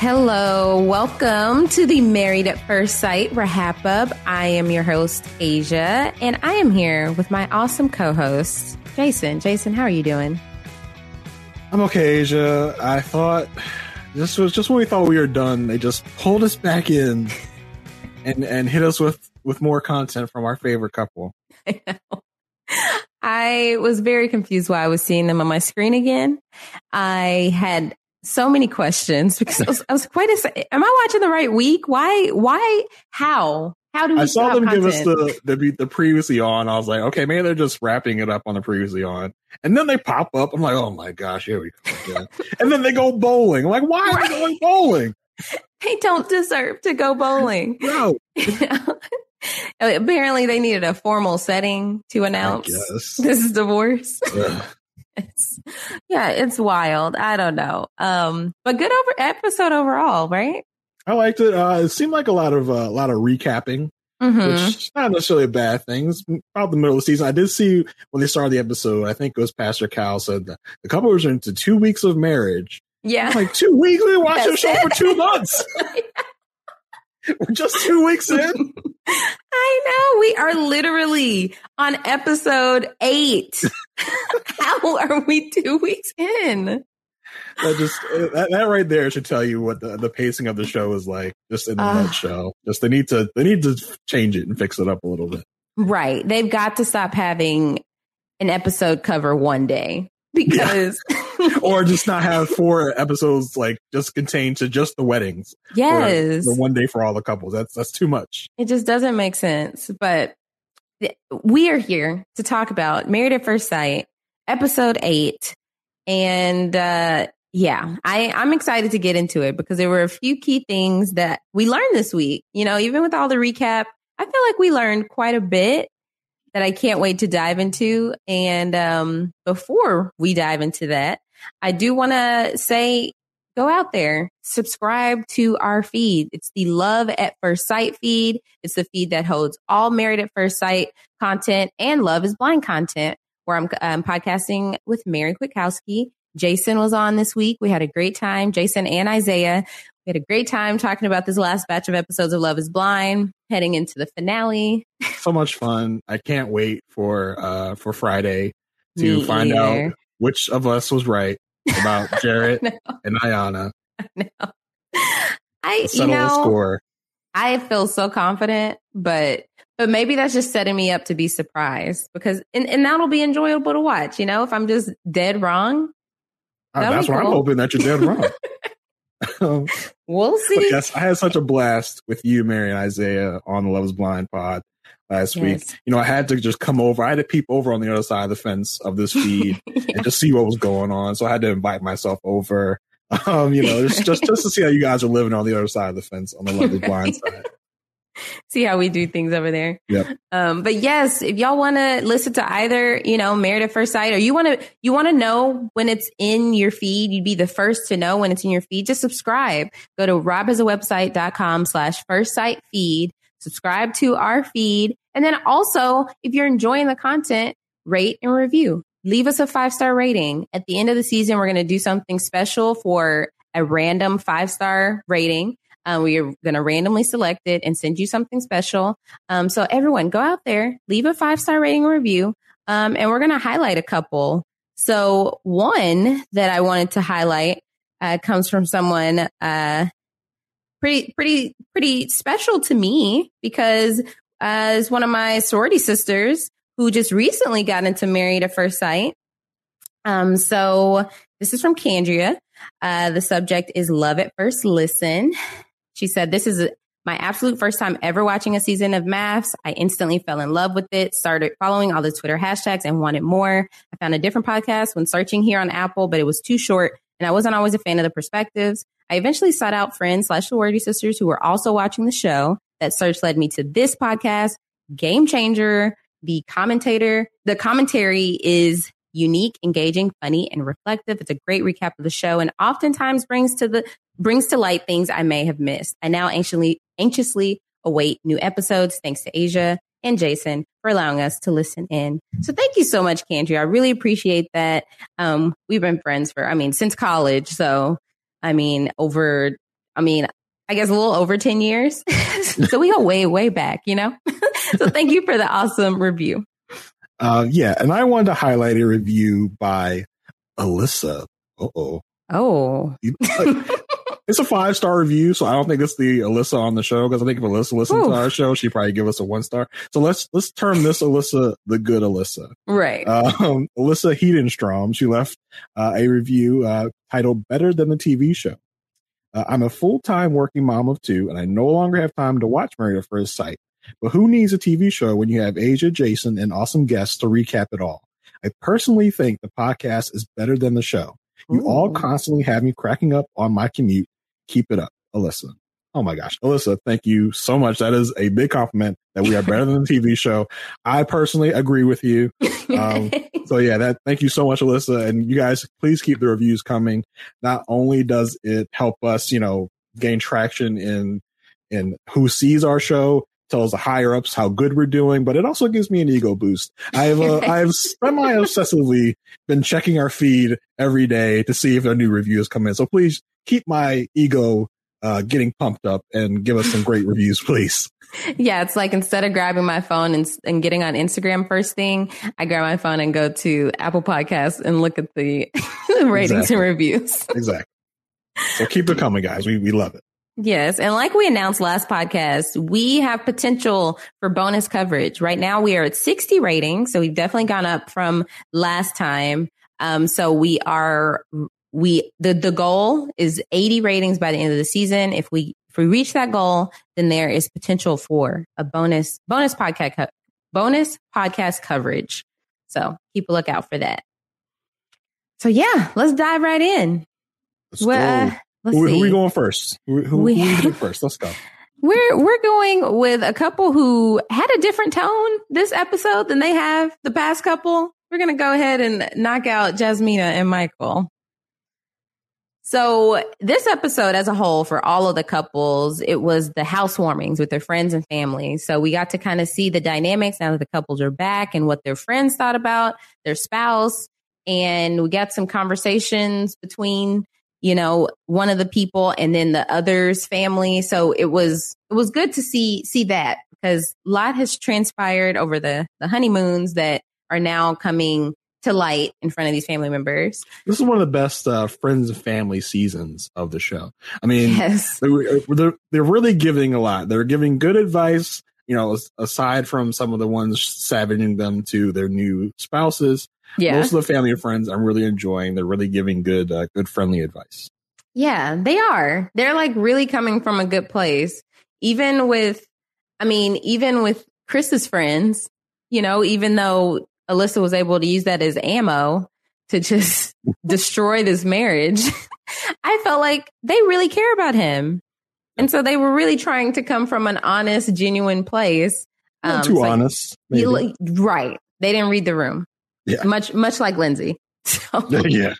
Hello, welcome to the Married at First Sight Wrap Up. I am your host, Asia, and I am here with my awesome co-host, Jason. Jason, how are you doing? I'm okay, Asia. I thought this was just when we thought we were done. They just pulled us back in and hit us with more content from our favorite couple. I know. I was very confused why I was seeing them on my screen again. I had so many questions because I was quite excited. Am I watching the right week? Why, how do we I saw them content? give us the previously on. I was like, okay, maybe they're just wrapping it up on the previously on. And then they pop up. I'm like, oh my gosh, here we go again. And then they go bowling. I'm like, why are they going bowling? They don't deserve to go bowling. No. Apparently they needed a formal setting to announce this is divorce. It's wild. I don't know. But good episode overall, right? I liked it. It seemed like a lot of recapping, which is not necessarily a bad thing. It's about the middle of the season. I did see when they started the episode, I think it was Pastor Cal said that the couple was into 2 weeks of marriage. Yeah. I'm like 2 weeks? We watched the show for 2 months. We're just 2 weeks in. I know. We are literally on episode 8. How are we 2 weeks in? That right there should tell you what the pacing of the show is like, just in a nutshell. Just they need to change it and fix it up a little bit. Right. They've got to stop having an episode cover one day because or just not have 4 episodes like just contained to just the weddings. Yes. The one day for all the couples. That's too much. It just doesn't make sense. But we are here to talk about Married at First Sight, episode 8. And I'm excited to get into it because there were a few key things that we learned this week. You know, even with all the recap, I feel like we learned quite a bit that I can't wait to dive into. And before we dive into that, I do want to say, go out there, subscribe to our feed. It's the Love at First Sight feed. It's the feed that holds all Married at First Sight content and Love is Blind content, where I'm podcasting with Mary Kwiatkowski. Jason was on this week. We had a great time. Jason and Isaiah. We had a great time talking about this last batch of episodes of Love is Blind, heading into the finale. So much fun. I can't wait for Friday to find out which of us was right about Jarrett and Ayana. I know. Settle the score. I feel so confident, but maybe that's just setting me up to be surprised because and that'll be enjoyable to watch, you know, if I'm just dead wrong. That's what I'm hoping, that you're dead wrong. We'll see. Yes, I had such a blast with you, Mary, and Isaiah on the Love is Blind pod last week. You know, I had to just come over. I had to peep over on the other side of the fence of this feed and just see what was going on. So I had to invite myself over, just to see how you guys are living on the other side of the fence on the Love is Blind side. See how we do things over there. Yep. But yes, if y'all want to listen to either, Married at First Sight, or you want to know when it's in your feed, you'd be the first to know when it's in your feed. Just subscribe. Go to robhasawebsite.com/first-sight feed. Subscribe to our feed. And then also, if you're enjoying the content, rate and review. Leave us a 5-star rating. At the end of the season, we're going to do something special for a random 5-star rating. We are going to randomly select it and send you something special. So everyone, go out there, leave a 5-star rating or review, and we're going to highlight a couple. So one that I wanted to highlight comes from someone pretty special to me because is one of my sorority sisters who just recently got into Married at First Sight. So this is from Candria. The subject is Love at First Listen. She said, this is my absolute first time ever watching a season of MAFS. I instantly fell in love with it, started following all the Twitter hashtags and wanted more. I found a different podcast when searching here on Apple, but it was too short and I wasn't always a fan of the perspectives. I eventually sought out friends/sorority sisters who were also watching the show. That search led me to this podcast, Game Changer. The commentary is unique, engaging, funny, and reflective. It's a great recap of the show and oftentimes brings to light things I may have missed. I now anxiously await new episodes. Thanks to Asia and Jason for allowing us to listen in. So thank you so much, Candria. I really appreciate that. We've been friends since college. So, over I mean, I guess a little over 10 years. So we go way, way back, you know? So thank you for the awesome review. Yeah. And I wanted to highlight a review by Alyssa. Oh. It's a 5-star review, so I don't think it's the Alyssa on the show, because I think if Alyssa listened to our show, she'd probably give us a 1-star. So let's term this Alyssa the good Alyssa. Right. Alyssa Hedenstrom, she left a review titled Better Than the TV Show. I'm a full-time working mom of 2, and I no longer have time to watch Married at First Sight. But who needs a TV show when you have Asia, Jason, and awesome guests to recap it all? I personally think the podcast is better than the show. You all constantly have me cracking up on my commute. Keep it up, Alyssa. Oh my gosh, Alyssa, thank you so much. That is a big compliment that we are better than the TV show. I personally agree with you. So yeah, thank you so much, Alyssa. And you guys, please keep the reviews coming. Not only does it help us, gain traction in who sees our show, tells the higher ups how good we're doing, but it also gives me an ego boost. I've semi-obsessively been checking our feed every day to see if a new reviews come in. So please keep my ego getting pumped up and give us some great reviews, please. Yeah, it's like instead of grabbing my phone and getting on Instagram first thing, I grab my phone and go to Apple Podcasts and look at the ratings and reviews. Exactly. So keep it coming, guys. We love it. Yes. And like we announced last podcast, we have potential for bonus coverage. Right now we are at 60 ratings. So we've definitely gone up from last time. So the goal is 80 ratings by the end of the season. If we reach that goal, then there is potential for a bonus podcast coverage. So keep a lookout for that. So yeah, let's dive right in. Who are we going first? Who we doing first? Let's go. We're going with a couple who had a different tone this episode than they have the past couple. We're going to go ahead and knock out Jasmina and Michael. So this episode as a whole, for all of the couples, it was the housewarmings with their friends and family. So we got to kind of see the dynamics now that the couples are back and what their friends thought about their spouse. And we got some conversations between, one of the people and then the other's family. So it was good to see that, because a lot has transpired over the honeymoons that are now coming to light in front of these family members. This is one of the best friends and family seasons of the show. I mean, yes. They're really giving a lot. They're giving good advice, aside from some of the ones savaging them to their new spouses. Yeah. Most of the family and friends I'm really enjoying. They're really giving good friendly advice. Yeah, they are. They're like really coming from a good place. Even with Chris's friends, even though Alyssa was able to use that as ammo to just destroy this marriage, I felt like they really care about him. And so they were really trying to come from an honest, genuine place. Not too honest. Right. They didn't read the room. Yeah. Much like Lindsay. So, yeah.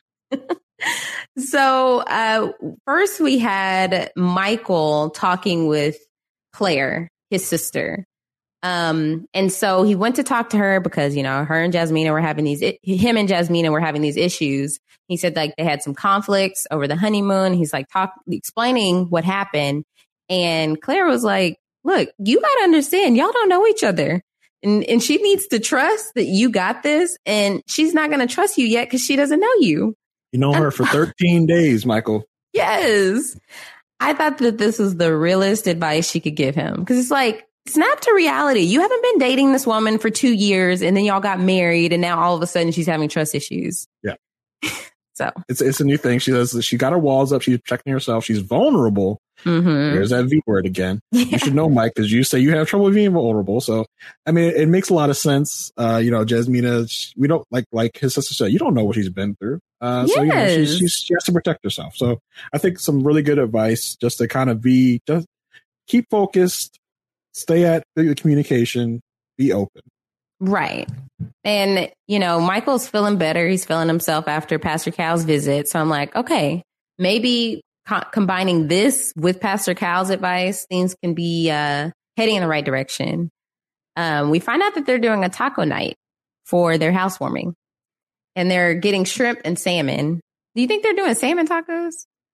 So first we had Michael talking with Claire, his sister. And so he went to talk to her because, him and Jasmina were having these issues. He said like they had some conflicts over the honeymoon. He's like explaining what happened. And Claire was like, look, you got to understand, y'all don't know each other. And she needs to trust that you got this. And she's not going to trust you yet because she doesn't know you. You know her for 13 days, Michael. Yes. I thought that this was the realest advice she could give him. Because it's like, snap to reality. You haven't been dating this woman for 2 years and then y'all got married and now all of a sudden she's having trust issues. Yeah. So it's a new thing. She says that she got her walls up. She's checking herself. She's vulnerable. Mm-hmm. There's that V word again. Yeah. You should know, Mike, because you say you have trouble being vulnerable. So, I mean, it makes a lot of sense. Jasmina, we don't like his sister said, you don't know what she's been through. Yes. So, she has to protect herself. So I think some really good advice just to kind of just keep focused, stay at the communication, be open. Right. And, Michael's feeling better. He's feeling himself after Pastor Cal's visit. So I'm like, okay, maybe combining this with Pastor Cal's advice, things can be heading in the right direction. We find out that they're doing a taco night for their housewarming and they're getting shrimp and salmon. Do you think they're doing salmon tacos?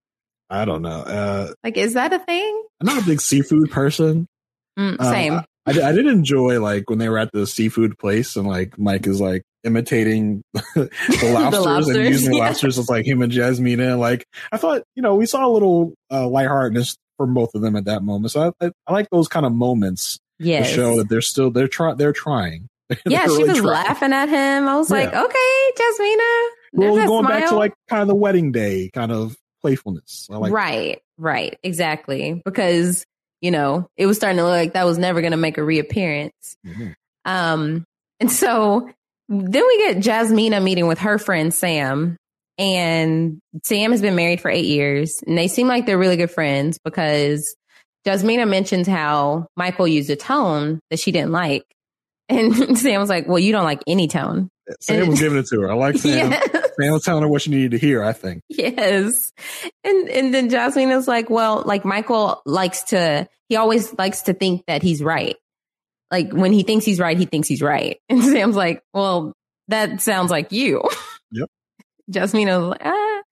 I don't know. Like, is that a thing? I'm not a big seafood person. Same. I did enjoy like when they were at the seafood place and like Mike is like imitating the lobsters and using lobsters as like him and Jasmina. Like I thought, we saw a little lightheartedness from both of them at that moment. So I like those kind of moments to show that they're trying. Yeah, she was laughing at him. I was like, okay, Jasmina. Well, going back to like kind of the wedding day kind of playfulness. I like right, exactly, because it was starting to look like that was never going to make a reappearance. Mm-hmm. And so then we get Jasmina meeting with her friend Sam, and Sam has been married for 8 years, and they seem like they're really good friends because Jasmina mentions how Michael used a tone that she didn't like. And Sam was like, well, you don't like any tone. Sam was giving it to her. I like Sam. Yes. Sam was telling her what she needed to hear, I think. Yes. And then Jasmina's like, well, like Michael he always likes to think that he's right. Like when he thinks he's right, he thinks he's right. And Sam's like, well, that sounds like you. Yep. Jasmina was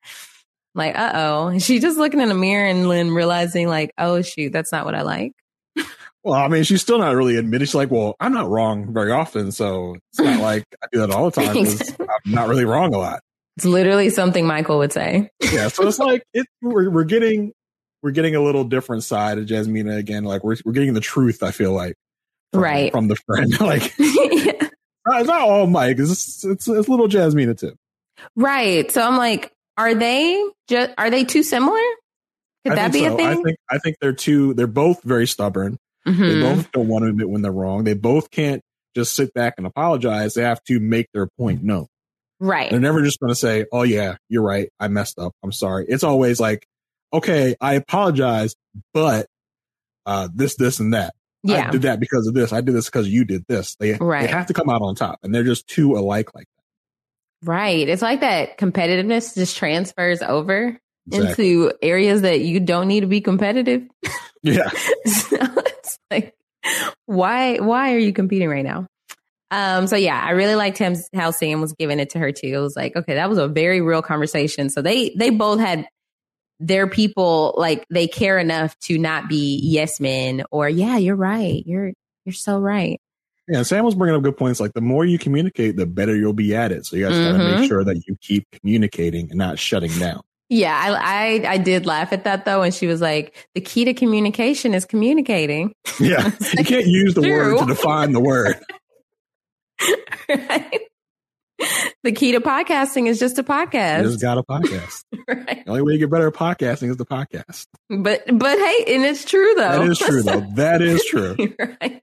like, uh-oh. And she's just looking in the mirror and then realizing like, oh, shoot, that's not what I like. Well, I mean, she's still not really admitting. She's like, well, I'm not wrong very often. So it's not like I do that all the time because I'm not really wrong a lot. It's literally something Michael would say. Yeah. So it's like we're getting a little different side of Jasmina again. Like we're getting the truth, I feel like. From the friend. Like it's not all Mike. It's little Jasmina too. Right. So I'm like, are they too similar? Could that be a thing? I think they're both very stubborn. Mm-hmm. They both don't want to admit when they're wrong. They both can't just sit back and apologize. They have to make their point known. Right. They're never just going to say, oh, yeah, you're right. I messed up. I'm sorry. It's always like, okay, I apologize, but this, and that. Yeah. I did that because of this. I did this because you did this. They have to come out on top. And they're just too alike like that. Right. It's like that competitiveness just transfers over into areas that you don't need to be competitive. Yeah. So it's like, why are you competing right now? So yeah, I really liked how Sam was giving it to her too. It was like, okay, that was a very real conversation. So they both had their people, like they care enough to not be yes men or yeah, you're right. You're so right. Yeah, Sam was bringing up good points. Like the more you communicate, the better you'll be at it. So you guys got to make sure that you keep communicating and not shutting down. Yeah, I did laugh at that though. And she was like, the key to communication is communicating. Yeah, you can't use the word to define the word. Right. The key to podcasting is just a podcast. You just got a podcast. Right. The only way you get better at podcasting is the podcast. But hey, and it's true though. That is true though. That is true. Right.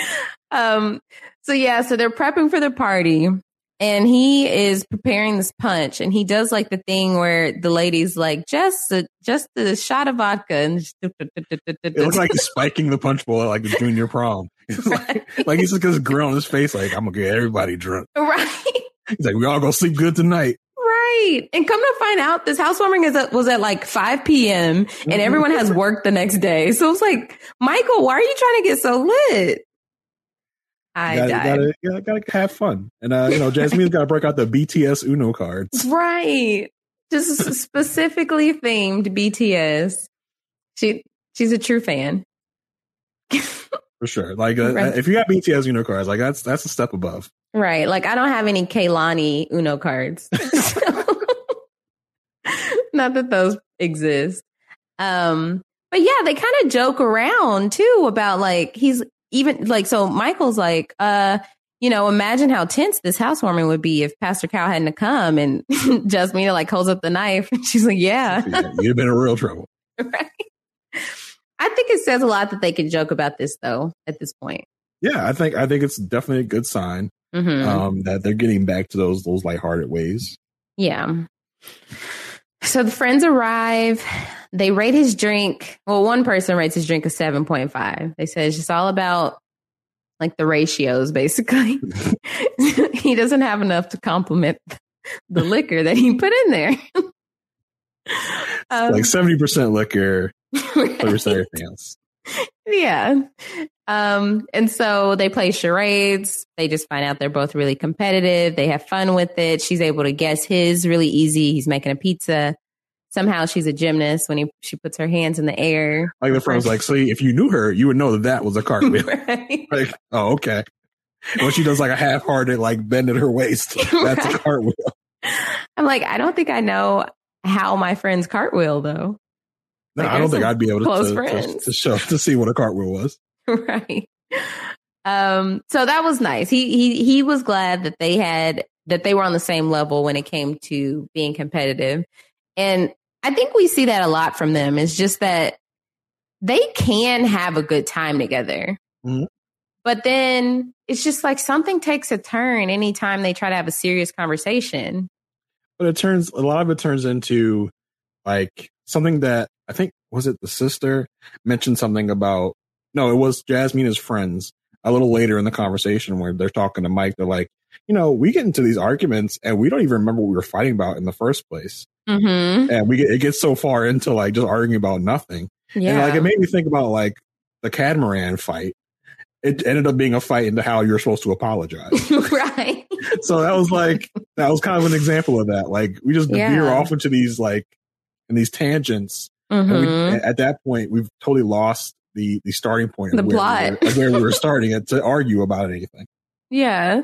So they're prepping for their party. And he is preparing this punch, and he does like the thing where the lady's like, just a shot of vodka, and it looks like he's spiking the punch bowl like the junior prom. like he's just got his grill on his face, like I'm gonna get everybody drunk. Right? He's like, we all gonna sleep good tonight. Right. And come to find out, this housewarming was at like 5 p.m. and everyone has work the next day. So it's like, Michael, why are you trying to get so lit? Gotta have fun. And, Jasmine's got to break out the BTS Uno cards. Right. Just specifically themed BTS. She's a true fan. For sure. Like, if you got BTS Uno cards, like that's a step above. Right. Like, I don't have any Kehlani Uno cards. Not that those exist. But yeah, they kind of joke around too about like, he's even like, so Michael's like, imagine how tense this housewarming would be if Pastor Cal hadn't come, and Jasmina like holds up the knife and she's like, yeah. You'd have been in real trouble. Right. I think it says a lot that they can joke about this though at this point. Yeah, I think it's definitely a good sign that they're getting back to those lighthearted ways. Yeah. So the friends arrive. They rate his drink. Well, one person rates his drink a 7.5. They say it's just all about like the ratios, basically. He doesn't have enough to complement the liquor that he put in there. Like 70% liquor, 30% everything else. Yeah. And so they play charades. They just find out they're both really competitive. They have fun with it. She's able to guess his really easy. He's making a pizza. somehow she's a gymnast when she puts her hands in the air. Like the friend was like, see, if you knew her, you would know that was a cartwheel. Right. Like, oh, okay. When she does like a half-hearted, like bend at her waist, that's a cartwheel. I'm like, I don't think I know how my friends cartwheel though. No, like, I don't think I'd be able to see what a cartwheel was. Right. So that was nice. He was glad that they were on the same level when it came to being competitive. And I think we see that a lot from them. It's just that they can have a good time together. Mm-hmm. But then it's just like something takes a turn anytime they try to have a serious conversation. But a lot of it turns into like something that I think, was it the sister mentioned something about, no, it was Jasmina's friends a little later in the conversation where they're talking to Mike. They're like, we get into these arguments and we don't even remember what we were fighting about in the first place. Mm-hmm. And it gets so far into like just arguing about nothing. Yeah. And like, it made me think about like the Catamaran fight. It ended up being a fight into how you're supposed to apologize. Right. So that was kind of an example of that. Like we just veer off into these like, in these tangents. Mm-hmm. And at that point, we've totally lost the starting point. The plot. Where we were starting it to argue about anything. Yeah.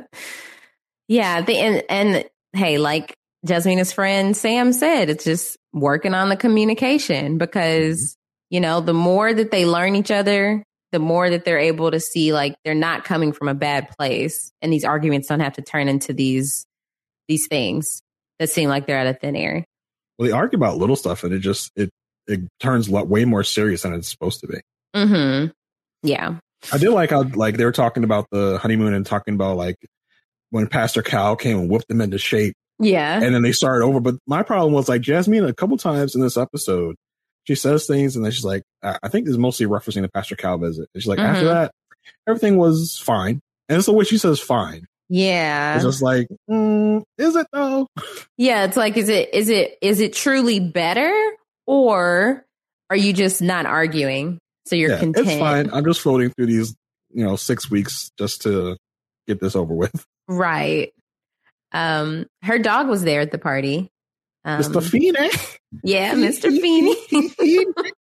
Yeah. And hey, like Jasmina's friend Sam said, it's just working on the communication because, the more that they learn each other, the more that they're able to see like they're not coming from a bad place. And these arguments don't have to turn into these things that seem like they're out of thin air. Well, they argue about little stuff and it turns way more serious than it's supposed to be. Mm-hmm. Yeah. I did like how like they were talking about the honeymoon and talking about like when Pastor Cal came and whipped them into shape. Yeah. And then they started over. But my problem was like Jasmina, a couple times in this episode, she says things and then she's like, I think this is mostly referencing the Pastor Cal visit. And she's like, after that, everything was fine. And it's the way she says fine. Yeah. It's just like, is it though? Yeah. It's like, is it truly better or are you just not arguing? So you're content. It's fine. I'm just floating through these, 6 weeks just to get this over with. Right. Her dog was there at the party. Mr. Feeney. Yeah, Mr. Feeney.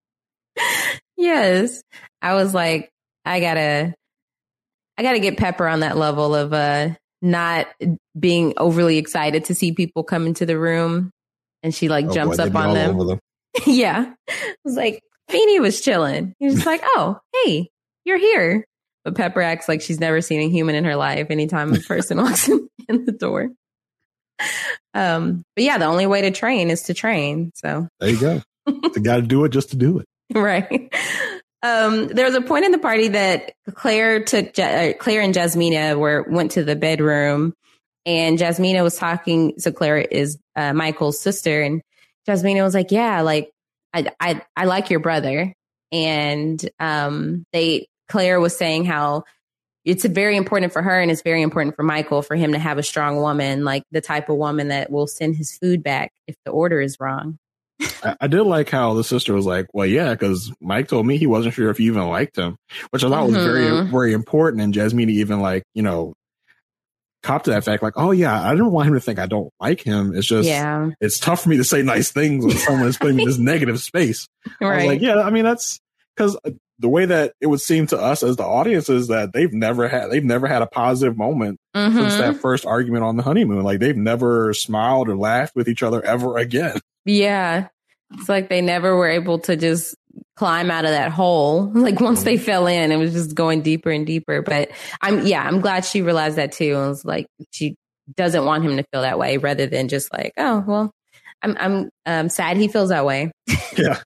Yes. I was like, I gotta get Pepper on that level of not being overly excited to see people come into the room. And she like jumps up on them. Yeah. I was like, Feeney was chilling. He was just like, oh, hey, you're here. But Pepper acts like she's never seen a human in her life anytime a person walks in the door. But yeah, the only way to train is to train. So there you go. You got to do it just to do it. Right. There was a point in the party that Claire and Jasmina went to the bedroom and Jasmina was talking. So Claire is Michael's sister and Jasmina was like, yeah, like I like your brother. And Claire was saying how it's very important for her and it's very important for Michael for him to have a strong woman, like the type of woman that will send his food back if the order is wrong. I did like how the sister was like, well, yeah, because Mike told me he wasn't sure if he even liked him, which I thought was very, very important. And Jasmina even like, copped to that fact, like, oh yeah, I don't want him to think I don't like him. It's just, it's tough for me to say nice things when someone is putting me in this negative space. Right. I was like, yeah, I mean, that's because the way that it would seem to us as the audience is that they've never had a positive moment since that first argument on the honeymoon. Like they've never smiled or laughed with each other ever again. Yeah. It's like they never were able to just climb out of that hole. Like once they fell in, it was just going deeper and deeper. But I'm glad she realized that too. And was like, she doesn't want him to feel that way rather than just like, oh, well, I'm sad he feels that way. Yeah.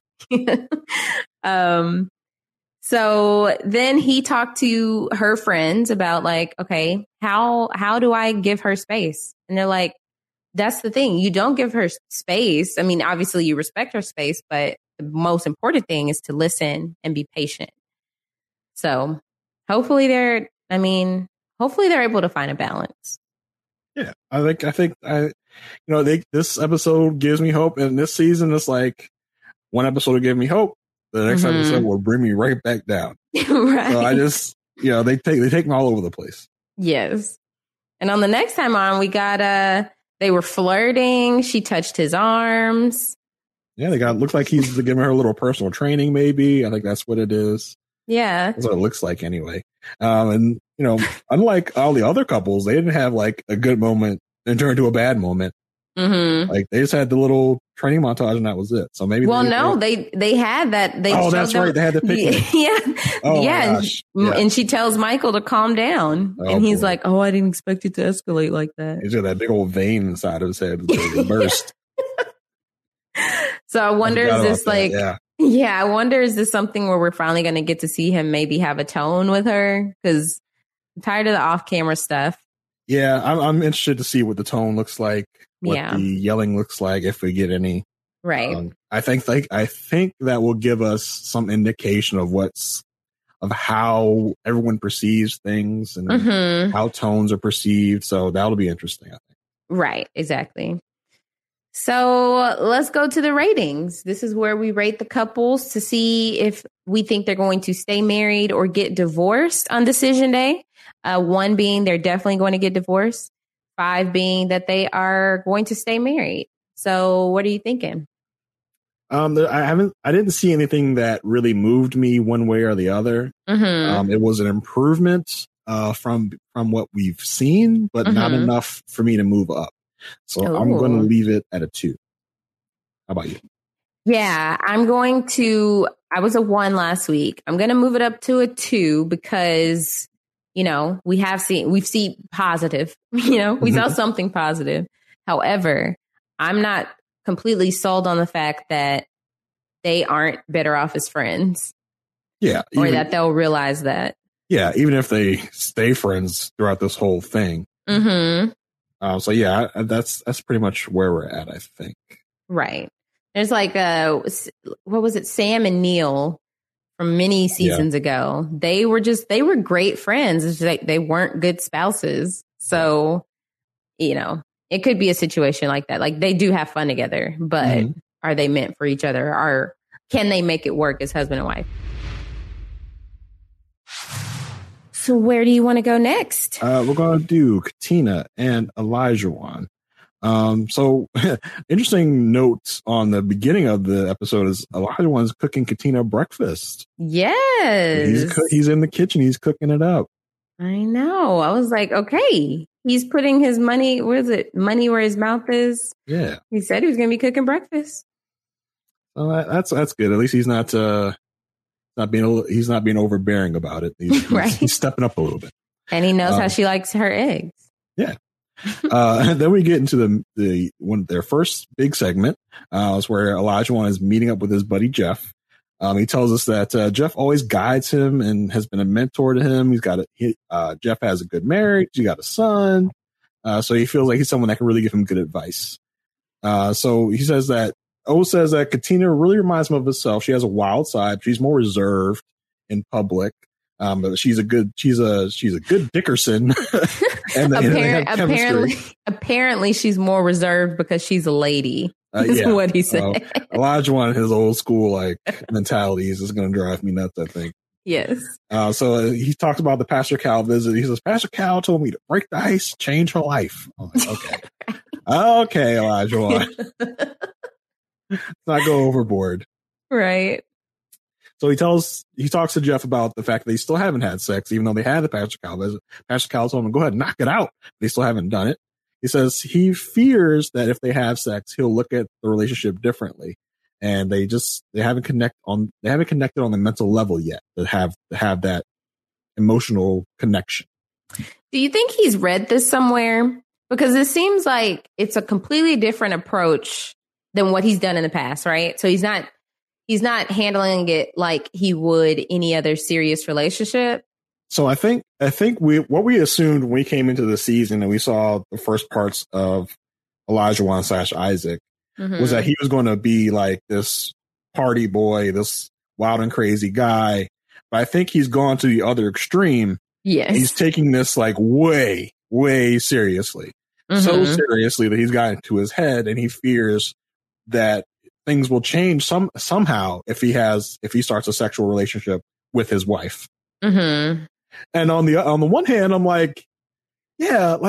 So then he talked to her friends about like, okay, how do I give her space? And they're like, that's the thing. You don't give her space. I mean, obviously you respect her space, but the most important thing is to listen and be patient. So hopefully they're able to find a balance. Yeah. I think this episode gives me hope. And this season is like one episode will give me hope. The next episode will bring me right back down. Right. So I just, they take me all over the place. Yes. And on the next time on, we got, they were flirting. She touched his arms. Yeah, looks like he's giving her a little personal training, maybe. I think that's what it is. Yeah. That's what it looks like anyway. And, unlike all the other couples, they didn't have like a good moment and turn into a bad moment. Mm-hmm. Like they just had the little training montage and that was it. So maybe. Well, they had that. That's right. They had the picnic. Yeah. Oh yeah. My gosh. Yeah. And she tells Michael to calm down. And he's like, oh, I didn't expect it to escalate like that. He's got that big old vein inside of his head that burst. So I wonder, is this like, yeah, I wonder, is this something where we're finally going to get to see him maybe have a tone with her? Because I'm tired of the off camera stuff. Yeah, I'm interested to see what the tone looks like, what the yelling looks like, if we get any. Right. I think that will give us some indication of how everyone perceives things and how tones are perceived. So that'll be interesting, I think. Right, exactly. So let's go to the ratings. This is where we rate the couples to see if we think they're going to stay married or get divorced on decision day. 1 being they're definitely going to get divorced. 5 being that they are going to stay married. So what are you thinking? I didn't see anything that really moved me one way or the other. It was an improvement from what we've seen, but not enough for me to move up. So I'm going to leave it at a 2. How about you? Yeah, I was a 1 last week. I'm going to move it up to a 2 because, we've seen positive, we saw something positive. However, I'm not completely sold on the fact that they aren't better off as friends. Yeah. Or that they'll realize that. Yeah. Even if they stay friends throughout this whole thing. So yeah, that's pretty much where we're at, I think. Right. There's like what was it? Sam and Neil from many seasons ago. They were great friends. It's just like they weren't good spouses. So, it could be a situation like that. Like they do have fun together, but are they meant for each other? Or can they make it work as husband and wife? So where do you want to go next? We're going to do Katina and Olajuwon. So interesting notes on the beginning of the episode is Olajuwon's cooking Katina breakfast. Yes. He's in the kitchen. He's cooking it up. I know. I was like, okay, he's putting his money, money where his mouth is. Yeah. He said he was going to be cooking breakfast. Well, that's good. At least he's not being overbearing about it. He's stepping up a little bit. And he knows how she likes her eggs. Yeah. Then we get into their first big segment, is where Olajuwon is meeting up with his buddy Jeff. He tells us that Jeff always guides him and has been a mentor to him. Jeff has a good marriage. He got a son. So he feels like he's someone that can really give him good advice. So he says that Katina really reminds him of herself. She has a wild side. She's more reserved in public. But she's a good Dickerson. And apparently she's more reserved because she's a lady. Is what he said. Olajuwon, his old school mentalities is going to drive me nuts, I think. Yes. So he talks about the Pastor Cal visit. He says, Pastor Cal told me to break the ice, change her life. I'm like, okay. Okay, Olajuwon. Let's not go overboard. Right. So he talks to Jeff about the fact that they still haven't had sex, even though they had the Pastor Cal visit. Pastor Cal told him, go ahead, knock it out. They still haven't done it. He says he fears that if they have sex, he'll look at the relationship differently. And they haven't connected on the mental level yet to have that emotional connection. Do you think he's read this somewhere? Because it seems like it's a completely different approach than what he's done in the past, right? So he's not handling it like he would any other serious relationship. So I think what we assumed when we came into the season and we saw the first parts of Olajuwon / Isaac was that he was going to be like this party boy, this wild and crazy guy. But I think he's gone to the other extreme. Yes. He's taking this way, way seriously. So seriously that he's gotten to his head and he fears that things will change somehow if he starts a sexual relationship with his wife. And on the one hand, I'm like, yeah, like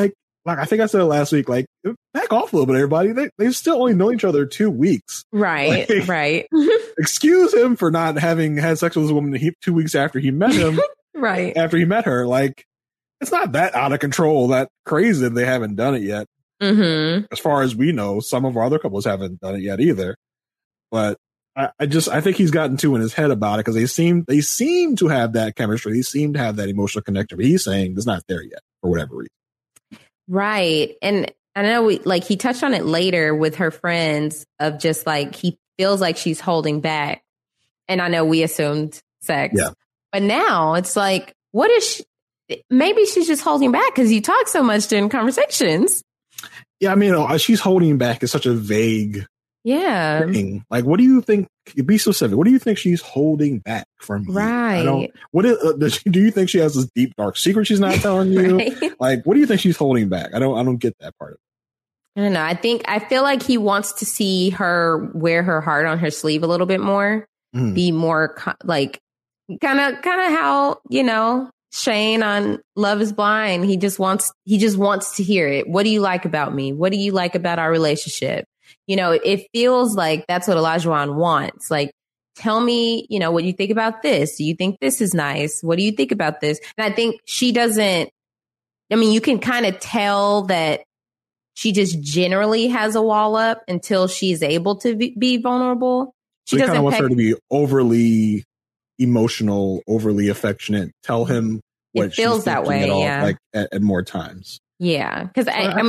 like I think I said it last week, like back off a little bit, everybody. They still only know each other 2 weeks. Right. Like, right. Excuse him for not having had sex with this woman 2 weeks after he met him. Right. After he met her. Like, it's not that out of control, that crazy that they haven't done it yet. Mm-hmm. As far as we know, some of our other couples haven't done it yet either. But I think he's gotten too in his head about it because they seem to have that chemistry. They seem to have that emotional connection. But he's saying it's not there yet for whatever reason. Right. And I know he touched on it later with her friends of just like, he feels like she's holding back. And I know we assumed sex. Yeah. But now it's like, what is she? Maybe she's just holding back because you talk so much during conversations. Yeah, I mean, she's holding back is such a vague thing. Like, what do you think? Be specific. What do you think she's holding back from you? Right. Do you think she has this deep, dark secret she's not telling you? Right. Like, what do you think she's holding back? I don't get that part of it. I don't know. I feel like he wants to see her wear her heart on her sleeve a little bit more, be more like kind of how, Shane on Love is Blind. He just wants to hear it. What do you like about me? What do you like about our relationship? It feels like that's what Olajuwon wants. Like, tell me, what you think about this. Do you think this is nice? What do you think about this? And I think she doesn't, you can kind of tell that she just generally has a wall up until she's able to be vulnerable. She kind of wants her to be overly emotional, overly affectionate. Tell him what it feels that way. Like at more times. Yeah, because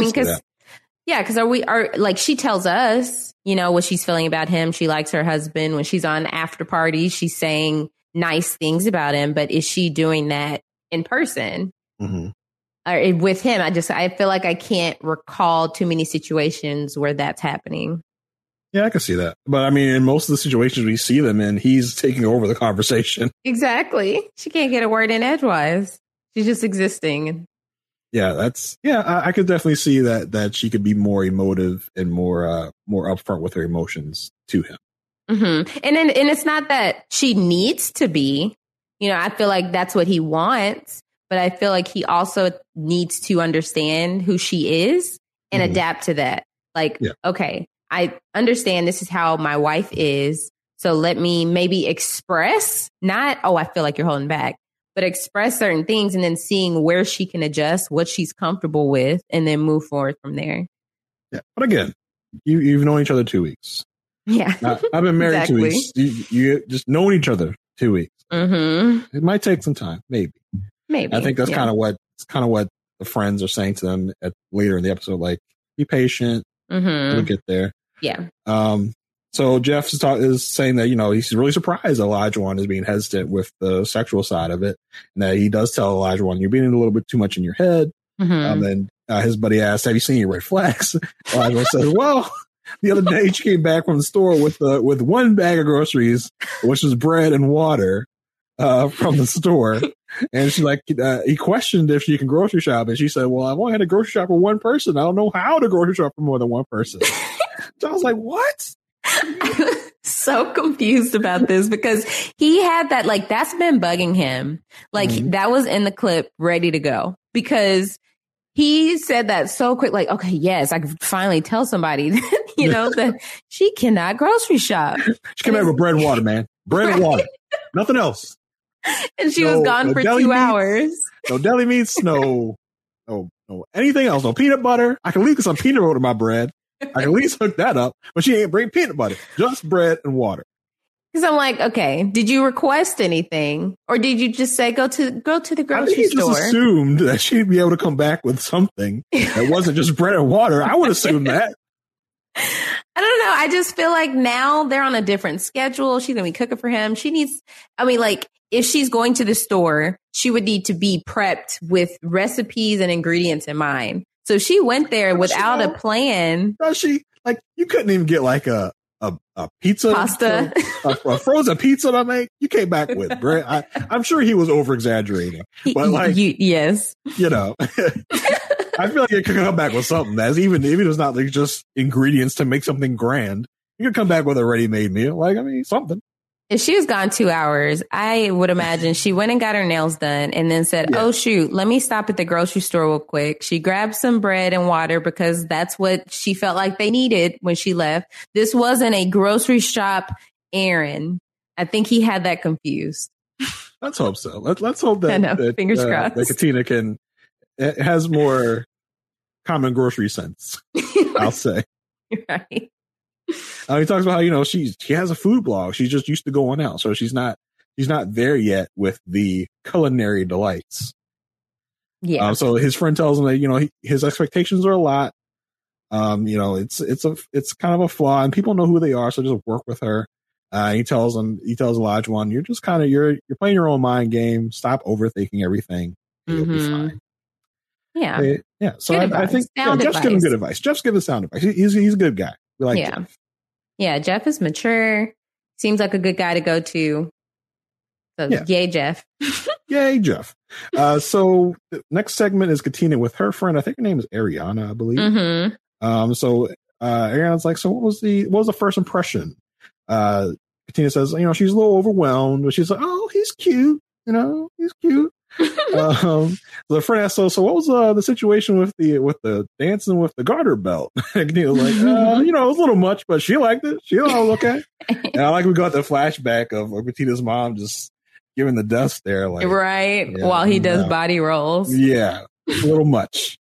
because she tells us, what she's feeling about him. She likes her husband. When she's on after parties, she's saying nice things about him. But is she doing that in person? Mm-hmm. Or with him? I feel like I can't recall too many situations where that's happening. Yeah, I can see that. But in most of the situations we see them in, he's taking over the conversation. Exactly. She can't get a word in edgewise. She's just existing. Yeah, I could definitely see that she could be more emotive and more upfront with her emotions to him. Mm-hmm. And it's not that she needs to be, I feel like that's what he wants, but I feel like he also needs to understand who she is and adapt to that. Like, okay, I understand this is how my wife is. So let me maybe express, not, I feel like you're holding back, but express certain things and then seeing where she can adjust, what she's comfortable with, and then move forward from there. Yeah. But again, you've known each other 2 weeks. Yeah. I've been married 2 weeks. You just known each other 2 weeks. Mm-hmm. It might take some time, maybe. I think that's kind of what the friends are saying to them later in the episode. Like, be patient. We'll get there. Yeah. So Jeff is saying that, he's really surprised Olajuwon is being hesitant with the sexual side of it. And that he does tell Olajuwon, you're being a little bit too much in your head. Then his buddy asks, have you seen any red flags? Olajuwon says, well, the other day she came back from the store with one bag of groceries, which was bread and water from the store. And she he questioned if she can grocery shop. And she said, well, I've only had to grocery shop for one person. I don't know how to grocery shop for more than one person. So I was like, what? So confused about this because he had that, that's been bugging him. That was in the clip ready to go because he said that so quick, okay, yes, I can finally tell somebody, that she cannot grocery shop. She came back with bread and water, man. Bread and water. Nothing else. And she was gone for 2 hours. No deli meats, no anything else. No peanut butter. I can at least get some peanut butter in my bread. I can at least hook that up, but she ain't bring peanut butter, just bread and water. Because I'm like, okay, did you request anything, or did you just say go to the grocery store? I think he just assumed that she'd be able to come back with something that wasn't just bread and water. I would assume that. I don't know. I just feel like now they're on a different schedule. She's gonna be cooking for him. She needs. If she's going to the store, she would need to be prepped with recipes and ingredients in mind. So she went there without a plan. Does she? You couldn't even get a pizza, pasta, a frozen pizza to make. You came back with bread. I'm sure he was over exaggerating, but yes, I feel like it could come back with something that's even if it's not just ingredients to make something grand. You could come back with a ready-made meal, something. If she was gone 2 hours, I would imagine she went and got her nails done and then said, oh, shoot, let me stop at the grocery store real quick. She grabbed some bread and water because that's what she felt like they needed when she left. This wasn't a grocery shop errand. I think he had that confused. Let's hope so. Let's hope that, fingers crossed. That Katina has more common grocery sense, I'll say. Right. He talks about how, she has a food blog. She's just used to going out. So she's not there yet with the culinary delights. Yeah. So his friend tells him that, his expectations are a lot. It's kind of a flaw and people know who they are. So just work with her. He tells Olajuwon, you're just kind of, you're playing your own mind game. Stop overthinking everything. You'll be fine. Yeah. Yeah. So I think Jeff's giving good advice. Jeff's giving sound advice. He's a good guy. We like Jeff. Yeah. Jeff is mature. Seems like a good guy to go to. So yay, Jeff. Yay, Jeff. So the next segment is Katina with her friend. I think her name is Ariana, I believe. Mm-hmm. So Ariana's like, so what was the first impression? Katina says, she's a little overwhelmed, but she's like, oh, he's cute. He's cute. The friend asked, so what was the situation with the dancing with the garter belt? And he was like, it was a little much, but she liked it. She thought it was okay. And I like we got the flashback of Katina's mom just giving the death stare, like while he does body rolls. Yeah, a little much.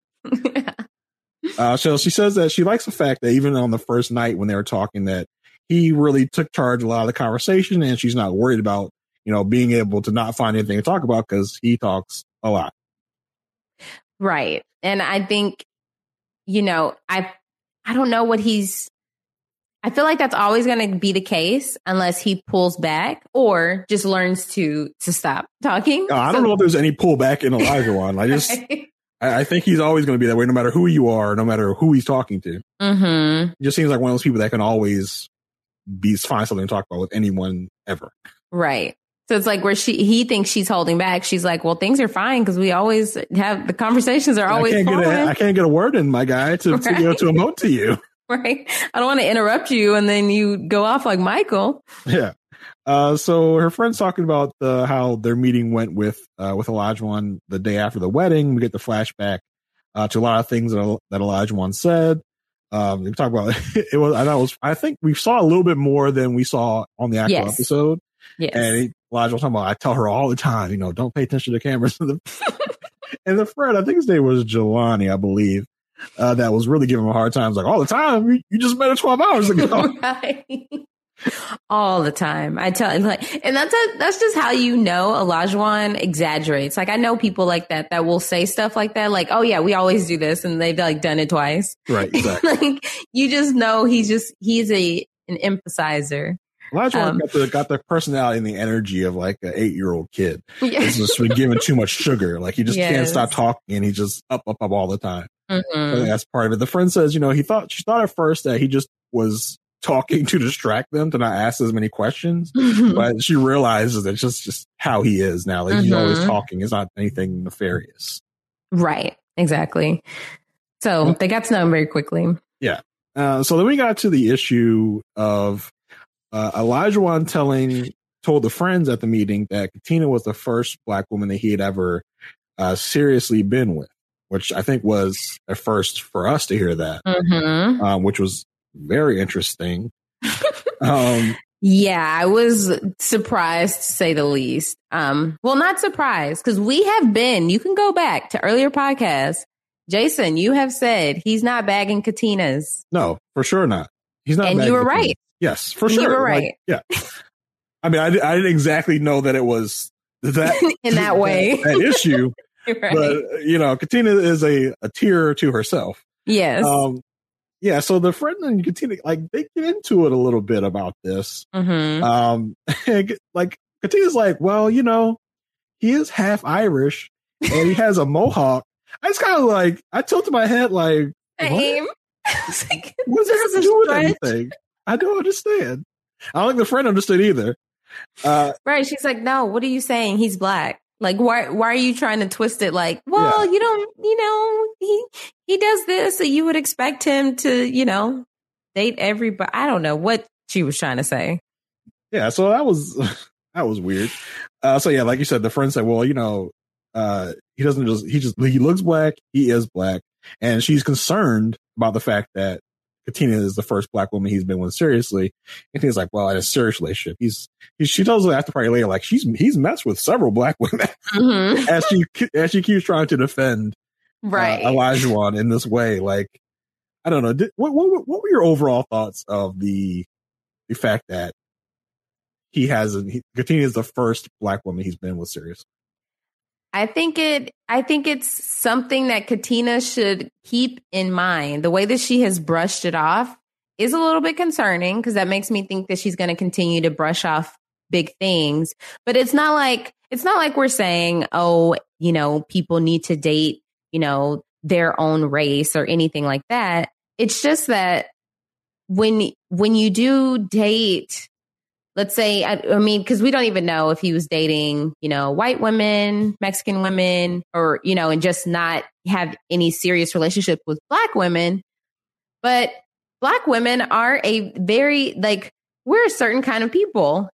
So she says that she likes the fact that even on the first night when they were talking, that he really took charge of a lot of the conversation, and she's not worried about being able to not find anything to talk about because he talks a lot. Right. And I think, I don't know what I feel like that's always going to be the case unless he pulls back or just learns to stop talking. I don't know if there's any pullback in Olajuwon. I think he's always going to be that way, no matter who you are, no matter who he's talking to. Mm-hmm. He just seems like one of those people that can always find something to talk about with anyone ever. Right. So it's like where he thinks she's holding back. She's like, well, things are fine because we always have the conversations are always I can't get a word in, my guy, to emote to you. Right. I don't want to interrupt you and then you go off like Michael. Yeah. So her friend's talking about how their meeting went with Olajuwon the day after the wedding. We get the flashback to a lot of things that Olajuwon said. We talk about I think we saw a little bit more than we saw on the actual episode. Yes. And Elijah was talking about, I tell her all the time, don't pay attention to cameras. And the friend, I think his name was Jelani, I believe, that was really giving him a hard time. It's like, all the time? You just met her 12 hours ago. Right. All the time. I tell him, and that's just how Olajuwon exaggerates. Like, I know people like that will say stuff like that. Like, oh yeah, we always do this. And they've done it twice. Right. Exactly. You just know he's an emphasizer. Olajuwon got the personality and the energy of like an 8-year-old kid. He's just been given too much sugar. Like he just can't stop talking and he's just up all the time. Mm-hmm. I think that's part of it. The friend says, she thought at first that he just was talking to distract them, to not ask as many questions. Mm-hmm. But she realizes that it's just how he is now. Like he's always talking. It's not anything nefarious. Right. Exactly. So they got to know him very quickly. Yeah. So then we got to the issue of Olajuwon told the friends at the meeting that Katina was the first Black woman that he had ever seriously been with, which I think was a first for us to hear that, which was very interesting. Yeah, I was surprised to say the least. Well, not surprised because you can go back to earlier podcasts. Jason, you have said he's not bagging Katinas. No, for sure not. He's not. And you were right. Yes, for sure. You were right. Yeah. I mean, I didn't exactly know that it was that in that way, that issue. Right. But, Katina is a tier to herself. Yes. Yeah. So the friend and Katina, they get into it a little bit about this. Mm-hmm. Katina's like, well, he is half Irish and he has a mohawk. I just kind of I tilted my head like, same. What does that have to do with anything? I don't understand. I don't think the friend understood either. Right. She's like, no, what are you saying? He's Black. Like, why are you trying to twist it? Like, well, you don't, he does this. So you would expect him to, date everybody. I don't know what she was trying to say. Yeah, so that was that was weird. So yeah, like you said, the friend said, well, he doesn't he looks black, he is black, and she's concerned about the fact that Katina is the first black woman he's been with seriously. And he's like, well, in a serious relationship, she tells her after party later, like he's messed with several black women as she keeps trying to defend Olajuwon in this way. Like, I don't know. What were your overall thoughts of the fact that Katina is the first black woman he's been with seriously? I think it's something that Katina should keep in mind. The way that she has brushed it off is a little bit concerning, because that makes me think that she's going to continue to brush off big things. But it's not like we're saying, oh, people need to date, their own race or anything like that. It's just that when you do date, let's say, I mean, because we don't even know if he was dating, white women, Mexican women, or, and just not have any serious relationship with black women. But black women are a very, we're a certain kind of people,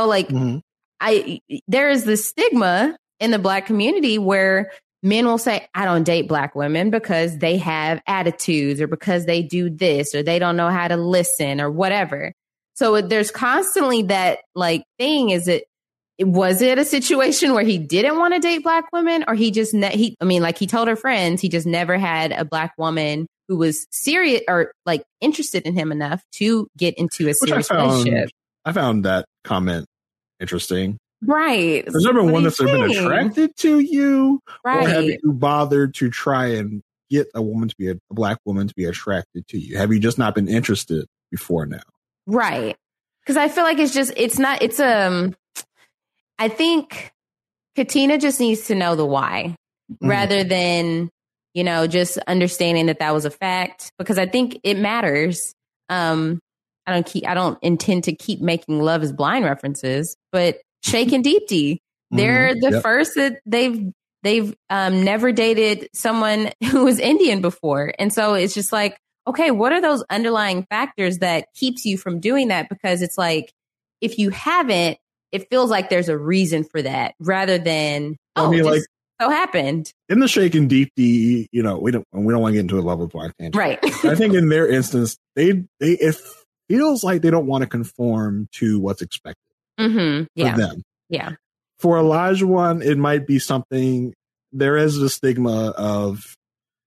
there is this stigma in the black community where men will say, I don't date black women because they have attitudes, or because they do this, or they don't know how to listen, or whatever. So there's constantly that thing. Was it a situation where he didn't want to date black women, or he just, he told her friends, he just never had a black woman who was serious or interested in him enough to get into a serious relationship. I found that comment interesting. Right. There's never one that's been attracted to you, right? Or have you bothered to try and get a black woman to be attracted to you? Have you just not been interested before now? Right. Because I feel like I think Katina just needs to know the why, rather than, just understanding that was a fact, because I think it matters. I don't intend to keep making Love is Blind references, but Shake and Deepti, they're the first that they've never dated someone who was Indian before. And so it's just like, okay, what are those underlying factors that keeps you from doing that? Because it's like, if you haven't, it feels like there's a reason for that, rather than, so happened. In the Shake and Deepti, we don't want to get into a level of black tangent. Right. I think in their instance, it feels like they don't want to conform to what's expected for them. Yeah. For Olajuwon, it might be something, there is a stigma of,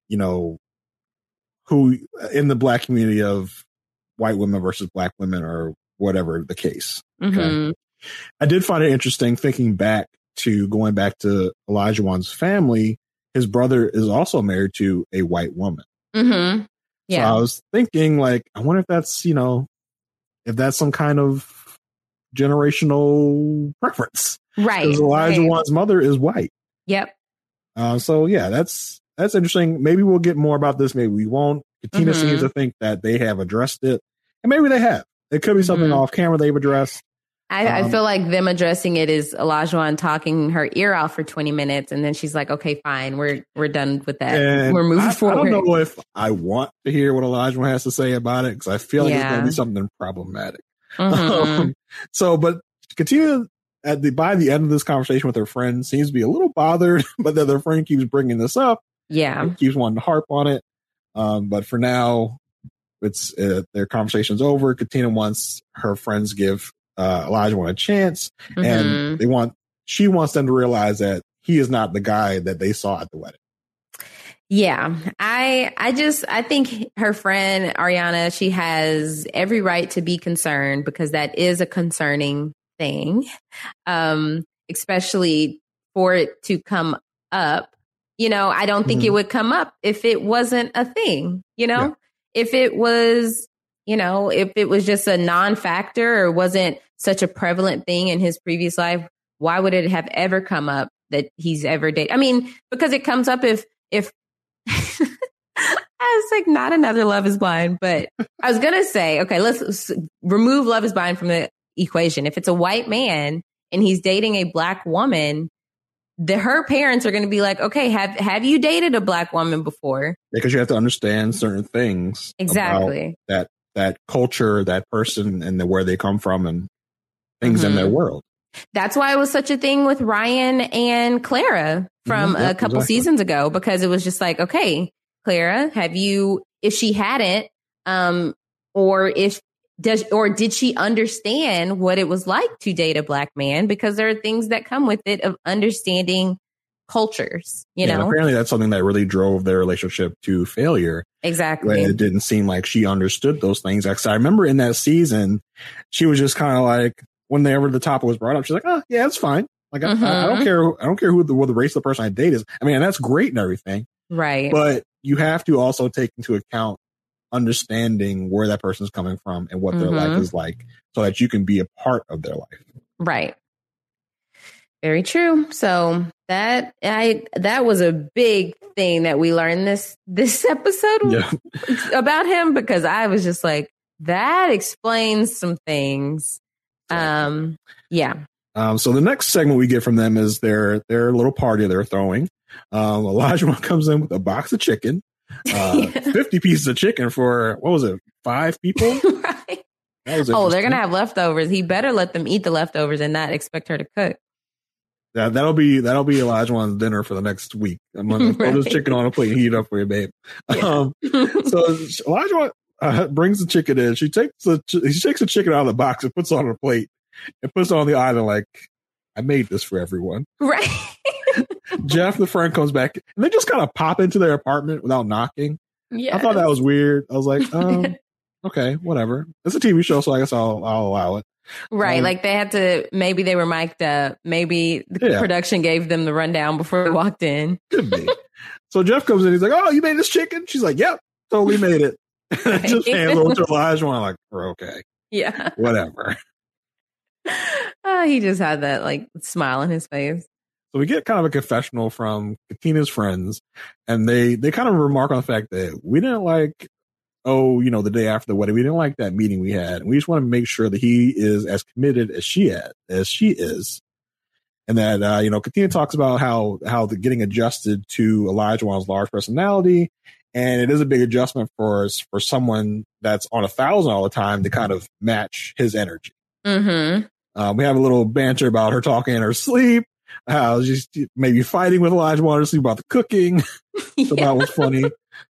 who in the black community of white women versus black women, or whatever the case. Okay? I did find it interesting going back to Olajuwon's family. His brother is also married to a white woman. Yeah. So I was thinking, I wonder if that's, if that's some kind of generational preference. Right. Because Olajuwon's mother is white. Yep. So yeah, that's interesting. Maybe we'll get more about this. Maybe we won't. Katina seems to think that they have addressed it, and maybe they have. It could be something off camera they've addressed. I feel like them addressing it is Olajuwon talking her ear out for 20 minutes, and then she's like, "Okay, fine, we're done with that. And we're moving forward." I don't know if I want to hear what Olajuwon has to say about it, because I feel like it's going to be something problematic. But Katina, by the end of this conversation with her friend, seems to be a little bothered, but then their friend keeps bringing this up. Yeah, keeps wanting to harp on it. But for now, it's their conversation's over. Katina wants her friends give Olajuwon a chance, and she wants them to realize that he is not the guy that they saw at the wedding. Yeah, I think her friend Ariana, she has every right to be concerned, because that is a concerning thing, especially for it to come up. I don't think it would come up if it wasn't a thing, if it was, if it was just a non-factor, or wasn't such a prevalent thing in his previous life, why would it have ever come up that he's ever dated? I mean, because it comes up if I was like, not another Love is Blind, but I was going to say, okay, let's remove Love is Blind from the equation. If it's a white man and he's dating a black woman, her parents are going to be like, okay, have you dated a black woman before? Because you have to understand certain things. Exactly. About that culture, that person, and where they come from. And things in their world. That's why it was such a thing with Ryan and Clara from a couple seasons ago, because it was just like, okay, Clara, if she hadn't, or did she understand what it was like to date a black man? Because there are things that come with it of understanding cultures, you know? Apparently that's something that really drove their relationship to failure. Exactly. It didn't seem like she understood those things. I remember in that season, she was just kind of like, whenever the topic was brought up, she's like, oh, yeah, it's fine. Like, I don't care. I don't care what the race of the person I date is. I mean, that's great and everything. Right. But you have to also take into account understanding where that person's coming from and what their life is like, so that you can be a part of their life. Right. Very true. So that was a big thing that we learned this episode about him, because I was just like, that explains some things. So the next segment we get from them is their little party they're throwing. Elijah comes in with a box of chicken, 50 pieces of chicken for, what was it, 5 people? Right. They're going to have leftovers. He better let them eat the leftovers and not expect her to cook. That'll be Elijah's dinner for the next week. I'm going to throw this chicken on a plate and heat it up for you, babe. Yeah. So Elijah brings the chicken in. She takes the chicken out of the box and puts it on a plate and puts it on the island like, I made this for everyone. Right. Jeff, the friend, comes back and they just kind of pop into their apartment without knocking. Yeah. I thought that was weird. I was like, okay, whatever. It's a TV show, so I guess I'll allow it. Right. Like they had to, maybe they were mic'd up. Maybe the production gave them the rundown before they walked in. Could be. So Jeff comes in. He's like, oh, you made this chicken? She's like, yep, totally made it. Right. Just hands over to Elijah. I'm like, okay. Yeah. Whatever. He just had that like smile on his face. So we get kind of a confessional from Katina's friends, and they kind of remark on the fact that we didn't like, the day after the wedding, we didn't like that meeting we had. And we just want to make sure that he is as committed as she is. And that, Katina talks about how the getting adjusted to Elijah Wan's large personality. And it is a big adjustment for someone that's on 1,000 all the time to kind of match his energy. Mm-hmm. We have a little banter about her talking in her sleep, how she's maybe fighting with Elijah Wan in her sleep about the cooking. So that was funny.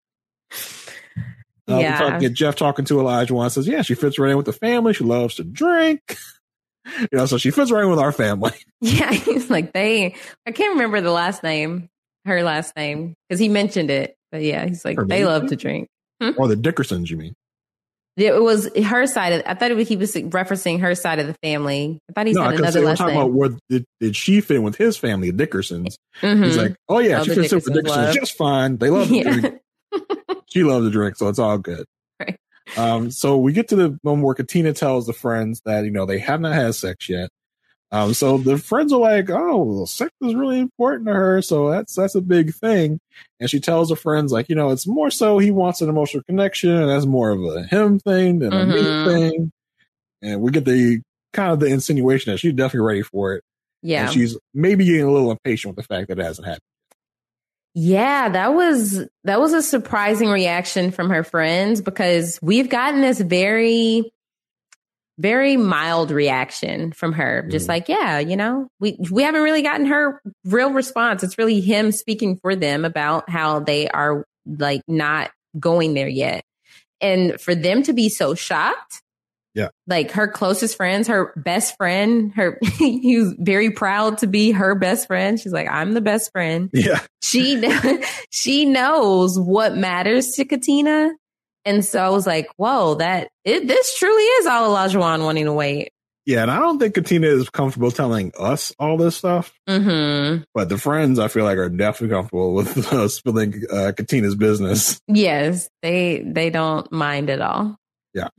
We get Jeff talking to Elijah Wan, says, she fits right in with the family. She loves to drink. So she fits right in with our family. Yeah, he's like, I can't remember her last name, because he mentioned it. But yeah, he's like, they love to drink. Or the Dickersons, you mean? It was her side I thought he was referencing her side of the family. I thought he said another last name. About where did she fit in with his family, the Dickersons? Mm-hmm. He's like, oh yeah, she fits in with the Dickersons just fine. They love to drink. She loves to drink, so it's all good. Right. So we get to the moment where Katina tells the friends that, they have not had sex yet. So the friends are like, oh, sex is really important to her. So that's a big thing. And she tells the friends like, it's more so he wants an emotional connection. And that's more of a him thing than a me thing. And we get the kind of the insinuation that she's definitely ready for it. Yeah. And she's maybe getting a little impatient with the fact that it hasn't happened. Yeah, that was a surprising reaction from her friends, because we've gotten this very, very mild reaction from her. Just like, we haven't really gotten her real response. It's really him speaking for them about how they are like not going there yet. And for them to be so shocked. Yeah. Like her closest friends, her best friend, he was very proud to be her best friend. She's like, I'm the best friend. Yeah. She knows what matters to Katina. And so I was like, whoa, this truly is all Elijah Wan wanting to wait. Yeah. And I don't think Katina is comfortable telling us all this stuff. Mm-hmm. But the friends, I feel like, are definitely comfortable with spilling Katina's business. Yes. They don't mind at all. Yeah.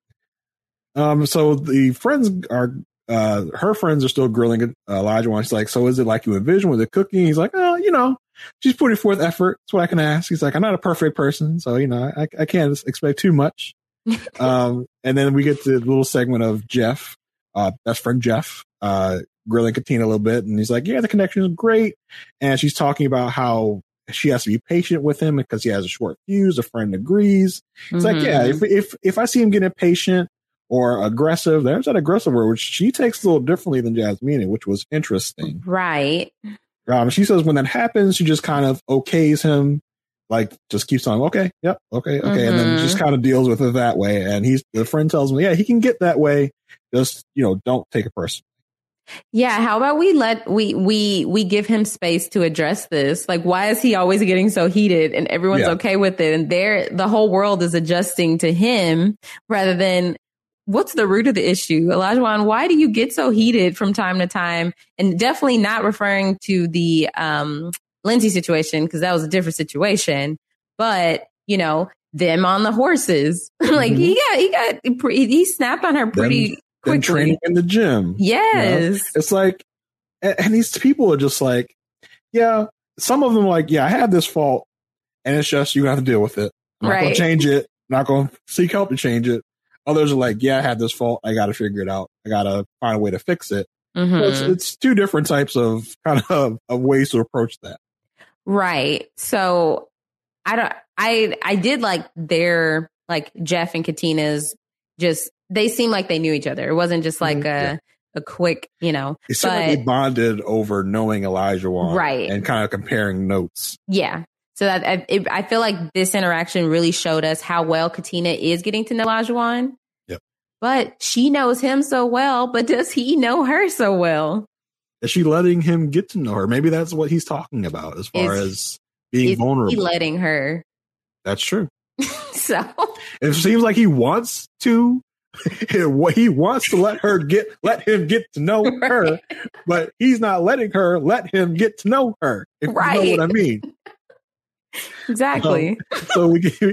So the friends are, her friends are still grilling Elijah Wan. She's like, so is it like you envision with the cooking? He's like, oh, she's putting forth effort. That's what I can ask. He's like, I'm not a perfect person, so, I can't expect too much. And then we get to the little segment of Jeff, best friend Jeff, grilling Katina a little bit. And he's like, yeah, the connection is great. And she's talking about how she has to be patient with him because he has a short fuse. A friend agrees. It's like, yeah, if I see him getting impatient, or aggressive. There's that aggressive word, which she takes a little differently than Jasmine, which was interesting. Right. She says when that happens, she just kind of okays him, like just keeps on, okay, yep, okay, and then just kind of deals with it that way. And the friend tells him, yeah, he can get that way. Just, don't take it personally. Yeah, how about we give him space to address this? Like, why is he always getting so heated and everyone's okay with it? And the whole world is adjusting to him rather than what's the root of the issue? Olajuwon, why do you get so heated from time to time? And definitely not referring to the Lindsay situation, because that was a different situation. But, them on the horses. Like he snapped on her pretty quickly. Training in the gym. Yes. It's like, and these people are just like, yeah, some of them are like, yeah, I had this fault and it's just, you have to deal with it. I'm not going to change it. I'm not going to seek help to change it. Others are like, yeah, I had this fault. I got to figure it out. I got to find a way to fix it. Mm-hmm. It's two different types of kind of ways to approach that. Right. So I did like their, like Jeff and Katina's they seemed like they knew each other. It wasn't just like a quick, It seemed like they bonded over knowing Olajuwon. Right. And kind of comparing notes. Yeah. So that I feel like this interaction really showed us how well Katina is getting to know Olajuwon. Yep. But she knows him so well, but does he know her so well? Is she letting him get to know her? Maybe that's what he's talking about as far as being vulnerable. He letting her? That's true. So it seems like he wants to. He wants to let him get to know her, but he's not letting her let him get to know her. If you know what I mean. Exactly. So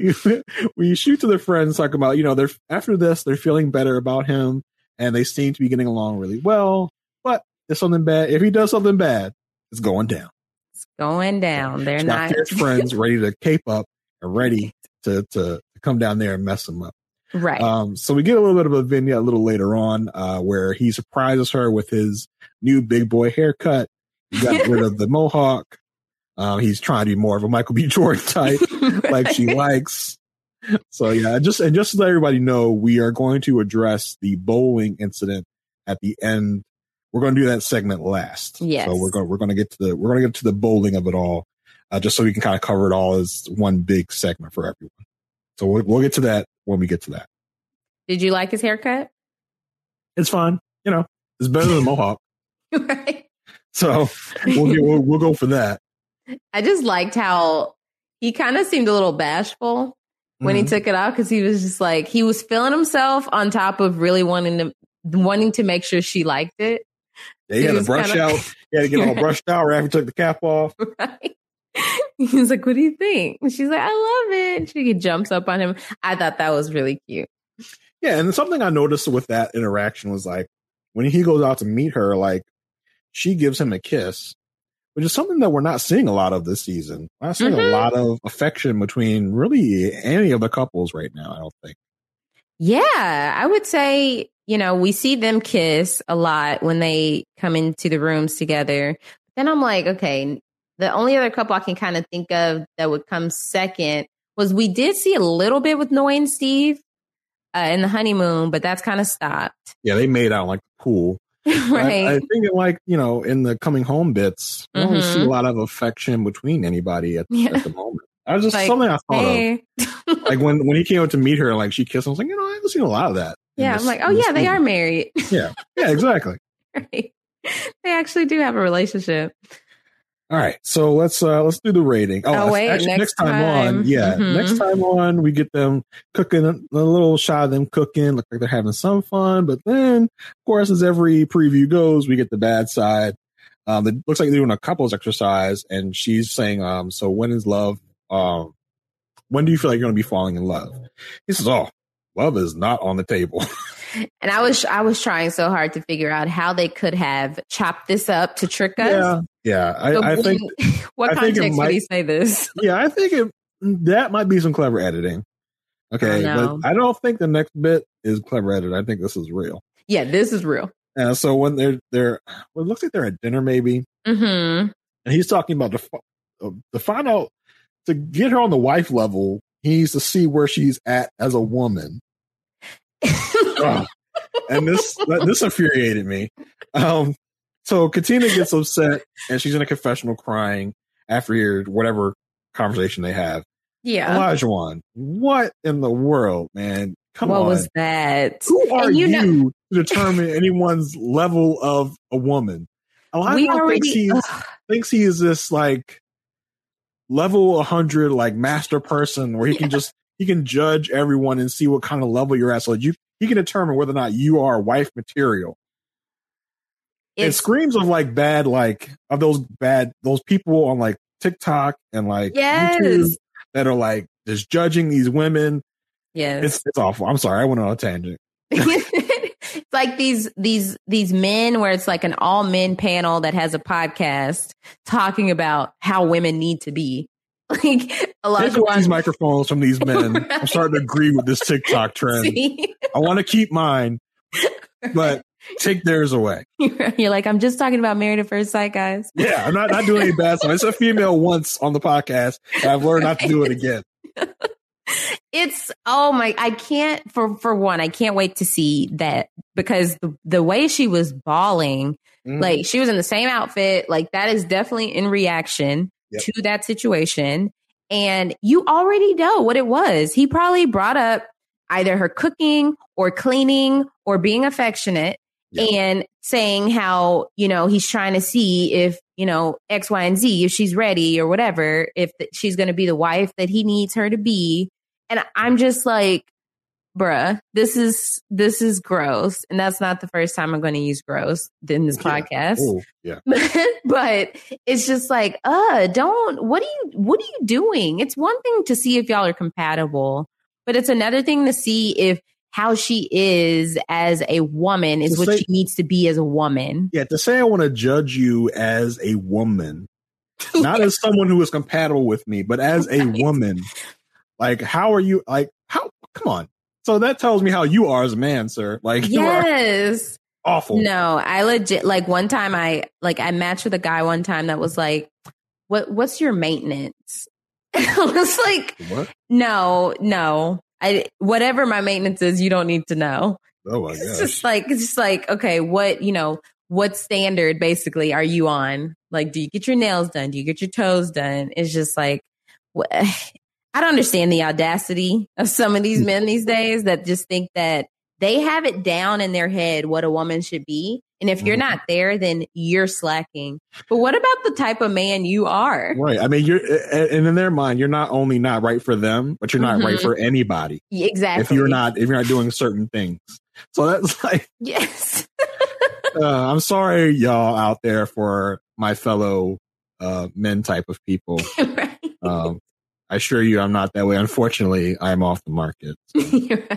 we shoot to the friends, talk about, after this, they're feeling better about him and they seem to be getting along really well. But there's something bad. If he does something bad, it's going down. It's going down. They're not friends ready to cape up and ready to come down there and mess him up. Right. So we get a little bit of a vignette a little later on where he surprises her with his new big boy haircut. He got rid of the mohawk. He's trying to be more of a Michael B. Jordan type, like she likes. So yeah, just to let everybody know, we are going to address the bowling incident at the end. We're going to do that segment last. Yes. So we're going to get to the bowling of it all, just so we can kind of cover it all as one big segment for everyone. So we'll get to that when we get to that. Did you like his haircut? It's fine. It's better than the mohawk. Right. So we'll go for that. I just liked how he kind of seemed a little bashful when he took it off, because he was just like, he was feeling himself on top of really wanting to make sure she liked it. Yeah, he had to brush out. He had to get all brushed out right after he took the cap off. Right. He's like, what do you think? And she's like, I love it. She jumps up on him. I thought that was really cute. Yeah, and something I noticed with that interaction was like, when he goes out to meet her, like, she gives him a kiss, which is something that we're not seeing a lot of this season. We're not seeing a lot of affection between really any of the couples right now, I don't think. Yeah, I would say, we see them kiss a lot when they come into the rooms together. Then I'm like, okay, the only other couple I can kind of think of that would come second was we did see a little bit with Noi and Steve in the honeymoon, but that's kind of stopped. Yeah, they made out like the pool. Right. I think in the coming home bits, we don't see a lot of affection between anybody at the moment. That was just like, something I thought of. Like when he came out to meet her, like she kissed him, I was like, I haven't seen a lot of that. Yeah, I'm like, oh yeah, they are married. Yeah, exactly. Right. They actually do have a relationship. All right, so let's do the rating. Oh wait, actually, next time on, next time on, we get them cooking, a little shot of them cooking. Look like they're having some fun, but then, of course, as every preview goes, we get the bad side. It looks like they're doing a couples exercise, and she's saying, "So when is love? When do you feel like you're going to be falling in love?" He says, "Oh, love is not on the table." And I was trying so hard to figure out how they could have chopped this up to trick us. Yeah. I think. What context would he say this? Yeah, I think that might be some clever editing. Okay, but I don't think the next bit is clever edited. I think this is real. Yeah, this is real. And so when it looks like they're at dinner, maybe. And he's talking about to find out, to get her on the wife level, he needs to see where she's at as a woman. And this infuriated me. So Katina gets upset and she's in a confessional crying after whatever conversation they have. Yeah. Olajuwon, what in the world, man? Come on. What was that? Who are you to determine anyone's level of a woman? Olajuwon thinks he is this like level 100 like master person where he can judge everyone and see what kind of level you're at. So he can determine whether or not you are wife material. It screams of like bad, like of those people on like TikTok and like YouTube that are like just judging these women. Yes. It's awful. I'm sorry. I went on a tangent. It's like these men where it's like an all men panel that has a podcast talking about how women need to be. Like a lot of these microphones from these men. Right. I'm starting to agree with this TikTok trend. See? I want to keep mine, but take theirs away. You're like, I'm just talking about Married at First Sight, guys. Yeah, I'm not doing any bad stuff. It's a female once on the podcast, and I've learned not to do it again. I can't, for one, I can't wait to see that because the way she was bawling, like she was in the same outfit, like that is definitely in reaction to that situation. And you already know what it was. He probably brought up either her cooking or cleaning or being affectionate and saying how, he's trying to see if, X, Y, and Z, if she's ready or whatever, if she's going to be the wife that he needs her to be. And I'm just like, bruh, this is gross. And that's not the first time I'm going to use gross in this podcast. Oh, yeah. But it's just like, what are you doing? It's one thing to see if y'all are compatible, but it's another thing to see if how she is as a woman is what she needs to be as a woman. Yeah. To say I want to judge you as a woman, not as someone who is compatible with me, but as a woman. Like, how are you? Like, how? Come on. So that tells me how you are as a man, sir. Like, you are awful. No, I legit, like one time I matched with a guy one time that was like, what's your maintenance? I was like, what? No. Whatever my maintenance is, you don't need to know. Oh my gosh. It's just like, okay, what standard basically are you on? Like, do you get your nails done? Do you get your toes done? It's just like, what? I don't understand the audacity of some of these men these days that just think that they have it down in their head what a woman should be. And if you're not there, then you're slacking. But what about the type of man you are? Right. I mean, and in their mind, you're not only not right for them, but you're not right for anybody. Exactly. If you're not doing certain things. So that's like, yes. I'm sorry, y'all out there, for my fellow men type of people. Right. I assure you I'm not that way. Unfortunately, I'm off the market. So. You're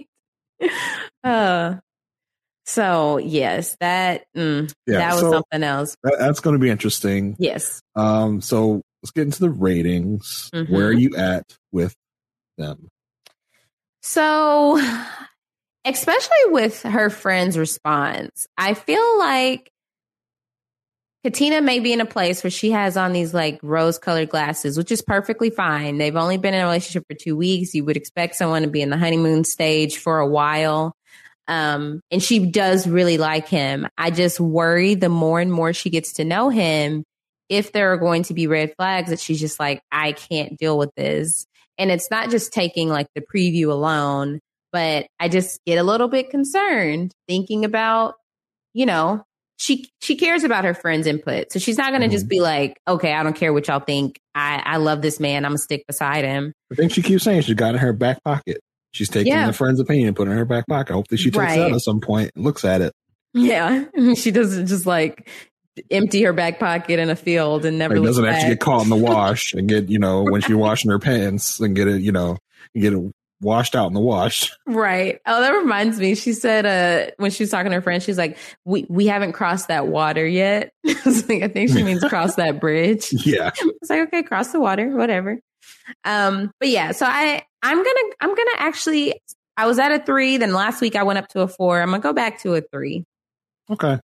right. So yes, that was something else. That's going to be interesting. Yes. So let's get into the ratings. Where are you at with them? So, especially with her friend's response, I feel like Katina may be in a place where she has on these like rose-colored glasses, which is perfectly fine. They've only been in a relationship for 2 weeks. You would expect someone to be in the honeymoon stage for a while. And she does really like him. I just worry the more and more she gets to know him, if there are going to be red flags that she's just like, I can't deal with this. And it's not just taking like the preview alone, but I just get a little bit concerned thinking about, she cares about her friend's input. So she's not going to just be like, okay, I don't care what y'all think. I love this man. I'm going to stick beside him. I think she keeps saying she's got it in her back pocket. She's taking the friend's opinion and putting it in her back pocket. Hopefully she takes it out at some point and looks at it. Yeah. She doesn't just like empty her back pocket in a field and never doesn't actually get caught in the wash and get, when she's washing her pants and get it, washed out in the wash. Right. Oh, that reminds me. She said when she was talking to her friend, she's like, we haven't crossed that water yet. I think she means cross that bridge. Yeah. It's like, okay, cross the water, whatever. But yeah, so I'm gonna actually, I was at a 3, then last week I went up to a 4. I'm gonna go back to a 3. Okay.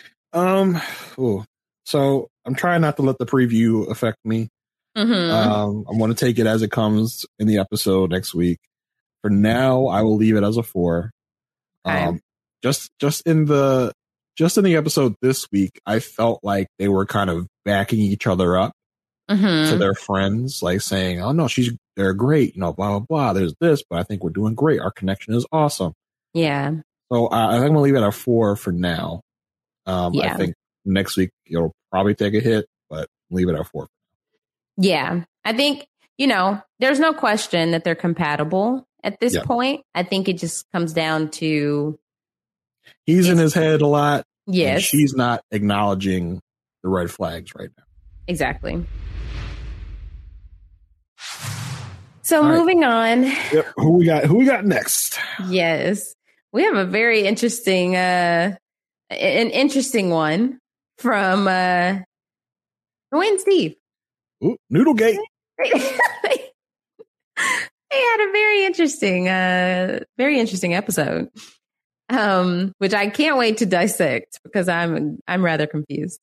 So I'm trying not to let the preview affect me. I'm going to take it as it comes in the episode next week. For now, I will leave it as a 4. Okay. Just in the episode this week, I felt like they were kind of backing each other up to their friends, like saying, "Oh no, they're great," blah blah blah. There's this, but I think we're doing great. Our connection is awesome. Yeah. So I think I'm gonna leave it at 4 for now. I think next week it'll probably take a hit, but leave it at 4. Yeah, I think there's no question that they're compatible at this point. I think it just comes down to he's in his head a lot. Yes, and she's not acknowledging the red flags right now. Exactly. So moving on. Yep. Who we got next? Yes. We have a very interesting an interesting one from Roy and Steve. Ooh, Noodlegate. They had a very interesting episode. Which I can't wait to dissect because I'm rather confused.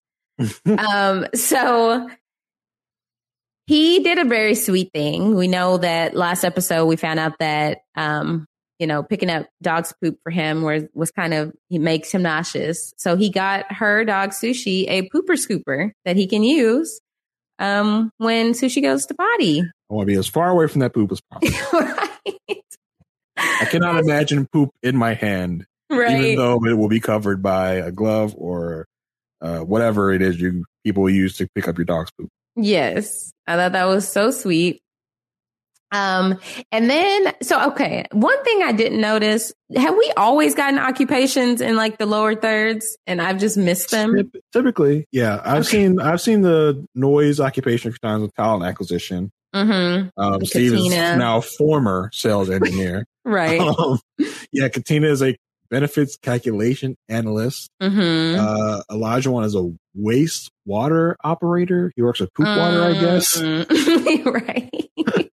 So he did a very sweet thing. We know that last episode we found out that picking up dog's poop for him was kind of, he makes him nauseous. So he got her dog Sushi a pooper scooper that he can use when Sushi goes to potty. I want to be as far away from that poop as possible. Right. I cannot imagine poop in my hand, even though it will be covered by a glove or whatever it is people use to pick up your dog's poop. Yes, I thought that was so sweet. And then, one thing I didn't notice, have we always gotten occupations in like the lower thirds and I've just missed them? Typically, yeah. I've seen the noise occupation a few times with talent acquisition. Mm-hmm. Steve is now a former sales engineer. Right. Katina is a benefits calculation analyst. Mm-hmm. Elijah one is a wastewater operator. He works with poop water, I guess. Right.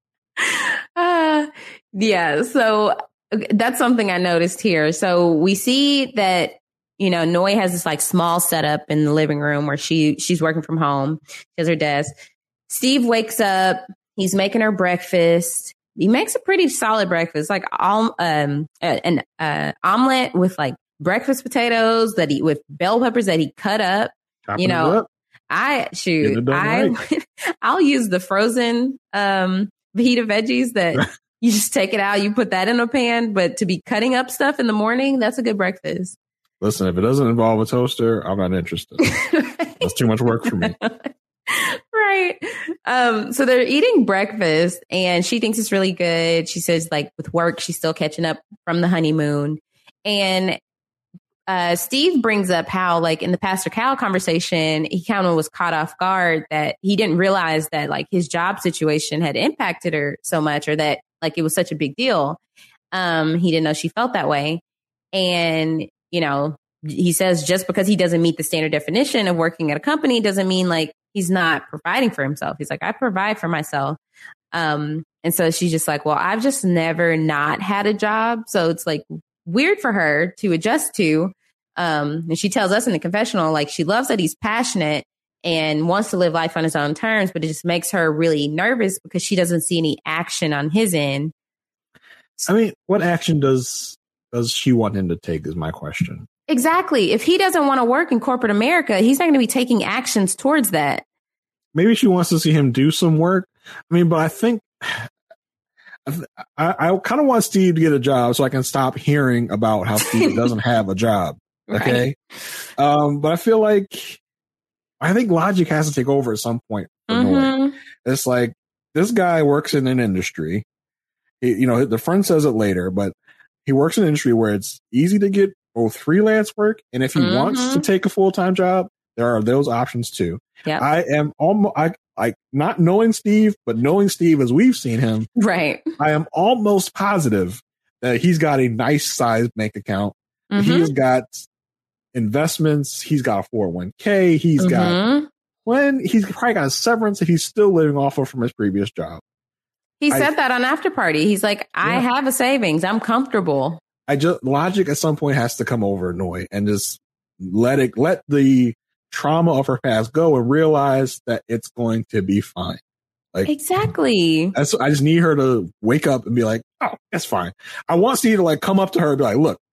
Yeah. So that's something I noticed here. So we see that, Noi has this like small setup in the living room where she's working from home. She has her desk. Steve wakes up. He's making her breakfast. He makes a pretty solid breakfast, like an omelet with like breakfast potatoes with bell peppers that he cut up. I'll use the frozen fajita veggies that you just take it out, you put that in a pan. But to be cutting up stuff in the morning, that's a good breakfast. Listen, if it doesn't involve a toaster, I'm not interested. That's too much work for me. Right. So they're eating breakfast and she thinks it's really good. She says like with work, she's still catching up from the honeymoon. And Steve brings up how like in the Pastor Cal conversation, he kind of was caught off guard that he didn't realize that like his job situation had impacted her so much or that like it was such a big deal. He didn't know she felt that way. And, he says just because he doesn't meet the standard definition of working at a company doesn't mean like he's not providing for himself. He's like, I provide for myself. And so she's just like, well, I've just never not had a job. So it's like weird for her to adjust to. And she tells us in the confessional, like she loves that he's passionate and wants to live life on his own terms, but it just makes her really nervous because she doesn't see any action on his end. I mean, what action does she want him to take is my question. Exactly. If he doesn't want to work in corporate America, he's not going to be taking actions towards that. Maybe she wants to see him do some work. I mean, but I think I kind of want Steve to get a job so I can stop hearing about how Steve doesn't have a job. Okay. Right. But I feel like I think logic has to take over at some point. It's like this guy works in an industry. The friend says it later, but he works in an industry where it's easy to get freelance work. And if he wants to take a full-time job, there are those options too. Yep. I am almost, not knowing Steve, but knowing Steve as we've seen him. Right. I am almost positive that he's got a nice sized bank account. He's got investments. He's got a 401k. He's he's probably got a severance if he's still living off of from his previous job. He said that on After Party. He's like, I have a savings. I'm comfortable. Logic at some point has to come over Noi and just let the trauma of her past go and realize that it's going to be fine. Like exactly. I just need her to wake up and be like, oh, that's fine. I want Steve to like come up to her and be like, look,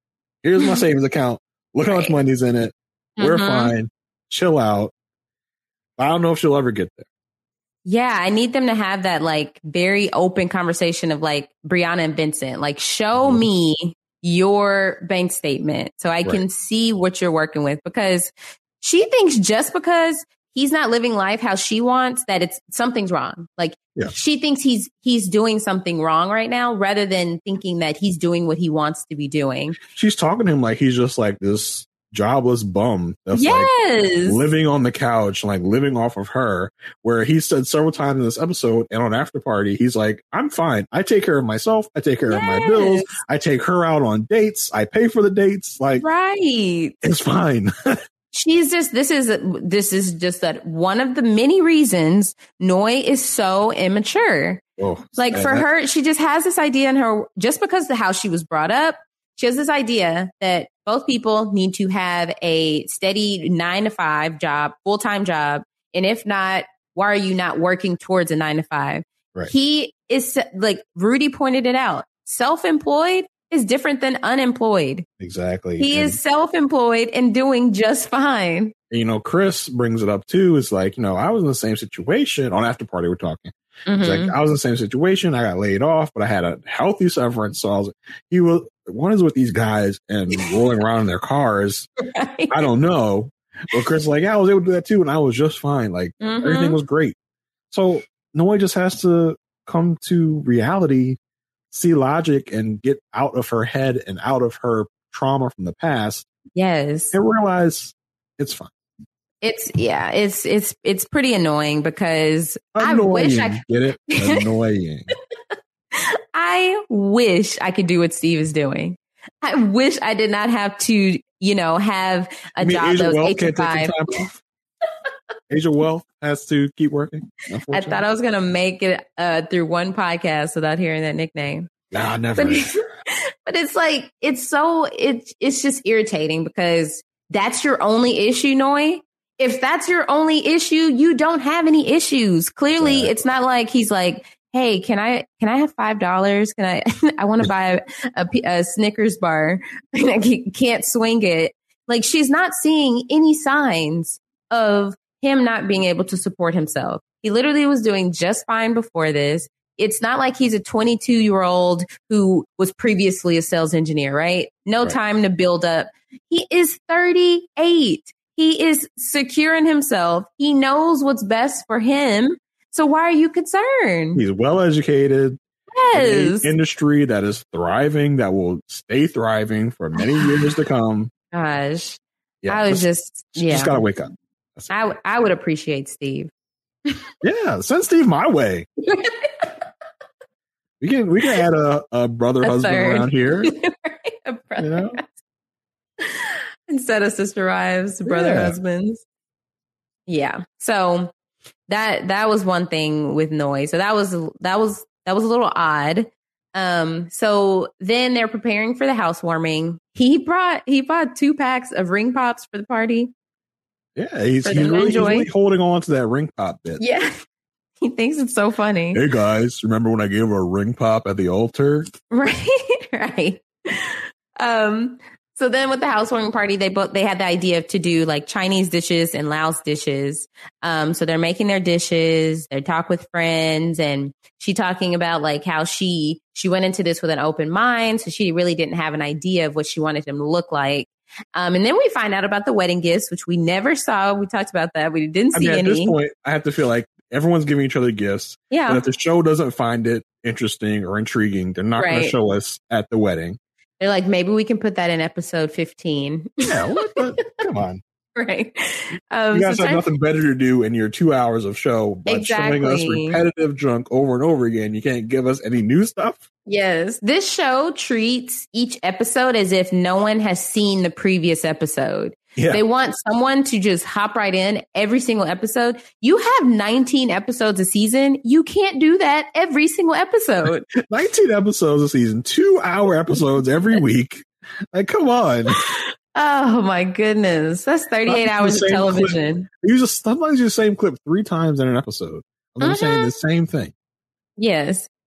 Here's my savings account. Look how much money's in it. We're fine. Chill out. I don't know if she'll ever get there. Yeah, I need them to have that like very open conversation of like Brianna and Vincent. Like, show me your bank statement so I can see what you're working with, because she thinks just because he's not living life how she wants that it's something's wrong. Like she thinks he's doing something wrong right now rather than thinking that he's doing what he wants to be doing. She's talking to him like he's just like this jobless bum that's like living on the couch, like living off of her, where he said several times in this episode and on After Party, he's like, I'm fine. I take care of myself. I take care of my bills. I take her out on dates. I pay for the dates. Like, it's fine. She's just, this is just that one of the many reasons Noi is so immature. Like for her, she just has this idea in her, just because of how she was brought up, she has this idea that both people need to have a steady 9-to-5 job, full-time job. And if not, why are you not working towards a 9-to-5? Right. He is, like Rudy pointed it out, self-employed is different than unemployed. Exactly. He is self-employed and doing just fine. You know, Chris brings it up too. It's like, you know, I was in the same situation on After Party. We're talking. It's like, I was in the same situation. I got laid off, but I had a healthy severance. So I was, one is with these guys and rolling around in their cars. I don't know. But Chris is like, yeah, I was able to do that too. And I was just fine. Like everything was great. So Noi just has to come to reality, see logic, and get out of her head and out of her trauma from the past. Yes. And realize it's fine. It's pretty annoying because I wish I could get it. Annoying. I wish I could do what Steve is doing. I wish I did not have to, have a job that was 8 to 5. Asia Wealth has to keep working. I thought I was going to make it through one podcast without hearing that nickname. Nah, never. But it's like, it's just irritating because that's your only issue, Noi. If that's your only issue, you don't have any issues. Clearly, it's not like he's like, hey, can I have $5? I want to buy a Snickers bar and I can't swing it. Like, she's not seeing any signs of him not being able to support himself. He literally was doing just fine before this. It's not like he's a 22-year-old who was previously a sales engineer, right? No time to build up. He is 38. He is secure in himself. He knows what's best for him. So why are you concerned? He's well educated. Yes. In an industry that is thriving, that will stay thriving for many years to come. Gosh. Yeah, I was just gotta wake up. I would appreciate Steve. Yeah, send Steve my way. We can add a brother husband around here. A brother instead of sister wives, brother husbands. Yeah. So that was one thing with Noi. So that was a little odd. So then they're preparing for the housewarming. He bought 2 packs of ring pops for the party. Yeah, he's really holding on to that ring pop bit. Yeah. He thinks it's so funny. Hey guys, remember when I gave her a ring pop at the altar? Right. So then with the housewarming party, they had the idea to do like Chinese dishes and Laos dishes. So they're making their dishes, they talk with friends, and she talking about like how she went into this with an open mind. So she really didn't have an idea of what she wanted them to look like. And then we find out about the wedding gifts, which we never saw. We talked about that. We didn't see any. At this point, I have to feel like everyone's giving each other gifts. Yeah. But if the show doesn't find it interesting or intriguing, they're not going to show us at the wedding. They're like, maybe we can put that in episode 15. Yeah, come on. Right. You guys have nothing better to do in your 2 hours of show but showing us repetitive junk over and over again. You can't give us any new stuff? Yes. This show treats each episode as if no one has seen the previous episode. Yeah. They want someone to just hop right in every single episode. You have 19 episodes a season. You can't do that every single episode. 19 episodes a season, 2-hour episodes every week. Like, come on. Oh my goodness. That's 38 hours of television. Sometimes use the same clip 3 times in an episode. I'm saying the same thing. Yes.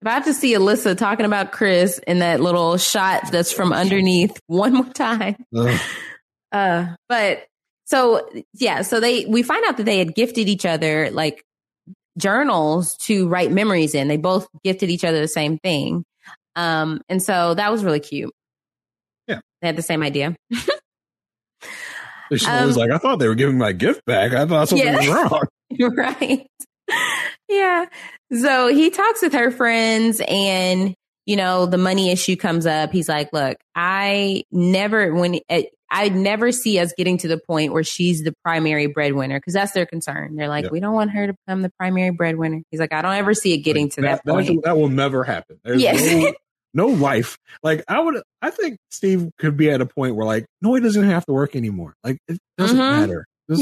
If I have to see Alyssa talking about Chris in that little shot that's from underneath one more time. But so, yeah, so we find out that they had gifted each other like journals to write memories in. They both gifted each other the same thing. And so that was really cute. Yeah. They had the same idea. She's always like, I thought they were giving my gift back. I thought something was wrong. Right. Yeah. So he talks with her friends and, you know, the money issue comes up. He's like, look, I never see us getting to the point where she's the primary breadwinner, because that's their concern. They're like, we don't want her to become the primary breadwinner. He's like, I don't ever see it getting to that point. That will never happen. There's no life. Like I think Steve could be at a point where like, no, he doesn't have to work anymore. Like it doesn't matter.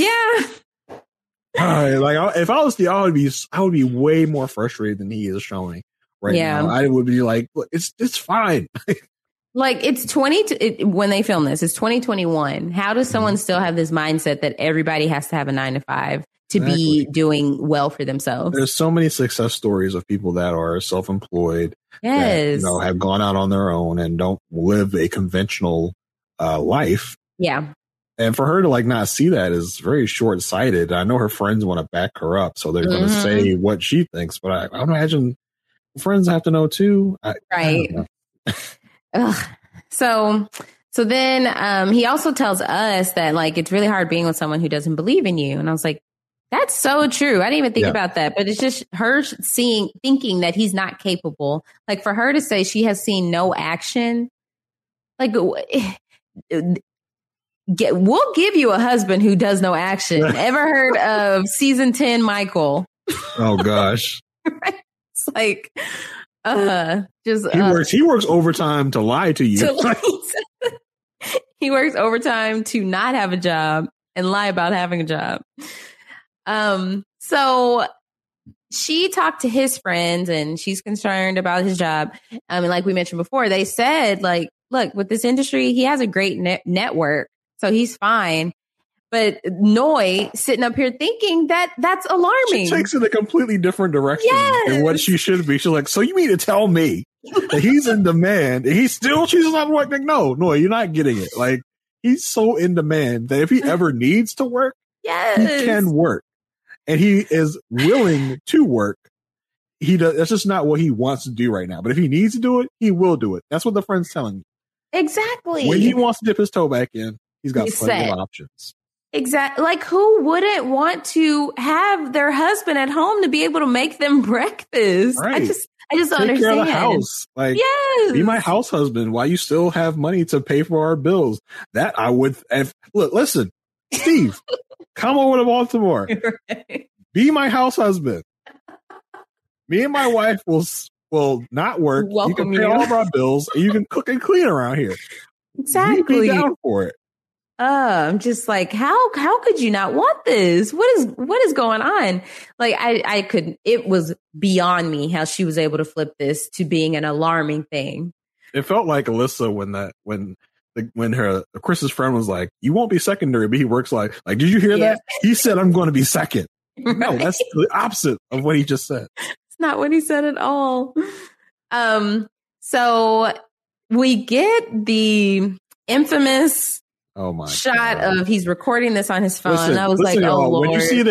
Like if I was Steve, I would be way more frustrated than he is showing right now. I would be like, look, it's fine. Like it's when they film this, it's 2021. How does someone still have this mindset that everybody has to have a 9 to 5 to be doing well for themselves? There's so many success stories of people that are self-employed, that, have gone out on their own and don't live a conventional life. Yeah. And for her to like not see that is very short-sighted. I know her friends want to back her up, so they're going to say what she thinks. But I imagine friends have to know too. Right. So then he also tells us that like it's really hard being with someone who doesn't believe in you. And I was like, that's so true. I didn't even think about that. But it's just her thinking that he's not capable. Like for her to say she has seen no action, like we'll give you a husband who does no action. Ever heard of season 10 Michael? Oh gosh. It's like he works overtime to lie to you. He works overtime to not have a job and lie about having a job. So she talked to his friends and she's concerned about his job. And like we mentioned before, they said like, look, with this industry, he has a great network. So he's fine. But Noi sitting up here thinking that's alarming. She takes it a completely different direction than what she should be. She's like, so you mean to tell me that he's in demand and she's not working? No, you're not getting it. Like he's so in demand that if he ever needs to work, he can work. And he is willing to work. That's just not what he wants to do right now. But if he needs to do it, he will do it. That's what the friend's telling me. Exactly. When he wants to dip his toe back in, he's got plenty of options. Exactly. Like who wouldn't want to have their husband at home to be able to make them breakfast? Right. I just don't understand. Take care of the house. Like, be my house husband while you still have money to pay for our bills. That I would. Look, listen, Steve, come over to Baltimore. Right. Be my house husband. Me and my wife will not work. You can pay all of our bills, and you can cook and clean around here. Exactly. Be down for it. I'm just like, how could you not want this? What is going on? Like I couldn't, it was beyond me how she was able to flip this to being an alarming thing. It felt like Alyssa when her Chris's friend was like, you won't be secondary, but he works like did you hear that? He said, I'm going to be second. Right. No, that's the opposite of what he just said. It's not what he said at all. So we get the infamous shot of he's recording this on his phone. Listen, I was like, oh Lord. When you see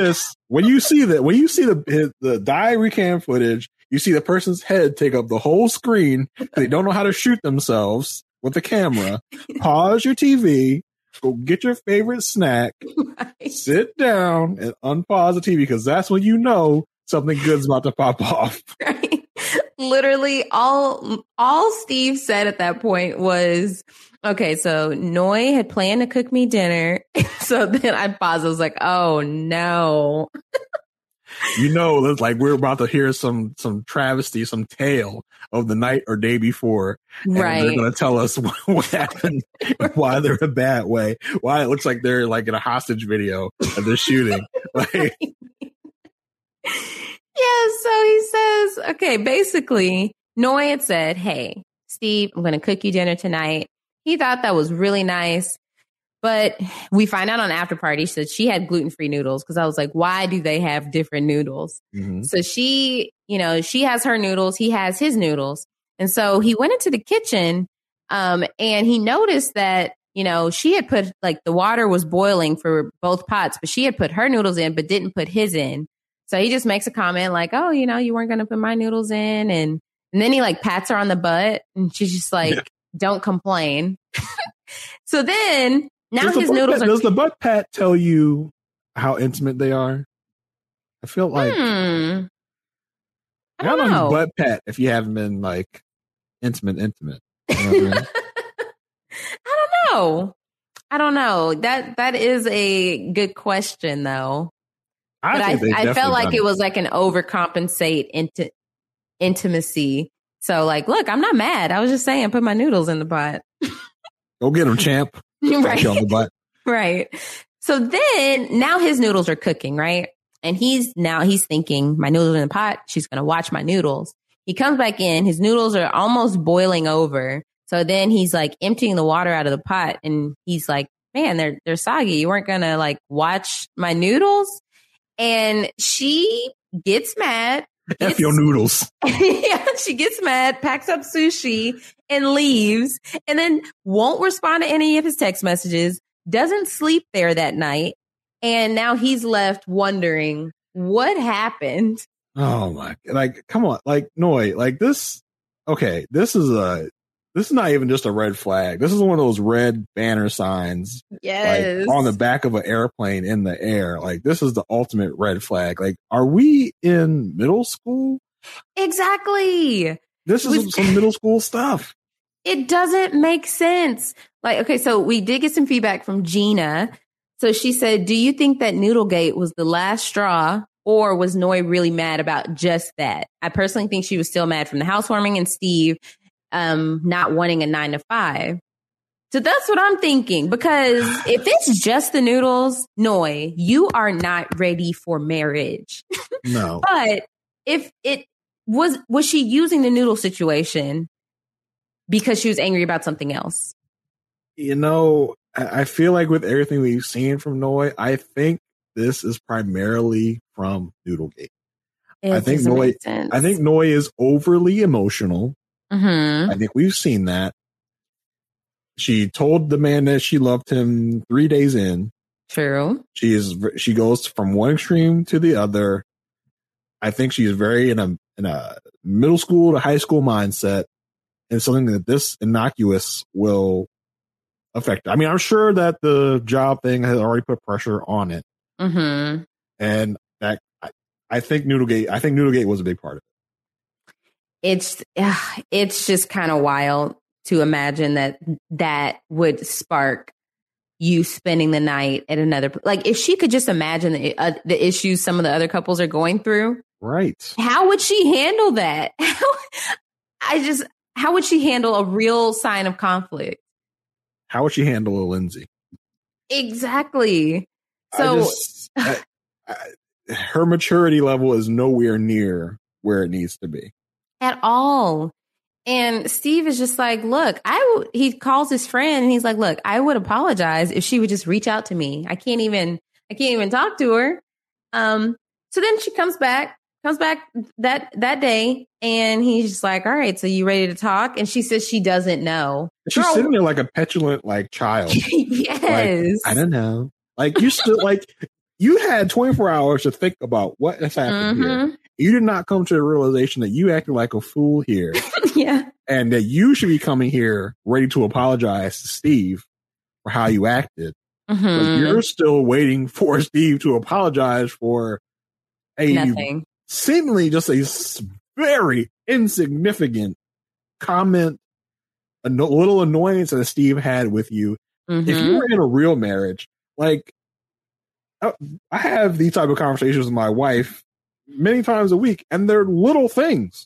the diary cam footage, you see the person's head take up the whole screen. They don't know how to shoot themselves with the camera. Pause your TV, go get your favorite snack, sit down and unpause the TV, because that's when you know something good's about to pop off. Right. Literally all Steve said at that point was, okay, so Noi had planned to cook me dinner. So then I paused. I was like, oh no. It's like we're about to hear some travesty, some tale of the night or day before. And they're going to tell us what happened, why they're in a bad way, why it looks like they're like in a hostage video of the shooting. Like, yeah, so he says, okay, basically, Noi had said, hey, Steve, I'm going to cook you dinner tonight. He thought that was really nice. But we find out on after party that she had gluten-free noodles because I was like, why do they have different noodles? Mm-hmm. So she has her noodles. He has his noodles. And so he went into the kitchen and he noticed that, she had put the water was boiling for both pots, but she had put her noodles in, but didn't put his in. So he just makes a comment like, oh, you weren't going to put my noodles in. And then he pats her on the butt and she's just like, don't complain. So then now his noodles Does the butt pat tell you how intimate they are? I feel like I don't know. Butt pat if you haven't been intimate. You know what I mean? I don't know. That is a good question though. I felt like it was an overcompensate intimacy. So look, I'm not mad. I was just saying, put my noodles in the pot. Go get them, champ. Right. On the butt. Right. So then now his noodles are cooking, right? And he's thinking, my noodles are in the pot. She's going to watch my noodles. He comes back in. His noodles are almost boiling over. So then he's emptying the water out of the pot. And he's like, man, they're soggy. You weren't going to watch my noodles? And she gets mad. F your noodles. Yeah, she gets mad, packs up sushi and leaves, and then won't respond to any of his text messages, doesn't sleep there that night. And now he's left wondering what happened. Oh my, come on, Noi, this. Okay, this is not even just a red flag. This is one of those red banner signs. Yes. On the back of an airplane in the air. This is the ultimate red flag. Are we in middle school? Exactly. This is some middle school stuff. It doesn't make sense. Okay, so we did get some feedback from Gina. So she said, do you think that Noodlegate was the last straw, or was Noi really mad about just that? I personally think she was still mad from the housewarming and Steve not wanting a 9 to 5. So that's what I'm thinking, because if it's just the noodles, Noi, you are not ready for marriage. No. But if it was she using the noodle situation because she was angry about something else? I feel like with everything we've seen from Noi, I think this is primarily from Noodlegate. I think Noi is overly emotional. Mm-hmm. I think we've seen that. She told the man that she loved him 3 days in. True. She goes from one extreme to the other. I think she's very in a middle school to high school mindset, and something that this innocuous will affect. I mean, I'm sure that the job thing has already put pressure on it. Mm-hmm. And that I think Noodlegate was a big part of it. It's just kind of wild to imagine that would spark you spending the night at another. If she could just imagine the issues some of the other couples are going through, right? How would she handle that? How would she handle a real sign of conflict? How would she handle a Lindsay? Exactly. So her maturity level is nowhere near where it needs to be. At all. And Steve is just like, look, he calls his friend and he's like, look, I would apologize if she would just reach out to me. I can't even talk to her. So then she comes back that day, and he's just like, all right, so you ready to talk? And she says she doesn't know. She's sitting there like a petulant child. Yes. I don't know. You still you had 24 hours to think about what has happened here. You did not come to the realization that you acted like a fool here. Yeah. And that you should be coming here ready to apologize to Steve for how you acted. Mm-hmm. But you're still waiting for Steve to apologize for nothing. Seemingly just a very insignificant comment, a little annoyance that Steve had with you. Mm-hmm. If you were in a real marriage, I have these type of conversations with my wife many times a week, and they're little things,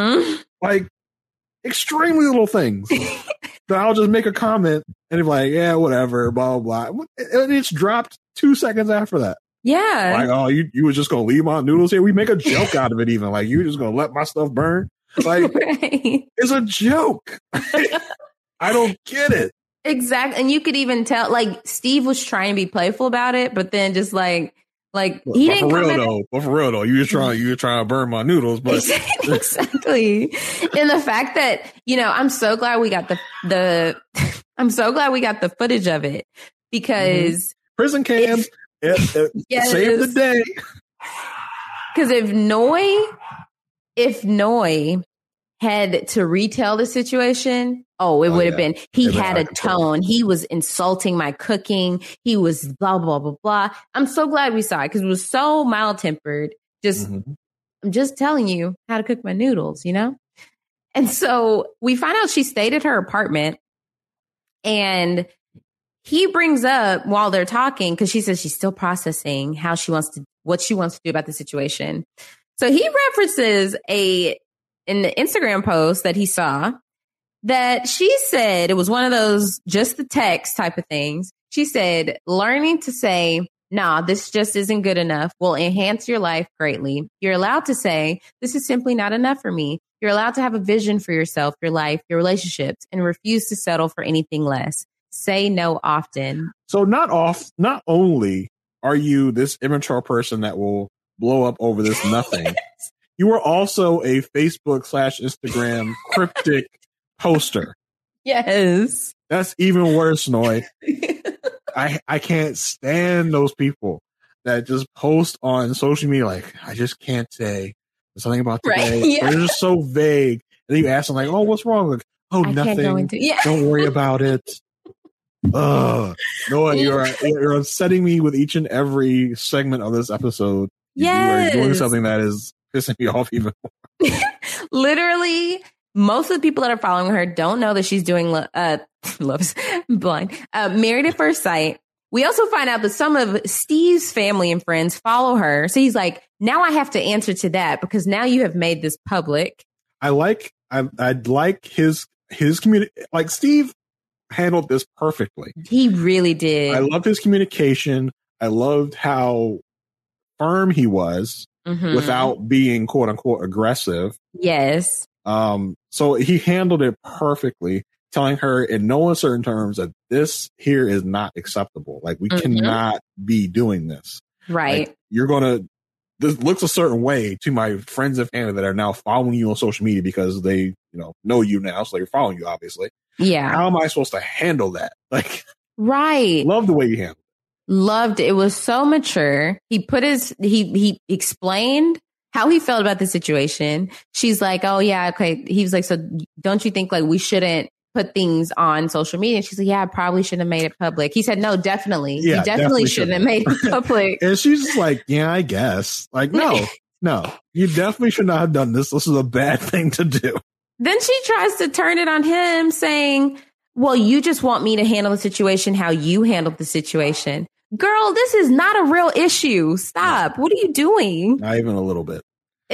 extremely little things that I'll just make a comment and be like, yeah, whatever, blah, blah, blah. And it's dropped 2 seconds after that. Yeah. Oh, you were just going to leave my noodles here? We make a joke out of it even. You're just going to let my stuff burn? Right. It's a joke. I don't get it. Exactly. And you could even tell, like, Steve was trying to be playful about it, but then just like he didn't for real though, you were trying to burn my noodles, but exactly. And the fact that, I'm so glad we got I'm so glad we got the footage of it, because prison cams yes. saved the day. Because if Noi had to retell the situation, it would have been, he had a tone. He was insulting my cooking. He was blah, blah, blah, blah. I'm so glad we saw it, because it was so mild tempered. I'm just telling you how to cook my noodles, And so we find out she stayed at her apartment, and he brings up while they're talking, because she says she's still processing what she wants to do about the situation. So he references in the Instagram post that he saw, that she said it was one of those just the text type of things. She said, learning to say, nah, this just isn't good enough will enhance your life greatly. You're allowed to say, this is simply not enough for me. You're allowed to have a vision for yourself, your life, your relationships, and refuse to settle for anything less. Say no often. So not only are you this immature person that will blow up over this nothing, you are also a Facebook/Instagram cryptic poster. Yes. That's even worse, Noi. I can't stand those people that just post on social media like, I just can't say something about today. Right, yeah. They're just so vague. And then you ask them like, oh, what's wrong? Like, nothing. Don't worry about it. No, you're upsetting me with each and every segment of this episode. Yes. You are doing something that is pissing me off even more. Literally, most of the people that are following her don't know that she's doing Love's Blind, Married at First Sight. We also find out that some of Steve's family and friends follow her. So he's like, now I have to answer to that, because now you have made this public. I'd like his community. Like, Steve handled this perfectly. He really did. I loved his communication. I loved how firm he was without being quote unquote aggressive. Yes. So he handled it perfectly, telling her in no uncertain terms that this here is not acceptable. Like, we cannot be doing this. Right. Like, this looks a certain way to my friends and family that are now following you on social media because they, know you now. So they're following you, obviously. Yeah. How am I supposed to handle that? Like, right. Love the way you handled it. Loved it. It was so mature. He explained how he felt about the situation. She's like, oh yeah, okay. He was like, so don't you think like we shouldn't put things on social media? And she's like, yeah, I probably shouldn't have made it public. He said, no, definitely. Yeah, you definitely shouldn't have made it public. And she's just like, yeah, I guess. Like, no, you definitely should not have done this. This is a bad thing to do. Then she tries to turn it on him, saying, well, you just want me to handle the situation how you handled the situation. Girl, this is not a real issue. Stop. What are you doing? Not even a little bit.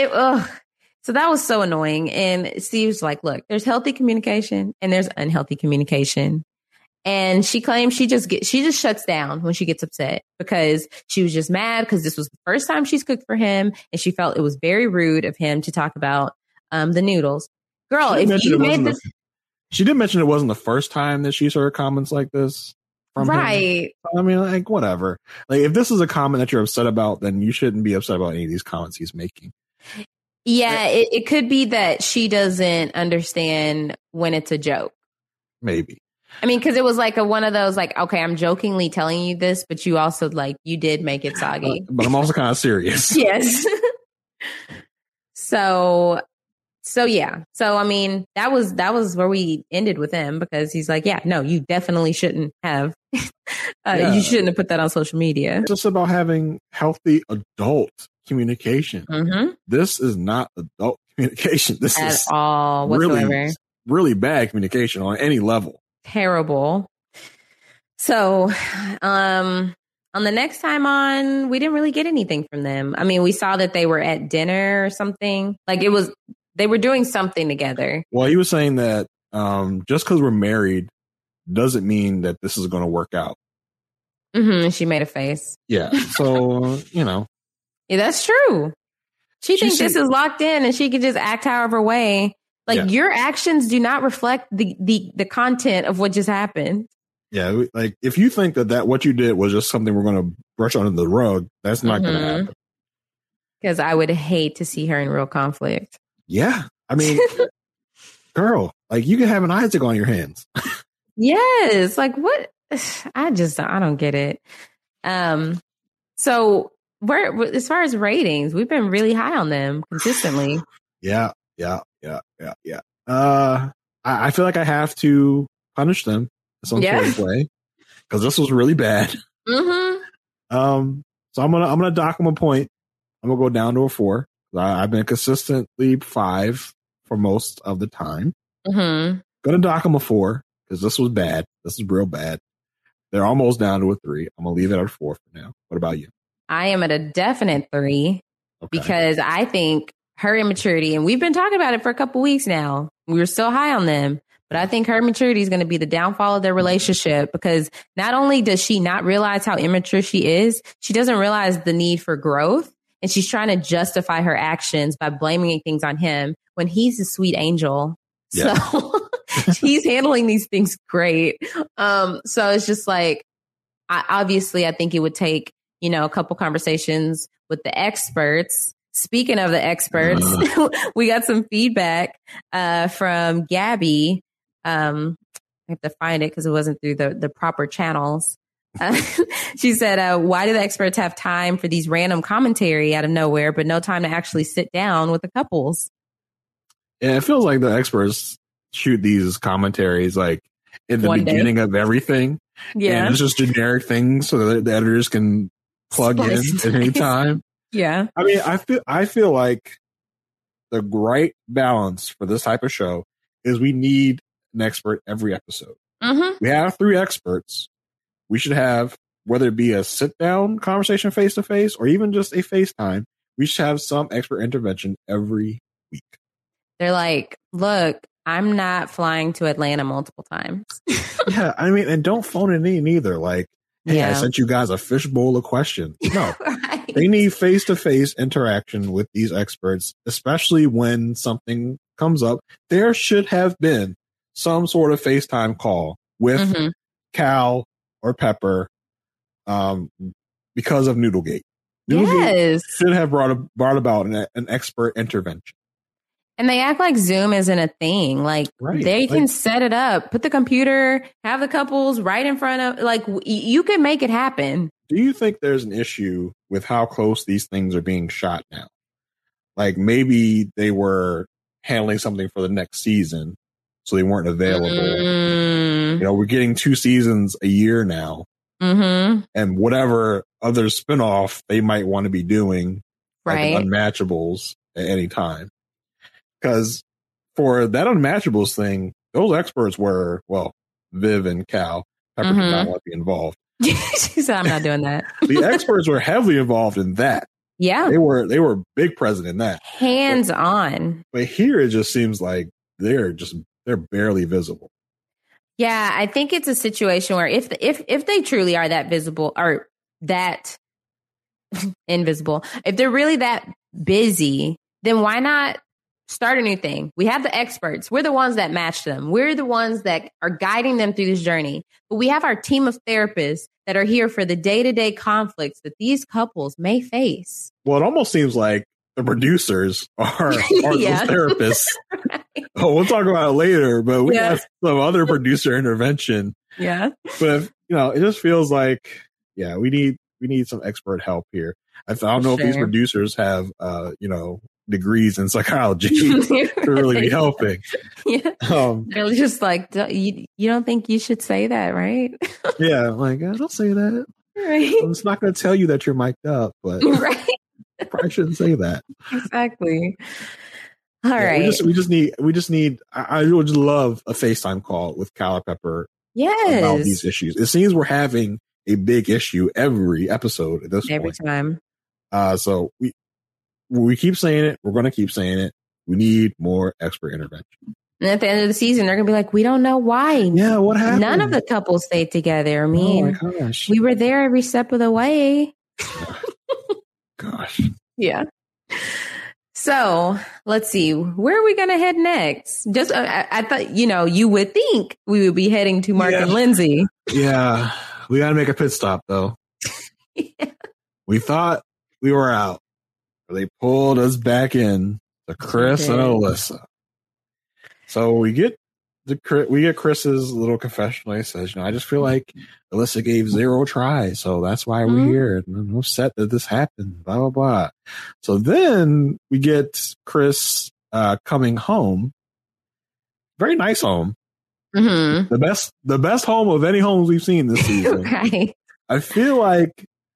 So that was so annoying. And Steve's like, look, there's healthy communication and there's unhealthy communication. And she claims she just shuts down when she gets upset, because she was just mad because this was the first time she's cooked for him. And she felt it was very rude of him to talk about the noodles. Girl, if you made this. She did mention it wasn't the first time that she's heard comments like this from him. I mean, like, whatever. Like, if this is a comment that you're upset about, then you shouldn't be upset about any of these comments he's making. Yeah, it could be that she doesn't understand when it's a joke. Maybe. I mean, because it was like one of those, like, okay, I'm jokingly telling you this, but you also, like, you did make it soggy. But I'm also kind of serious. Yes. So yeah. So, I mean, that was where we ended with him, because he's like, yeah, no, you definitely shouldn't have. You shouldn't have put that on social media. It's just about having healthy adult communication. Mm-hmm. This is not adult communication. This at is all whatsoever. Really bad communication on any level. Terrible. So, on the next time on, we didn't really get anything from them. I mean, we saw that they were at dinner or something. Like, they were doing something together. Well, he was saying that just because we're married doesn't mean that this is going to work out. Mm-hmm. She made a face. Yeah. So, Yeah, that's true. She thinks this is locked in and she could just act however way. Like, your actions do not reflect the content of what just happened. Yeah, like if you think that what you did was just something we're going to brush under the rug, that's not going to happen. Because I would hate to see her in real conflict. Yeah, I mean, girl, like you can have an Isaac on your hands. Yes, like what? I don't get it. So we're as far as ratings, we've been really high on them consistently. Yeah. I feel like I have to punish them in some sort of way because this was really bad. Mm-hmm. So I'm gonna dock them a point. I'm gonna go down to a 4. I've been consistently 5 for most of the time. Mm-hmm. Gonna dock them a 4 because this was bad. This is real bad. They're almost down to a 3. I'm gonna leave it at a 4 for now. What about you? I am at a definite 3 because I think her immaturity, and we've been talking about it for a couple weeks now. We were still high on them, but I think her immaturity is going to be the downfall of their relationship because not only does she not realize how immature she is, she doesn't realize the need for growth. And she's trying to justify her actions by blaming things on him when he's a sweet angel. Yeah. So he's handling these things great. So it's just like, I think it would take, a couple conversations with the experts. Speaking of the experts, we got some feedback from Gabby. I have to find it because it wasn't through the proper channels. She said, why do the experts have time for these random commentary out of nowhere, but no time to actually sit down with the couples? Yeah, it feels like the experts shoot these commentaries like in the beginning of everything. Yeah. And it's just generic things so that the editors can plug in at any time. Yeah. I mean, I feel like the right balance for this type of show is we need an expert every episode. Mm-hmm. We have 3 experts. We should have, whether it be a sit-down conversation face-to-face or even just a FaceTime, we should have some expert intervention every week. They're like, look, I'm not flying to Atlanta multiple times. Yeah, I mean, and don't phone it in either. Like, hey, I sent you guys a fishbowl of questions. No, right. They need face-to-face interaction with these experts, especially when something comes up. There should have been some sort of FaceTime call with Cal or Pepper because of Noodlegate. Noodlegate should have brought about an expert intervention. And they act like Zoom isn't a thing. Like they can set it up, put the computer, have the couples right in front of, like you can make it happen. Do you think there's an issue with how close these things are being shot now? Like maybe they were handling something for the next season, so they weren't available. We're getting 2 seasons a year now. Mm-hmm. And whatever other spinoff they might want to be doing, like Unmatchables at any time. Because for that Unmatchables thing, those experts were, Viv and Cal. Pepper did not want to be involved. She said, I'm not doing that. The experts were heavily involved in that. Yeah. They were big present in that. Hands on. But here it just seems like they're barely visible. Yeah, I think it's a situation where if they truly are that visible or that invisible, if they're really that busy, then why not start a new thing? We have the experts. We're the ones that match them. We're the ones that are guiding them through this journey. But we have our team of therapists that are here for the day-to-day conflicts that these couples may face. Well, it almost seems like the producers are those therapists. Right. Oh, we'll talk about it later, but we have some other producer intervention. Yeah. But it just feels like, we need some expert help here. I don't know if these producers have degrees in psychology to really be helping. Yeah. They're just like, you don't think you should say that, right? Yeah, like, don't say that. Right. I'm just not going to tell you that you're mic'd up, but I probably shouldn't say that. Exactly. All right. We just need, I would just love a FaceTime call with Cal or Pepper about these issues. It seems we're having a big issue every episode at this point. Every time. So we keep saying it. We're going to keep saying it. We need more expert intervention. And at the end of the season, they're going to be like, we don't know why. Yeah, what happened? None of the couples stayed together. I mean, we were there every step of the way. Gosh. Yeah. So let's see, where are we going to head next? Just, I thought, you would think we would be heading to Mark and Lindsay. Yeah. We got to make a pit stop though. Yeah. We thought we were out. They pulled us back in to Chris and Alyssa. So we get Chris's little confessional. He says, I just feel like Alyssa gave 0 tries, so that's why we're here. And I'm upset that this happened, blah, blah, blah. So then we get Chris coming home. Very nice home. Mm-hmm. The best home of any homes we've seen this season. Right. I feel like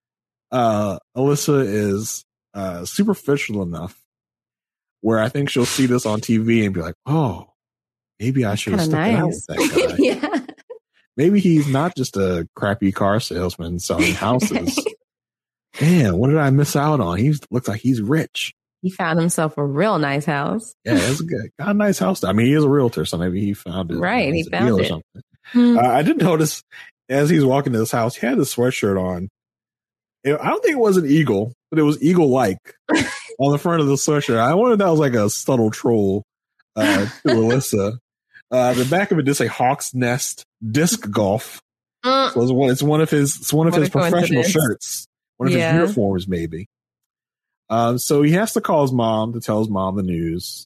Alyssa is superficial enough where I think she'll see this on TV and be like, oh, maybe I should have stuck it out with that guy. Yeah. Maybe he's not just a crappy car salesman selling houses. Man, what did I miss out on? He looks like he's rich. He found himself a real nice house. Yeah, it's got a nice house. I mean, he is a realtor, so maybe he found it. Right, he found it. Or something. I did notice as he's walking to this house, he had this sweatshirt on. I don't think it was an eagle, but it was eagle-like on the front of the sweatshirt. I wondered if that was like a subtle troll to Alyssa. The back of it did say Hawk's Nest Disc Golf. So it's one of his professional shirts, one of his uniforms, maybe. So he has to call his mom to tell his mom the news,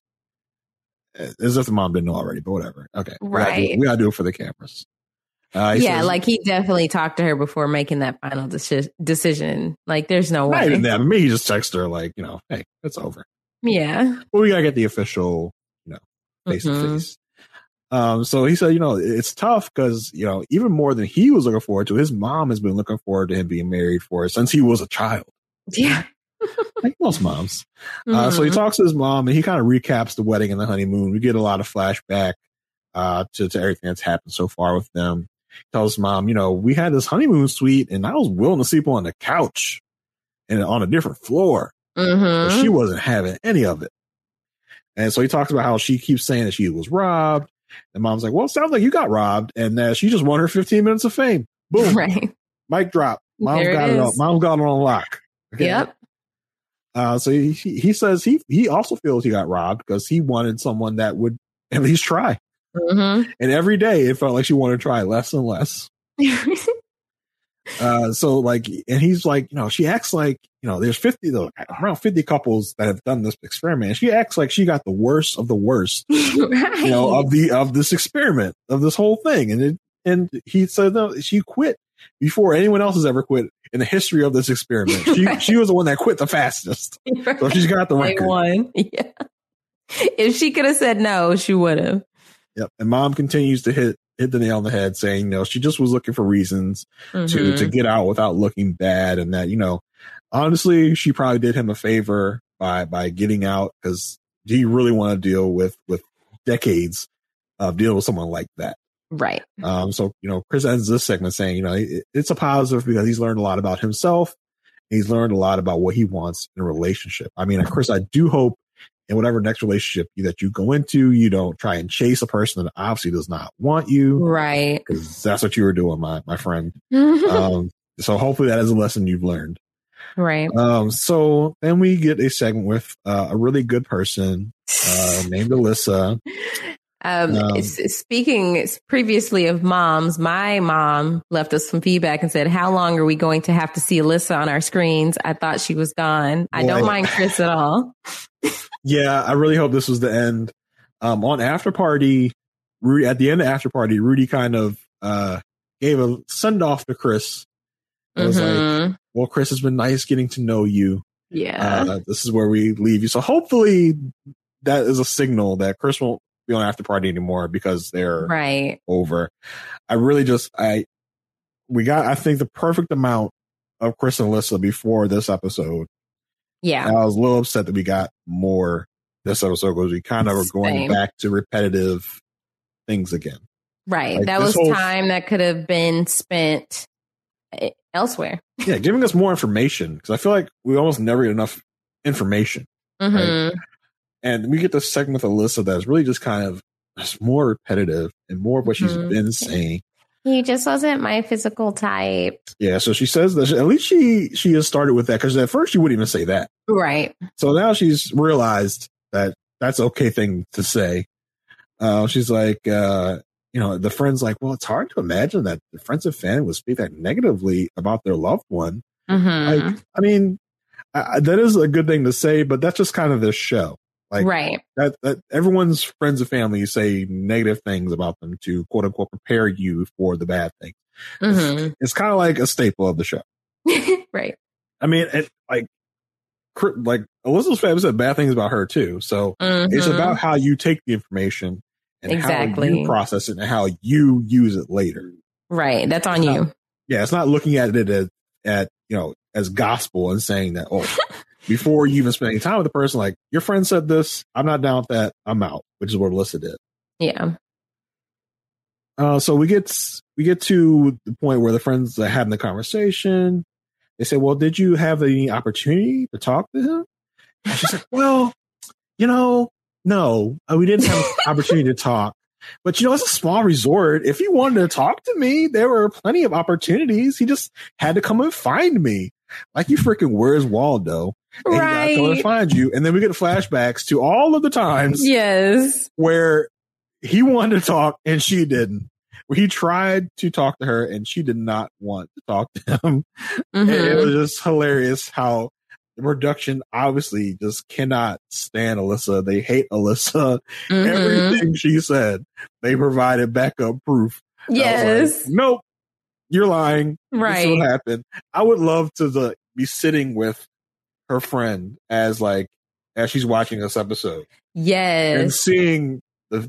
as if the mom didn't know already. But whatever. Okay, right. We gotta do it for the cameras. He says, he definitely talked to her before making that final decision. Like, there's no way. Not even that. Maybe he just texted her like, hey, it's over. Yeah. Well, we gotta get the official, face to face. So he said, it's tough because, even more than he was looking forward to, his mom has been looking forward to him being married since he was a child. Yeah. Like most moms. So he talks to his mom and he kind of recaps the wedding and the honeymoon. We get a lot of flashback to everything that's happened so far with them. He tells his mom, we had this honeymoon suite and I was willing to sleep on the couch and on a different floor. But she wasn't having any of it. And so he talks about how she keeps saying that she was robbed. And mom's like, well, it sounds like you got robbed. And she just won her 15 minutes of fame. Boom. Right. Mic drop. Mom's got it on lock. Okay? Yep. So he says he also feels he got robbed because he wanted someone that would at least try. And every day it felt like she wanted to try less and less. And he's like, she acts like, there's around 50 couples that have done this experiment. She acts like she got the worst of the worst, right. of this experiment, of this whole thing. And he said, no, she quit before anyone else has ever quit in the history of this experiment. She was the one that quit the fastest. Right. So she's got the record. One. Yeah. If she could have said no, she would have. Yep. And mom continues to hit the nail on the head saying, she just was looking for reasons to get out without looking bad. And that, honestly, she probably did him a favor by getting out because he really wanted to deal with decades of dealing with someone like that. Right. So, Chris ends this segment saying, it's a positive because he's learned a lot about himself. He's learned a lot about what he wants in a relationship. I mean, Chris, I do hope in whatever next relationship that you go into, you don't try and chase a person that obviously does not want you. Right. Because that's what you were doing, my friend. So hopefully that is a lesson you've learned. Right. So then we get a segment with a really good person named Alyssa. Speaking previously of moms, my mom left us some feedback and said, how long are we going to have to see Alyssa on our screens? I thought she was gone. I don't mind Chris at all. Yeah, I really hope this was the end. On After Party, at the end of After Party, Rudy kind of gave a send off to Chris. It was like, well, Chris, has been nice getting to know you. Yeah. This is where we leave you. So hopefully that is a signal that Chris won't be on After Party anymore because they're over. We got, I think, the perfect amount of Chris and Alyssa before this episode. Yeah. And I was a little upset that we got more this episode because we kind of were going back to repetitive things again. Right. Like that was time that could have been spent elsewhere. Yeah, giving us more information because I feel like we almost never get enough information. Right? And we get this segment with Alyssa that's really just kind of just more repetitive and more of what she's been saying. He just wasn't my physical type. Yeah, so she says that at least she has started with that, because at first she wouldn't even say that. Right. So now she's realized that that's an okay thing to say. She's like, the friend's like, well, it's hard to imagine that the friends and family would speak that negatively about their loved one. Mm-hmm. Like, I mean, that is a good thing to say, but that's just kind of this show. Like, right. That everyone's friends and family say negative things about them to quote unquote prepare you for the bad things. Mm-hmm. It's kind of like a staple of the show. Right. I mean, like Elizabeth's family said bad things about her too. So it's about how you take the information and how you process it and how you use it later. Right. That's on you. Yeah. It's not looking at it as gospel and saying that, before you even spend any time with the person, like, your friend said this, I'm not down with that, I'm out, which is what Alyssa did. Yeah. So we get to the point where the friends are having the conversation. They say, well, did you have any opportunity to talk to him? And she's like, well, no, we didn't have an opportunity to talk. But, it's a small resort. If he wanted to talk to me, there were plenty of opportunities. He just had to come and find me. Like, you freaking Where's Waldo? And right. He got to come and find you. And then we get flashbacks to all of the times where he wanted to talk and she didn't. Where he tried to talk to her and she did not want to talk to him. Mm-hmm. And it was just hilarious how the production obviously just cannot stand Alyssa. They hate Alyssa. Mm-hmm. Everything she said, they provided backup proof. Yes. Like, nope, you're lying. Right. This is what happened. I would love to be sitting with her friend as she's watching this episode. Yes. And seeing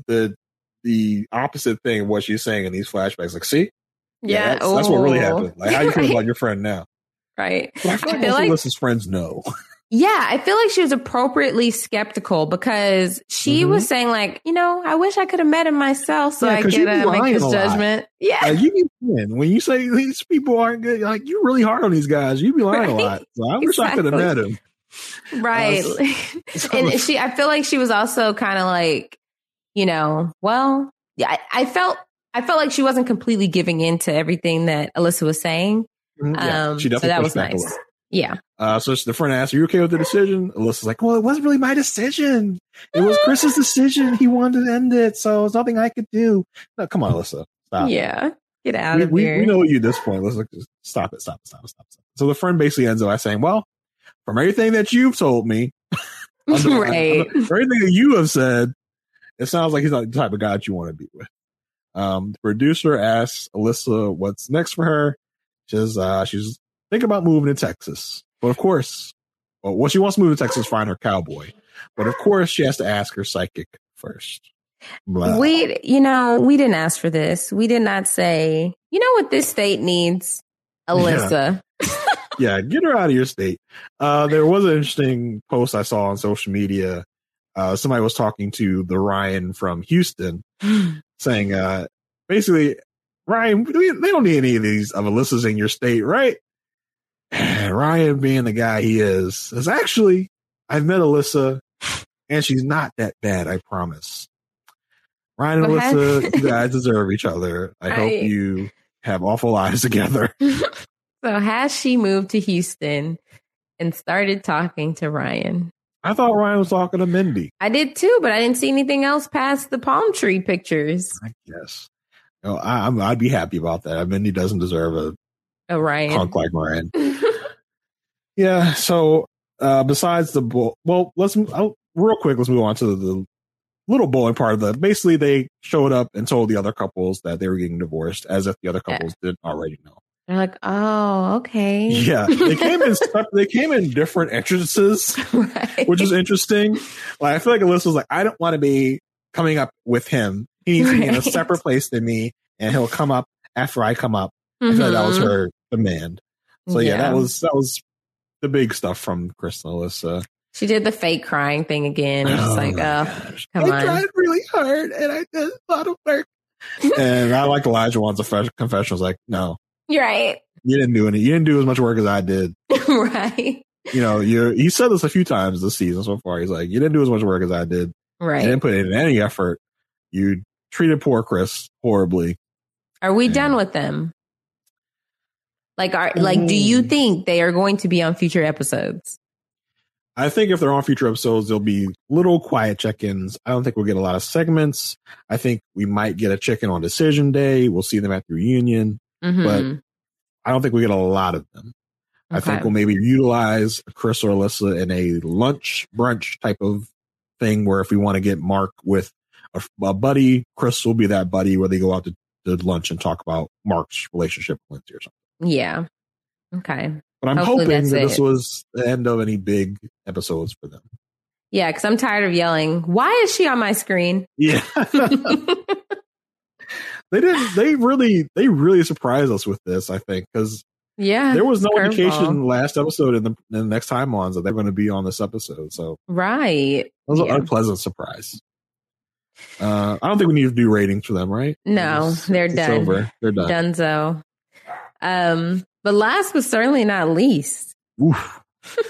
the opposite thing of what she's saying in these flashbacks. Like, see? Yeah. That's what really happened. Like, how you feel about your friend now? Right. But I feel like Alyssa's friends know. Yeah, I feel like she was appropriately skeptical because she was saying, like, I wish I could have met him myself so I could make this judgment. Yeah. You be lying. When you say these people aren't good, like, you're really hard on these guys. You be lying a lot. So I wish I could have met him. Right. And I feel like she was also kind of like, well, yeah, I felt like she wasn't completely giving in to everything that Alyssa was saying. Yeah, she definitely so that was nice. Yeah. So the friend asked, "Are you okay with the decision?" Alyssa's like, "Well, it wasn't really my decision. It was Chris's decision. He wanted to end it, so it's nothing I could do." No, come on, Alyssa. Stop. Yeah. Get out of here. We know you at this point. Let's stop it. Stop. So the friend basically ends up by saying, "Well, from everything that you've told me, right. from everything that you have said, it sounds like he's not the type of guy that you want to be with." The producer asks Alyssa what's next for her. She's thinking about moving to Texas. But of course, she wants to move to Texas, find her cowboy. But of course, she has to ask her psychic first. Blah. We didn't ask for this. We did not say, what this state needs? Alyssa. Yeah, get her out of your state. There was an interesting post I saw on social media. Somebody was talking to the Ryan from Houston, saying, basically, Ryan, they don't need any of these of Alyssa's in your state, right? And Ryan, being the guy he is actually, I've met Alyssa, and she's not that bad, I promise. Ryan and Alyssa, you guys deserve each other. I hope you have awful lives together. So has she moved to Houston and started talking to Ryan? I thought Ryan was talking to Mindy. I did too, but I didn't see anything else past the palm tree pictures. I guess. I'd be happy about that. Mindy doesn't deserve a Ryan. Punk like Ryan. Yeah. So besides the let's real quick. Let's move on to the little bowling part of the. Basically, they showed up and told the other couples that they were getting divorced, as if the other couples didn't already know. They're like, oh, okay. Yeah, they came in different entrances, right. Which is interesting. Like, I feel like Alyssa was like, I don't want to be coming up with him. He needs to be in a separate place than me, and he'll come up after I come up. I feel like that was her demand. So yeah, that was the big stuff from Chris and Alyssa. She did the fake crying thing again. It's just like, come on. I tried really hard, and I did a lot of work. And I like Elijah wants a confession. I was like, no. You're right. You didn't do any. You didn't do as much work as I did. Right. He said this a few times this season so far. He's like, you didn't do as much work as I did. Right. You didn't put in any effort. You treated poor Chris horribly. Are we done with them? Like, do you think they are going to be on future episodes? I think if they're on future episodes, there'll be little quiet check-ins. I don't think we'll get a lot of segments. I think we might get a check-in on decision day. We'll see them at the reunion, but I don't think we get a lot of them. Okay. I think we'll maybe utilize Chris or Alyssa in a lunch brunch type of thing where if we want to get Mark with a buddy, Chris will be that buddy where they go out to lunch and talk about Mark's relationship with Lindsay or something. Yeah. Okay. But I'm hoping that this was the end of any big episodes for them. Yeah, because I'm tired of yelling, why is she on my screen? Yeah. They really surprised us with this, I think, because there was no indication last episode in the next time ons that they're going to be on this episode. So right. It was an unpleasant surprise. I don't think we need to do ratings for them, right? No, they're done. Over. They're done. Donezo. But last but certainly not least. Oof.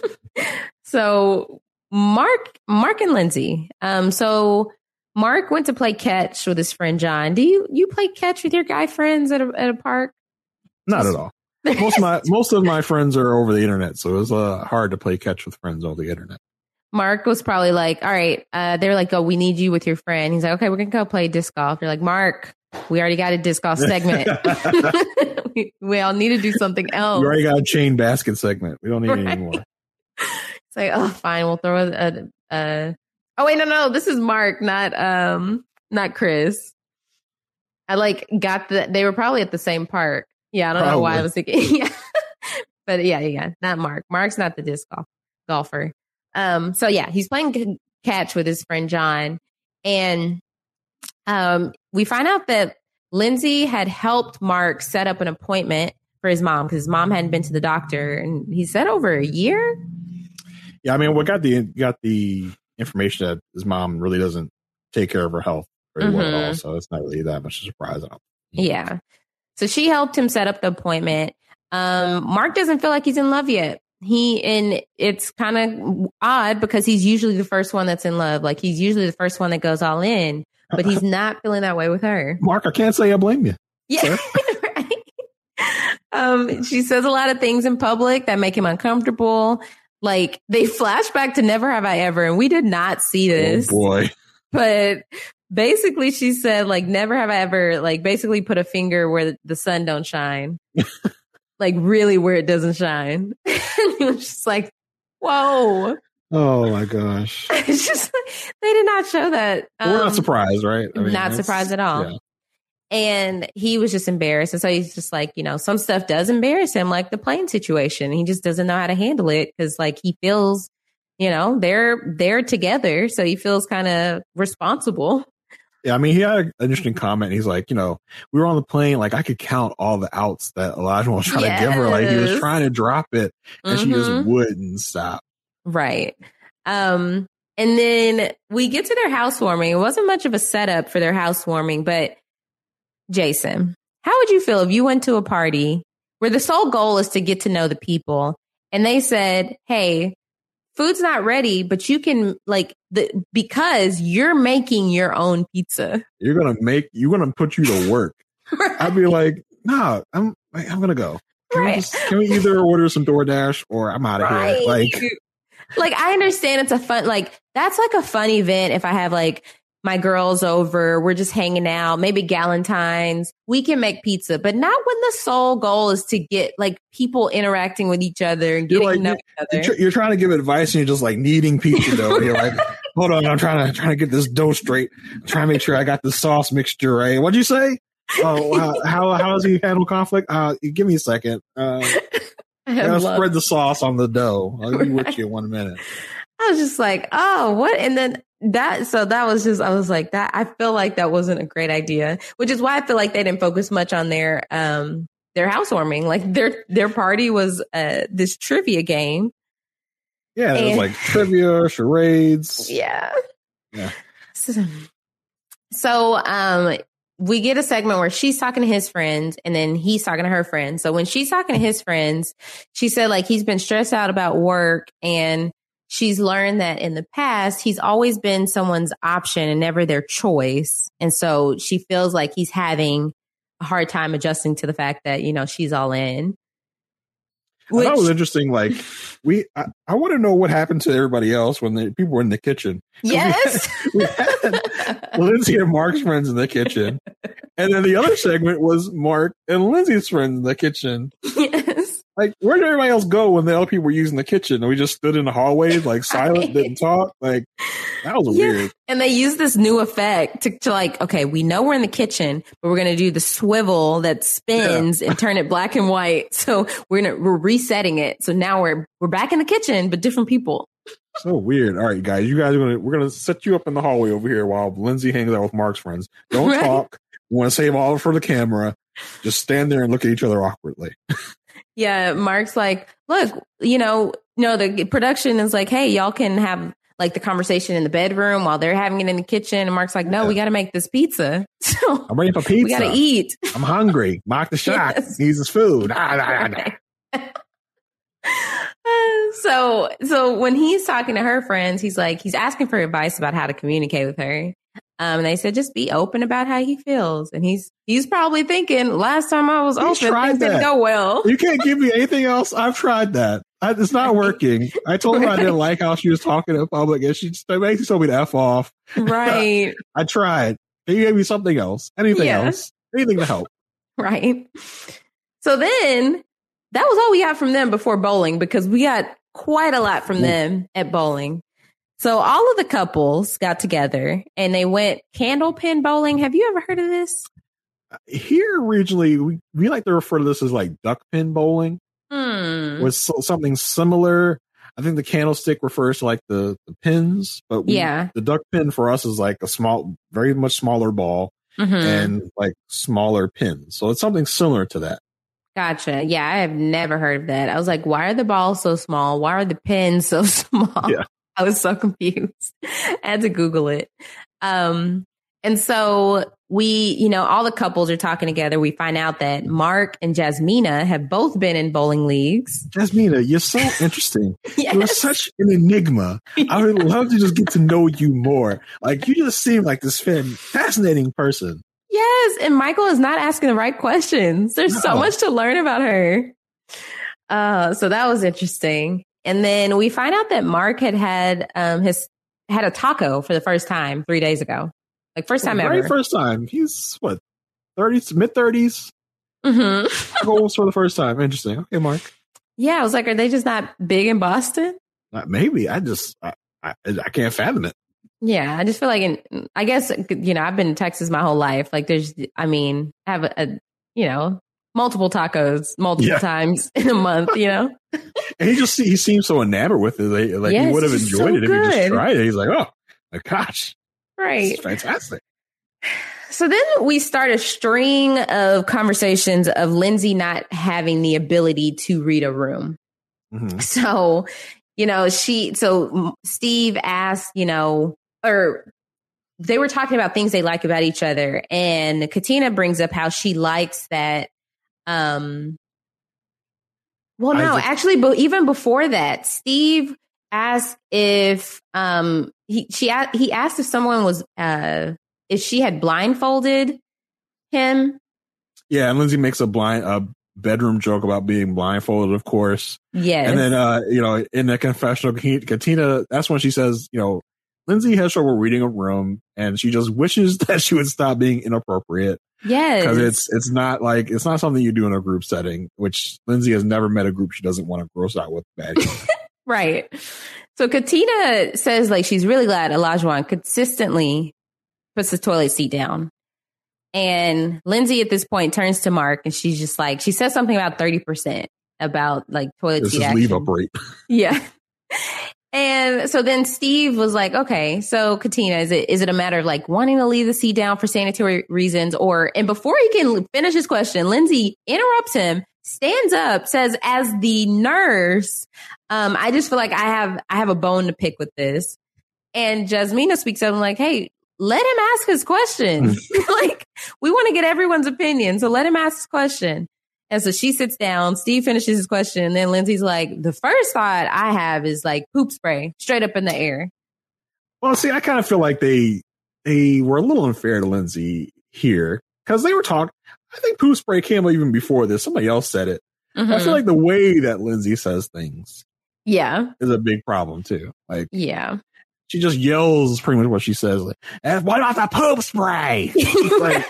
So Mark and Lindsay. So Mark went to play catch with his friend John. Do you play catch with your guy friends at a park? Not at all. Most of my friends are over the internet, so it was hard to play catch with friends over the internet. Mark was probably like, all right, they're like, oh, we need you with your friend. He's like, okay, we're going to go play disc golf. You're like, Mark, we already got a disc golf segment. we all need to do something else. We already got a chain basket segment. We don't need it anymore. It's like, oh, fine. We'll throw oh, wait, no. This is Mark, not Chris. I they were probably at the same park. Yeah, I don't know why I was thinking. Yeah. But yeah. Not Mark. Mark's not the disc golfer. So yeah, he's playing catch with his friend John. And we find out that Lindsay had helped Mark set up an appointment for his mom because his mom hadn't been to the doctor, and he said over a year. Yeah, I mean, we got the information that his mom really doesn't take care of her health very well at all, so it's not really that much of a surprise. Yeah. So she helped him set up the appointment. Mark doesn't feel like he's in love yet. It's kind of odd because he's usually the first one that's in love. Like he's usually the first one that goes all in, but he's not feeling that way with her. Mark, I can't say I blame you. Yeah. Right. She says a lot of things in public that make him uncomfortable. Like they flash back to Never Have I Ever, and we did not see this. Oh boy. But basically she said like never have I ever like basically put a finger where the sun don't shine. Like really where it doesn't shine. And it was just like, whoa. Oh my gosh. It's just like, they did not show that. We're not surprised, right? I mean, not surprised at all. Yeah. And he was just embarrassed. And so he's just like, some stuff does embarrass him, like the plane situation. He just doesn't know how to handle it because like he feels, they're together. So he feels kind of responsible. Yeah, I mean, he had an interesting comment. He's like, we were on the plane. Like, I could count all the outs that Elijah was trying to give her. Like, he was trying to drop it, and she just wouldn't stop. Right. And then we get to their housewarming. It wasn't much of a setup for their housewarming, but Jason, how would you feel if you went to a party where the sole goal is to get to know the people, and they said, hey, food's not ready, but you can because you're making your own pizza. You're gonna put you to work. Right. I'd be like, no, I'm gonna go. Can we either order some DoorDash or I'm out of here? Like I understand it's a fun, that's like a fun event. If I have my girls over, we're just hanging out, maybe Galentine's, we can make pizza, but not when the sole goal is to get people interacting with each other and getting to know each other. You're trying to give advice and you're just kneading pizza dough. You're like, hold on, I'm trying to get this dough straight. I'm trying to make sure I got the sauce mixture right. What'd you say? Oh, how does he handle conflict? Give me a second. Spread the sauce on the dough. I'll be with you in 1 minute. I was just like, oh, what? And then that was just, I was like, that, I feel like that wasn't a great idea, which is why I feel like they didn't focus much on their housewarming. Their party was this trivia game. Yeah, it was trivia, charades. Yeah. So we get a segment where she's talking to his friends and then he's talking to her friends. So when she's talking to his friends, she said he's been stressed out about work, and she's learned that in the past, he's always been someone's option and never their choice. And so she feels like he's having a hard time adjusting to the fact that, she's all in. I thought it was interesting. Like I want to know what happened to everybody else when people were in the kitchen. Yes. We had Lindsay and Mark's friends in the kitchen. And then the other segment was Mark and Lindsay's friends in the kitchen. Yes. Like, where did everybody else go when the other people were using the kitchen? And we just stood in the hallways, like silent, didn't talk. Like, that was weird. And they used this new effect to like, okay, we know we're in the kitchen, but we're going to do the swivel that spins and turn it black and white. So we're resetting it. So now we're back in the kitchen, but different people. So weird. All right, guys, we're gonna set you up in the hallway over here while Lindsay hangs out with Mark's friends. Don't talk. We want to save all for the camera. Just stand there and look at each other awkwardly. Yeah, Mark's like, look, the production is like, hey, y'all can have like the conversation in the bedroom while they're having it in the kitchen. And Mark's like, no, we got to make this pizza. So I'm ready for pizza. We got to eat. I'm hungry. Mark the Shock needs his food. So when he's talking to her friends, he's asking for advice about how to communicate with her. And they said, just be open about how he feels. And he's probably thinking, last time I was open, things didn't go well. You can't give me anything else. I've tried that. It's not working. I told her I didn't like how she was talking in public, and she basically told me to F off. Right. I tried. You gave me something else. Anything else. Anything to help. Right. So then that was all we got from them before bowling, because we got quite a lot from them at bowling. So all of the couples got together and they went candle pin bowling. Have you ever heard of this? Here regionally, we like to refer to this as like duck pin bowling. With something similar. I think the candlestick refers to like the pins, but the duck pin for us is like a very much smaller ball and like smaller pins. So it's something similar to that. Gotcha. Yeah, I have never heard of that. I was like, why are the balls so small? Why are the pins so small? Yeah. I was so confused. I had to Google it. And so we, all the couples are talking together. We find out that Mark and Jasmina have both been in bowling leagues. Jasmina, you're so interesting. Yes. You're such an enigma. I would love to just get to know you more. Like, you just seem like this fascinating person. Yes. And Michael is not asking the right questions. There's so much to learn about her. So that was interesting. And then we find out that Mark had a taco for the first time 3 days ago. Like, first time ever. First time. He's what, 30s, mid-30s? Goals for the first time. Interesting. Okay, Mark. Yeah, I was like, are they just not big in Boston? Maybe. I can't fathom it. Yeah, I just feel like, I guess, I've been in Texas my whole life. Like, I have multiple tacos multiple times in a month, And he seems so enamored with it. Like, he would have enjoyed it if he just tried it. He's like, oh my gosh. Right. It's fantastic. So then we start a string of conversations of Lindsay not having the ability to read a room. So, Steve asked, or they were talking about things they like about each other. And Katina brings up how she likes that. But even before that, Steve asked if he asked if someone was if she had blindfolded him. Yeah, and Lindsay makes a bedroom joke about being blindfolded, of course. Yes. And then in the confessional, Katina, that's when she says, Lindsay has trouble reading a room, and she just wishes that she would stop being inappropriate. Yes. Because it's not something you do in a group setting, which Lindsay has never met a group she doesn't want to gross out with bad. Right. So Katina says like she's really glad Olajuwon consistently puts the toilet seat down. And Lindsay at this point turns to Mark and she's just like, she says something about 30% about like toilet seat action. Leave up rate. Yeah. And so then Steve was like, okay, so Katina, is it a matter of like wanting to leave the seat down for sanitary reasons, and before he can finish his question, Lindsay interrupts him, stands up, says, as the nurse, I just feel like I have a bone to pick with this. And Jasmina speaks up and like, hey, let him ask his question. Like, we want to get everyone's opinion. So let him ask his question. And so she sits down, Steve finishes his question, and then Lindsay's like, the first thought I have is like poop spray straight up in the air. Well, see, I kind of feel like they were a little unfair to Lindsay here because they were talking. I think poo spray came up even before this. Somebody else said it. Mm-hmm. I feel like the way that Lindsay says things, is a big problem too. Like, she just yells pretty much what she says. Like, what about the poop spray? Like,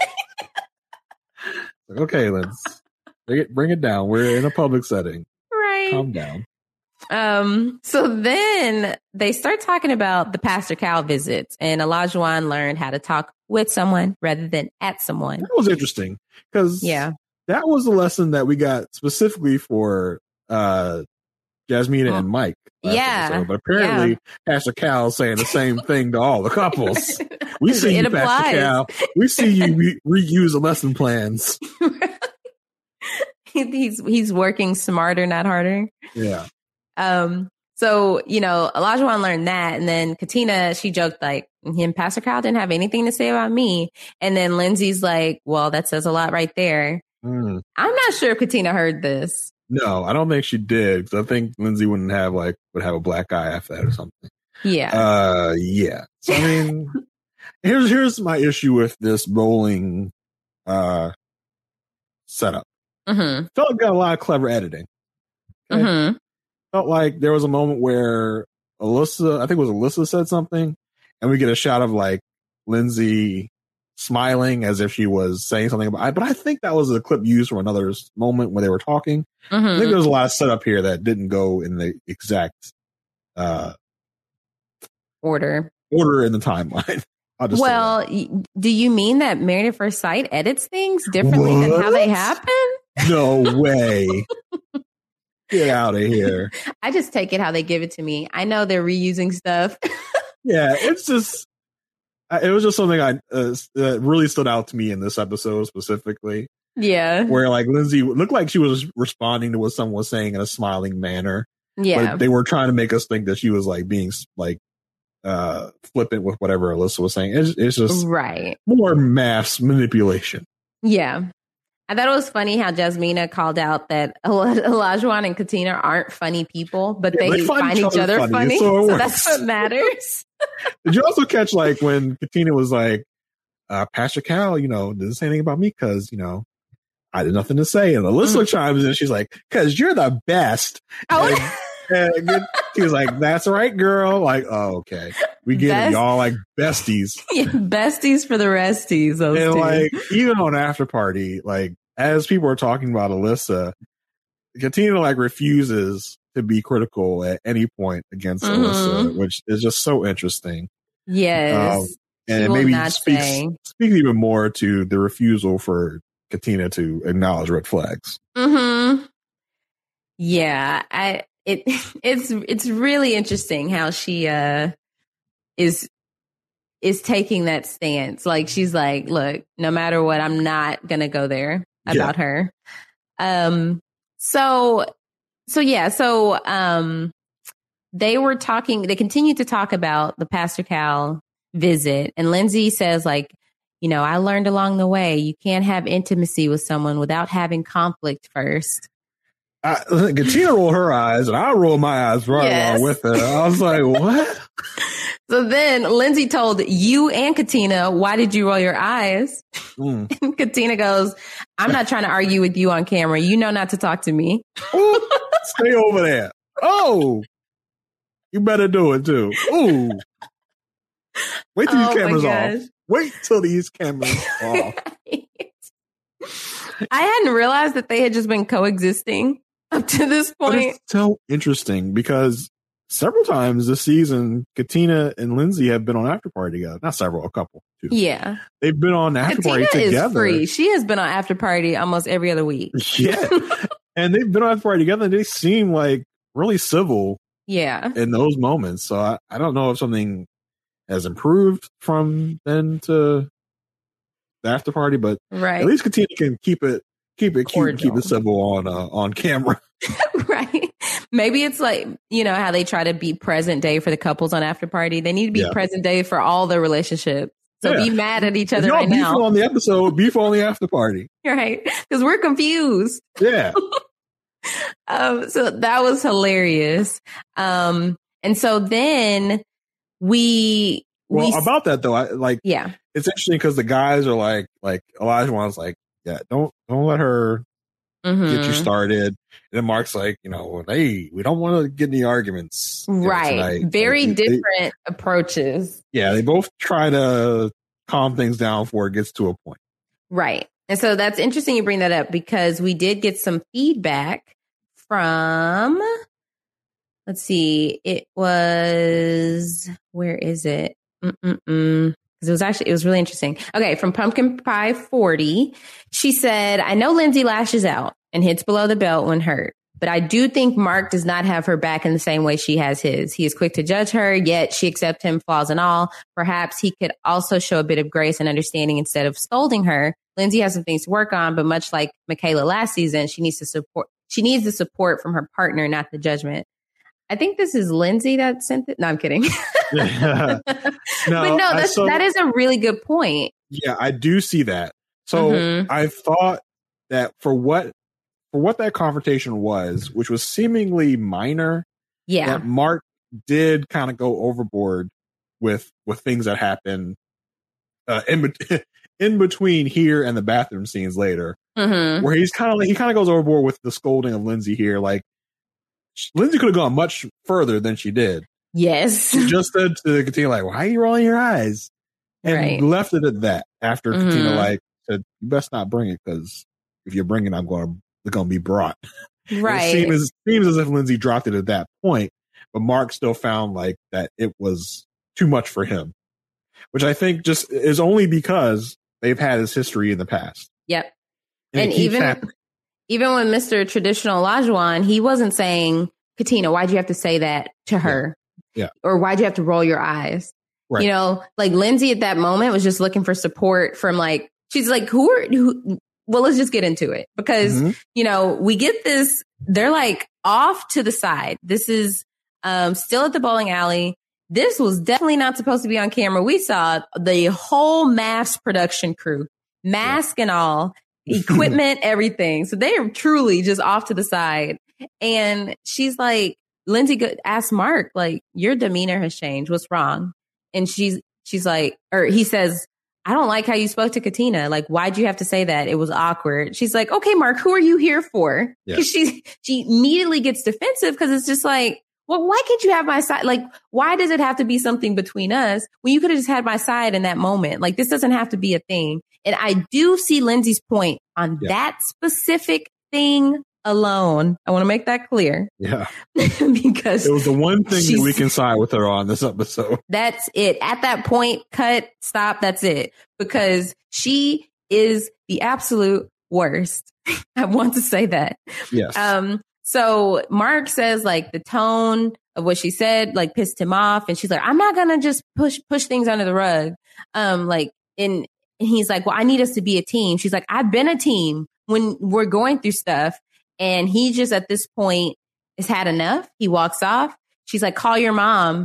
okay, let's bring it down. We're in a public setting. Right. Calm down. So then they start talking about the Pastor Cal visits, and Olajuwon learned how to talk with someone rather than at someone. That was interesting because that was a lesson that we got specifically for Jasmina and Mike. Episode. But apparently Pastor Cal is saying the same thing to all the couples. We see you, Pastor Cal. We see you reuse the lesson plans. He's working smarter, not harder. Yeah. So, Olajuwon learned that. And then Katina, she joked like, him, Pastor Cal didn't have anything to say about me. And then Lindsay's like, well, that says a lot right there. I'm not sure if Katina heard this. No, I don't think she did. Because I think Lindsay would have a black eye after that or something. Yeah. Yeah. So, I mean, here's my issue with this bowling, setup. Mm-hmm. Felt like got a lot of clever editing. Okay? Mm-hmm. Felt like there was a moment where Alyssa said something, and we get a shot of like Lindsay smiling as if she was saying something about. But I think that was a clip used from another moment when they were talking. Mm-hmm. I think there was a lot of setup here that didn't go in the exact order in the timeline. Well, do you mean that Married at First Sight edits things differently than how they happen? No way. Get out of here. I just take it how they give it to me. I know they're reusing stuff. Yeah, it was just something that really stood out to me in this episode specifically. Yeah. Where like Lindsay looked like she was responding to what someone was saying in a smiling manner. Yeah. But they were trying to make us think that she was like being like flippant with whatever Alyssa was saying. It's just more mass manipulation. Yeah. I thought it was funny how Jasmina called out that Olajuwon and Katina aren't funny people, but they find each other funny. So that's what matters. Did you also catch like when Katina was like, Pastor Cal, didn't say anything about me because, I had nothing to say. And Alyssa chimes in, she's like, because you're the best. Oh. And she was like, that's right, girl. Like, oh, okay. We get it. Y'all like besties. Yeah, besties for the resties. Those and two. Like, even on After Party, like, as people are talking about Alyssa, Katina like refuses to be critical at any point against Alyssa, which is just so interesting. Yes. And it maybe speaks even more to the refusal for Katina to acknowledge red flags. Mm-hmm. Yeah. It's really interesting how she is taking that stance. Like she's like, look, no matter what, I'm not gonna go there about her. So they continued to talk about the Pastor Cal visit, and Lindsay says like, I learned along the way, you can't have intimacy with someone without having conflict first. Katina rolled her eyes and I rolled my eyes along with her. I was like, what? So then Lindsay told you and Katina, why did you roll your eyes? And Katina goes, I'm not trying to argue with you on camera. You know not to talk to me. Ooh, stay over there. Oh, you better do it too. Ooh. Wait till these cameras off. Wait till these cameras off. I hadn't realized that they had just been coexisting up to this point. But it's so interesting because several times this season, Katina and Lindsay have been on After Party together. Not several, a couple. Too. Yeah. They've been on After Party together. Katina is free. She has been on After Party almost every other week. Yeah. And they've been on After Party together and they seem like really civil. Yeah. In those moments. So I don't know if something has improved from then to the After Party, but at least Katina can keep it cute, keep it civil on camera. Right. Maybe it's like, how they try to be present day for the couples on After Party. They need to be present day for all their relationships. So be mad at each other right now. Beef on the episode, beef on the After Party. Right. Because we're confused. Yeah. So that was hilarious. And so then about that though, it's interesting because the guys are like Olajuwon's like, don't let her get you started. And then Mark's like, hey, we don't want to get any arguments. Right. Tonight. Very different approaches. Yeah, they both try to calm things down before it gets to a point. Right. And so that's interesting you bring that up because we did get some feedback from, let's see, it was, where is it? Because it was really interesting. Okay, from Pumpkin Pie 40, she said, I know Lindsay lashes out and hits below the belt when hurt, but I do think Mark does not have her back in the same way she has his. He is quick to judge her, yet she accepts him flaws and all. Perhaps he could also show a bit of grace and understanding instead of scolding her. Lindsay has some things to work on, but much like Michaela last season, she needs the support from her partner, not the judgment. I think this is Lindsay that sent it. No, I'm kidding. But that is a really good point. Yeah, I do see that. So I thought that for what that confrontation was, which was seemingly minor, that Mark did kind of go overboard with things that happened in between here and the bathroom scenes later, where he kind of goes overboard with the scolding of Lindsay here. Like, Lindsay could have gone much further than she did. Yes. She just said to Katina, like, why are you rolling your eyes? And left it at that after Katina, said, you best not bring it, because if you bring it, they're going to be brought. Right. It seems as if Lindsay dropped it at that point, but Mark still found that it was too much for him, which I think just is only because they've had this history in the past. Yep. And even when Mr. Traditional Olajuwon, he wasn't saying, Katina, why'd you have to say that to her? Yeah. Or why'd you have to roll your eyes? Right. Lindsay at that moment was just looking for support from she's like, well, let's just get into it because, we get this, they're off to the side. This is still at the bowling alley. This was definitely not supposed to be on camera. We saw the whole mass production crew, mask and all, equipment, everything. So they are truly just off to the side. And she's like, Lindsay asked Mark, your demeanor has changed. What's wrong? And she's like, or he says, I don't like how you spoke to Katina. Why'd you have to say that? It was awkward. She's like, okay, Mark, who are you here for? Because she immediately gets defensive because it's just like, well, why can't you have my side? Why does it have to be something between us when you could have just had my side in that moment? This doesn't have to be a thing. And I do see Lindsay's point on that specific thing alone. I want to make that clear. Yeah. Because it was the one thing that we can side with her on this episode. That's it. At that point, cut, stop. That's it. Because she is the absolute worst. I want to say that. Yes. So Mark says the tone of what she said pissed him off, and she's like, I'm not gonna just push things under the rug. And he's like, well, I need us to be a team. She's like, I've been a team when we're going through stuff. And he just at this point has had enough. He walks off. She's like, call your mom.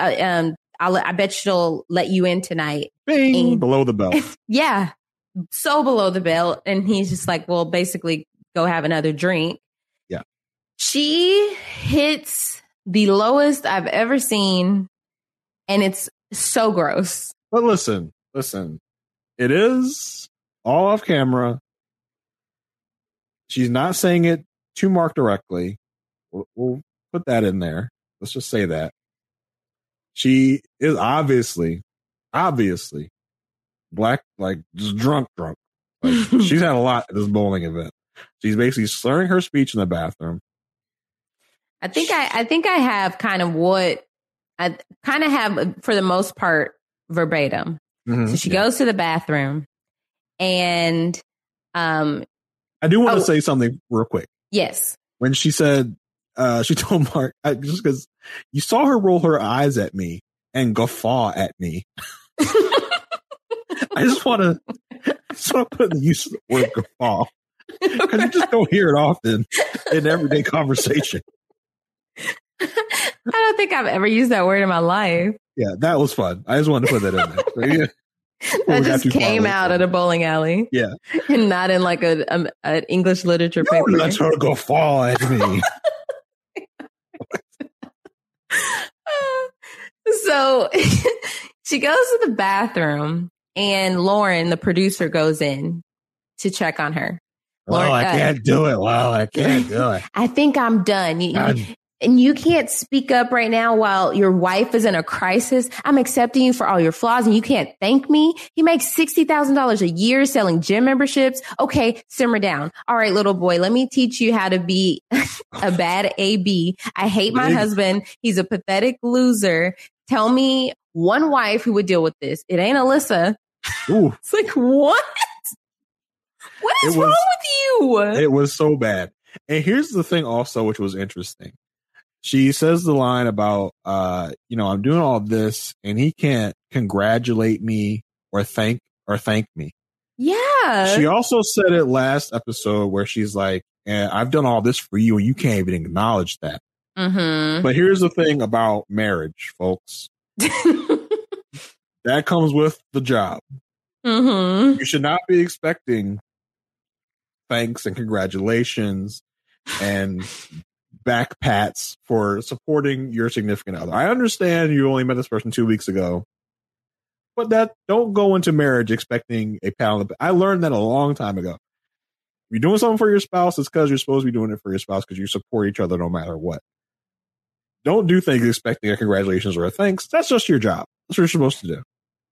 I bet she'll let you in tonight. Bing, below the belt. Yeah. So below the belt. And he's just like, well, basically go have another drink. Yeah. She hits the lowest I've ever seen. And it's so gross. But listen, it is all off camera. She's not saying it to Mark directly. We'll put that in there. Let's just say that. She is obviously black, just drunk. She's had a lot at this bowling event. She's basically slurring her speech in the bathroom. I think I have kind of what I kind of have for the most part verbatim. So she goes to the bathroom and I do want to say something real quick. Yes. When she said, she told Mark, just because you saw her roll her eyes at me and guffaw at me. I just want to put the use of the word guffaw because you just don't hear it often in everyday conversation. I don't think I've ever used that word in my life. Yeah, that was fun. I just wanted to put that in there. So, yeah. That just came out at a bowling alley. Yeah. And not in an English literature paper. Let her go fall at me. So she goes to the bathroom and Lauren, the producer, goes in to check on her. Well, I can't do it. Well, I can't do it. I think I'm done. And you can't speak up right now while your wife is in a crisis. I'm accepting you for all your flaws and you can't thank me. He makes $60,000 a year selling gym memberships. Okay, simmer down. All right, little boy, let me teach you how to be a bad AB. I hate my husband. He's a pathetic loser. Tell me one wife who would deal with this. It ain't Alyssa. Ooh. It's like, what? What is wrong with you? It was so bad. And here's the thing also, which was interesting. She says the line about, I'm doing all this and he can't congratulate me or thank me. Yeah. She also said it last episode where she's like, I've done all this for you and you can't even acknowledge that. Mm-hmm. But here's the thing about marriage, folks. That comes with the job. Mm-hmm. You should not be expecting thanks and congratulations and back pats for supporting your significant other. I understand you only met this person 2 weeks ago, but don't go into marriage expecting a pat on the back. I learned that a long time ago. If you're doing something for your spouse, it's because you're supposed to be doing it for your spouse because you support each other no matter what. Don't do things expecting a congratulations or a thanks. That's just your job. That's what you're supposed to do.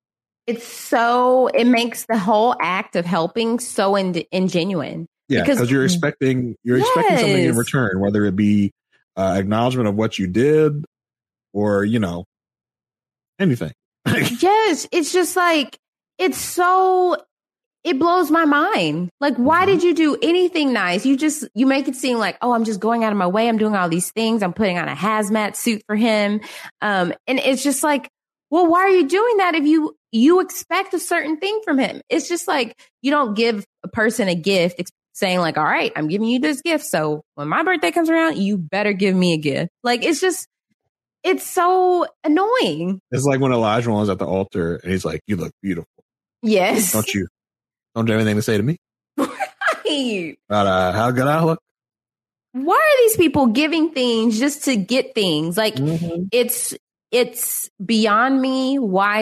It makes the whole act of helping so ingenuine. Yeah, because you're expecting something in return, whether it be acknowledgement of what you did or, anything. Yes, it's just like, it blows my mind. Like, why did you do anything nice? You make it seem like, oh, I'm just going out of my way. I'm doing all these things. I'm putting on a hazmat suit for him. And it's just like, well, why are you doing that if you expect a certain thing from him? It's just like, you don't give a person a gift saying like, all right, I'm giving you this gift. So when my birthday comes around, you better give me a gift. Like, it's so annoying. It's like when Elijah was at the altar and he's like, you look beautiful. Yes. Don't you have anything to say to me? Right. About how good I look? Why are these people giving things just to get things? Like, it's beyond me why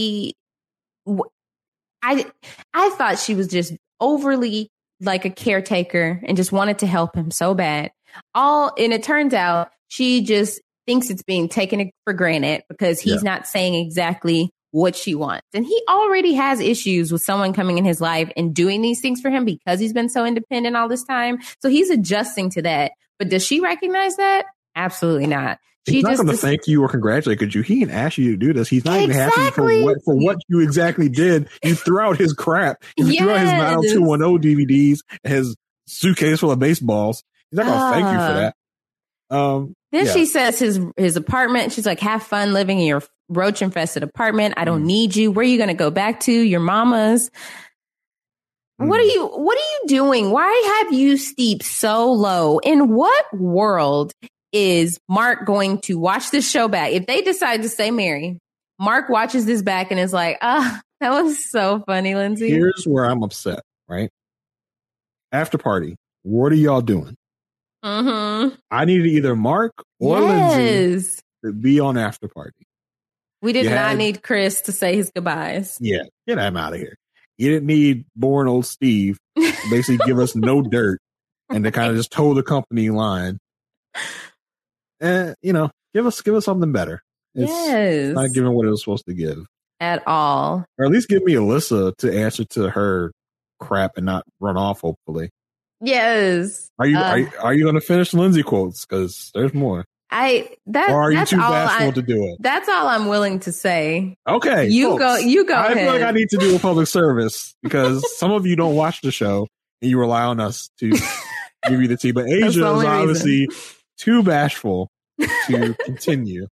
I thought she was just overly like a caretaker and just wanted to help him so bad. And it turns out she just thinks it's being taken for granted because he's not saying exactly what she wants. And he already has issues with someone coming in his life and doing these things for him because he's been so independent all this time. So he's adjusting to that. But does she recognize that? Absolutely not. He's not going to thank you or congratulate because he didn't ask you to do this. He's not even happy for what you exactly did. You threw out his crap. You threw out his 90210 DVDs and his suitcase full of baseballs. He's not going to thank you for that. Then she says his apartment. She's like, have fun living in your roach infested apartment. I don't need you. Where are you going to go back to? Your mama's. What are you doing? Why have you steeped so low? In what world is Mark going to watch this show back? If they decide to stay married, Mark watches this back and is like, that was so funny, Lindsay. Here's where I'm upset, right? After party. What are y'all doing? Mm-hmm. I needed either Mark or Lindsay to be on after party. We did not need Chris to say his goodbyes. Yeah, get him out of here. You didn't need boring old Steve to basically give us no dirt and to kind of just toe the company line. And give us something better. It's not giving what it was supposed to give at all, or at least give me Alyssa to answer to her crap and not run off. Hopefully, yes. Are you going to finish Lindsay quotes? Because there's more. Or are you too bashful to do it? That's all I'm willing to say. Okay, you folks, go. I ahead. feel like I need to do a public service because some of you don't watch the show and you rely on us to give you the tea. But Asia is obviously too bashful to continue.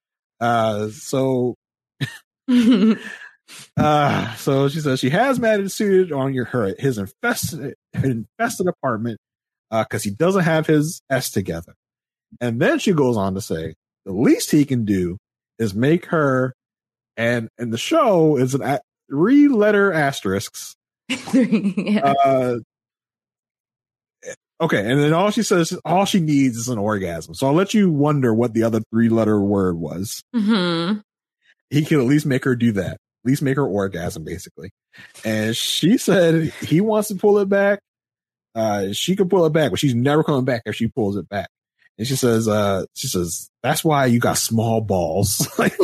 So she says she has Matt suited on his infested apartment because he doesn't have his S together. And then she goes on to say the least he can do is make her, and the show is an 3-letter asterisks. Okay, and then all she says, all she needs is an orgasm. So I'll let you wonder what the other 3-letter word was. Mm-hmm. He can at least make her do that. least make her orgasm, basically. And she said he wants to pull it back. She could pull it back, but she's never coming back if she pulls it back. And she says, that's why you got small balls. Like,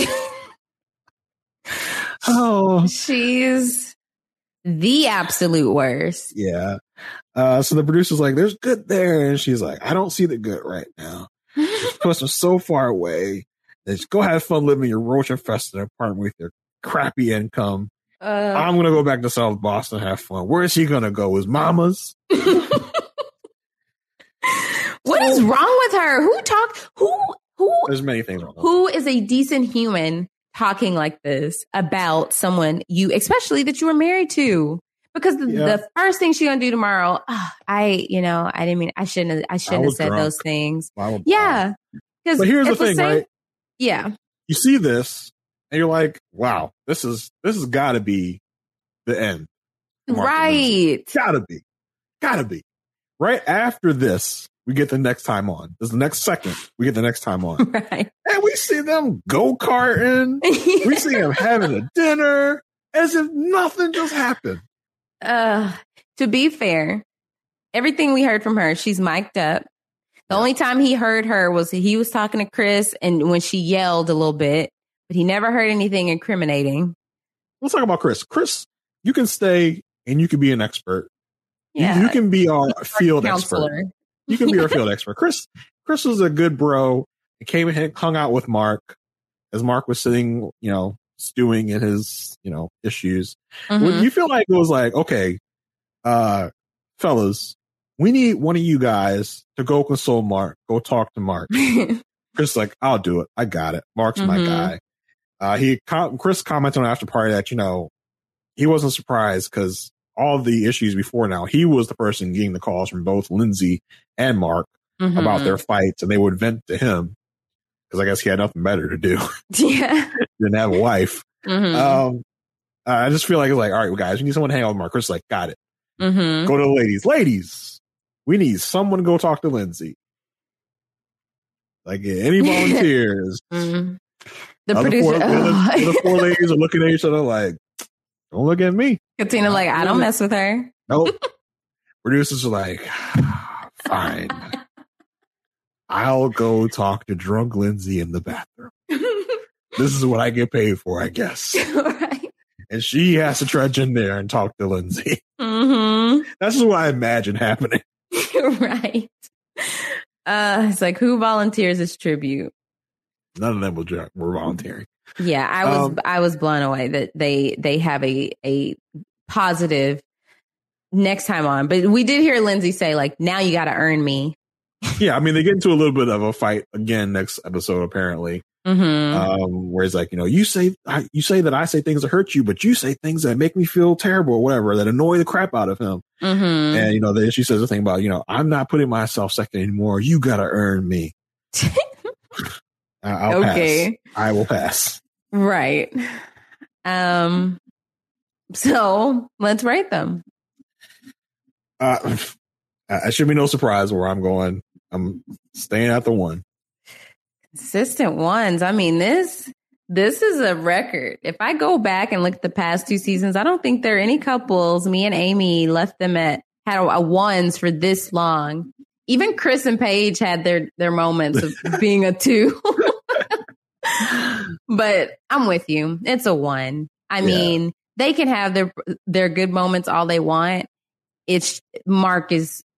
oh, she's the absolute worst. Yeah. So the producer's like, there's good there. And she's like, I don't see the good right now. This person's so far away. Just go have fun living in your roach infested apartment with your crappy income. I'm going to go back to South Boston and have fun. Where is he going to go? His mama's? What is wrong with her? Who? There's many things wrong. Who is a decent human talking like this about someone especially that you were married to? Because the first thing she's gonna do tomorrow, I shouldn't have said drunk. those things. Yeah. But here's the thing, right? Yeah. You see this and you're like, wow, this has gotta be the end. Right. Gotta be. Right after this, we get the next time on. This is the next second. We get the next time on. Right. And we see them go-karting. We see them having a dinner as if nothing just happened. To be fair, everything we heard from her, she's mic'd up. The only time he heard her was he was talking to Chris and when she yelled a little bit, but he never heard anything incriminating. Let's talk about Chris. Chris, you can stay and you can be an expert. Yeah. You can be our field expert. You can be our field expert. Chris was a good bro. He came and hung out with Mark as Mark was sitting, stewing in his, issues. Mm-hmm. You feel like it was like, okay, fellas, we need one of you guys to go console Mark, go talk to Mark. Chris is like, I'll do it. I got it. Mark's my guy. Chris commented on after party that, he wasn't surprised because all the issues before now, he was the person getting the calls from both Lindsay and Mark about their fights, and they would vent to him because I guess he had nothing better to do. Yeah. Didn't have a wife. I just feel like it's like, all right, guys, we need someone to hang out with Mark. Chris is like, got it. Go to the ladies. Ladies, we need someone to go talk to Lindsay. Like, any volunteers? The producer. The four ladies are looking at each other like, don't look at me. Katina like, I don't mess with her. Nope. Producers are like, fine. I'll go talk to drunk Lindsay in the bathroom. This is what I get paid for, I guess. Right. And she has to trudge in there and talk to Lindsay. That's just what I imagine happening. Right. It's like, who volunteers as tribute? None of them were volunteering. Yeah, I was blown away that they have a positive next time on. But we did hear Lindsay say, like, now you got to earn me. Yeah, I mean, they get into a little bit of a fight again next episode, apparently. Where it's like, you say that I say things that hurt you, but you say things that make me feel terrible or whatever, that annoy the crap out of him. And, then she says the thing about, I'm not putting myself second anymore. You got to earn me. I'll pass. I will pass. Right. So let's rate them. It should be no surprise where I'm going. I'm staying at the 1. Consistent ones. I mean, this is a record. If I go back and look at the past 2 seasons, I don't think there are any couples. Me and Amy left them had a 1s for this long. Even Chris and Paige had their moments of being a 2. But I'm with you. It's a 1. I mean, they can have their good moments all they want. It's Mark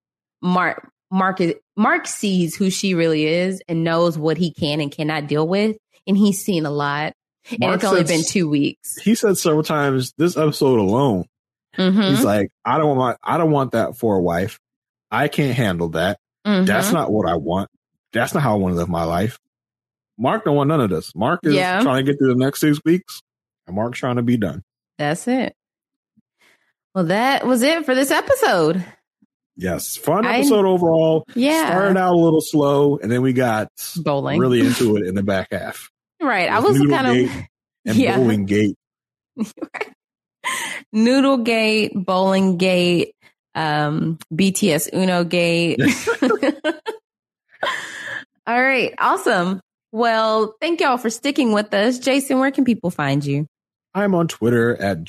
sees who she really is and knows what he can and cannot deal with. And he's seen a lot. And it's only been 2 weeks. He said several times this episode alone. He's like, I don't want that for a wife. I can't handle that. That's not what I want. That's not how I want to live my life. Mark don't want none of this. Mark is trying to get through the next 6 weeks, and Mark's trying to be done. That's it. Well, that was it for this episode. Yes, fun episode overall. Yeah. Started out a little slow, and then we got bowling really into it in the back half. Right. I was kind of... And Bowling Gate. Noodle Gate, Bowling Gate, BTS Uno Gate. All right. Awesome. Well, thank y'all for sticking with us. Jason, where can people find you? I'm on Twitter at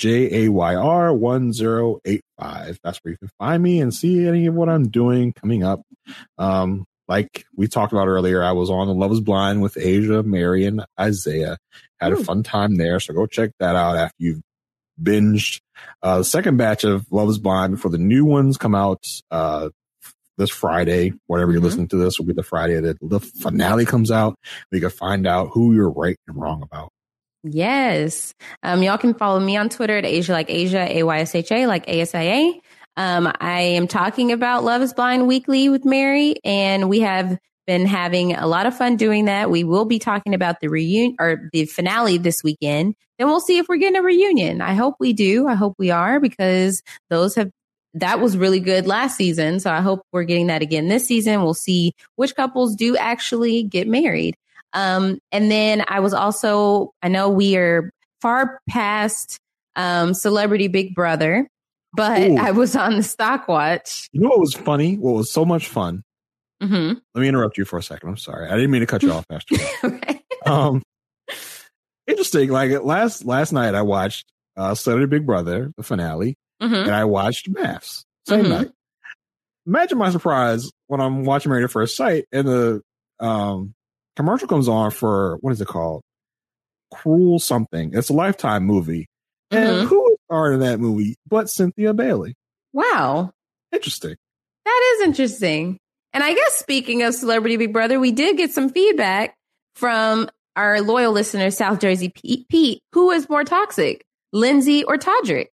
JAYR1085. That's where you can find me and see any of what I'm doing coming up. Like we talked about earlier, I was on The Love is Blind with Asia, Mary, and Isaiah. Had a fun time there, so go check that out after you've binged the second batch of Love is Blind before the new ones come out this Friday. Whatever you're listening to, this will be the Friday that the finale comes out. We can find out who you're right and wrong about. Yes. Y'all can follow me on Twitter at Asia like Asia, AYSHA like ASIA. I am talking about Love is Blind weekly with Mary, and we have been having a lot of fun doing that. We will be talking about the reunion or the finale this weekend. Then we'll see if we're getting a reunion. I hope we do. I hope we are, because that was really good last season. So I hope we're getting that again this season. We'll see which couples do actually get married. And then I know we are far past Celebrity Big Brother, but I was on the Stock Watch. You know what was funny? What was so much fun? Mm-hmm. Let me interrupt you for a second. I'm sorry. I didn't mean to cut you off, Pastor. Okay. Interesting. Like last night, I watched Celebrity Big Brother, the finale, and I watched MAFS same night. Imagine my surprise when I'm watching Married at First Sight and the commercial comes on for, what is it called? Cruel something. It's a Lifetime movie. And who is starring in that movie but Cynthia Bailey? Wow. Interesting. That is interesting. And I guess speaking of Celebrity Big Brother, we did get some feedback from our loyal listener, South Jersey Pete. Who is more toxic, Lindsay or Todrick?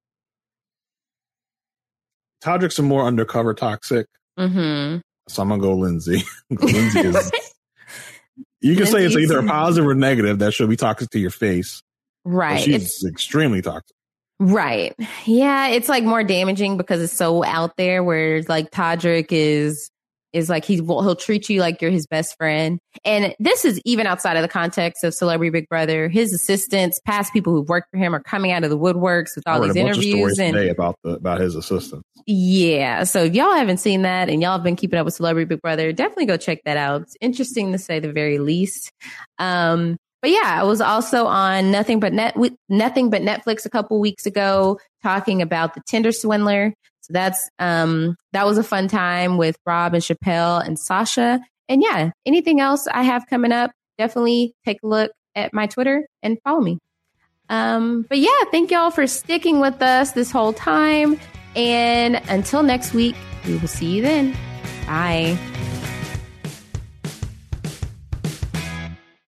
Todrick's a more undercover toxic. So I'm going to go Lindsay. Lindsay is... You can say it's either a positive or negative that she'll be toxic to your face. Right. She's extremely toxic. Right. Yeah. It's like more damaging because it's so out there, where like Todrick is like he'll treat you like you're his best friend. And this is even outside of the context of Celebrity Big Brother. His assistants, past people who've worked for him, are coming out of the woodworks with all these interviews and today about his assistants. Yeah. So if y'all haven't seen that and y'all have been keeping up with Celebrity Big Brother, definitely go check that out. It's interesting to say the very least. But yeah, I was also on Nothing But Netflix a couple weeks ago talking about the Tinder swindler. So that was a fun time with Rob and Chappelle and Sasha. And yeah, anything else I have coming up, definitely take a look at my Twitter and follow me. But yeah, thank y'all for sticking with us this whole time. And until next week, we will see you then. Bye.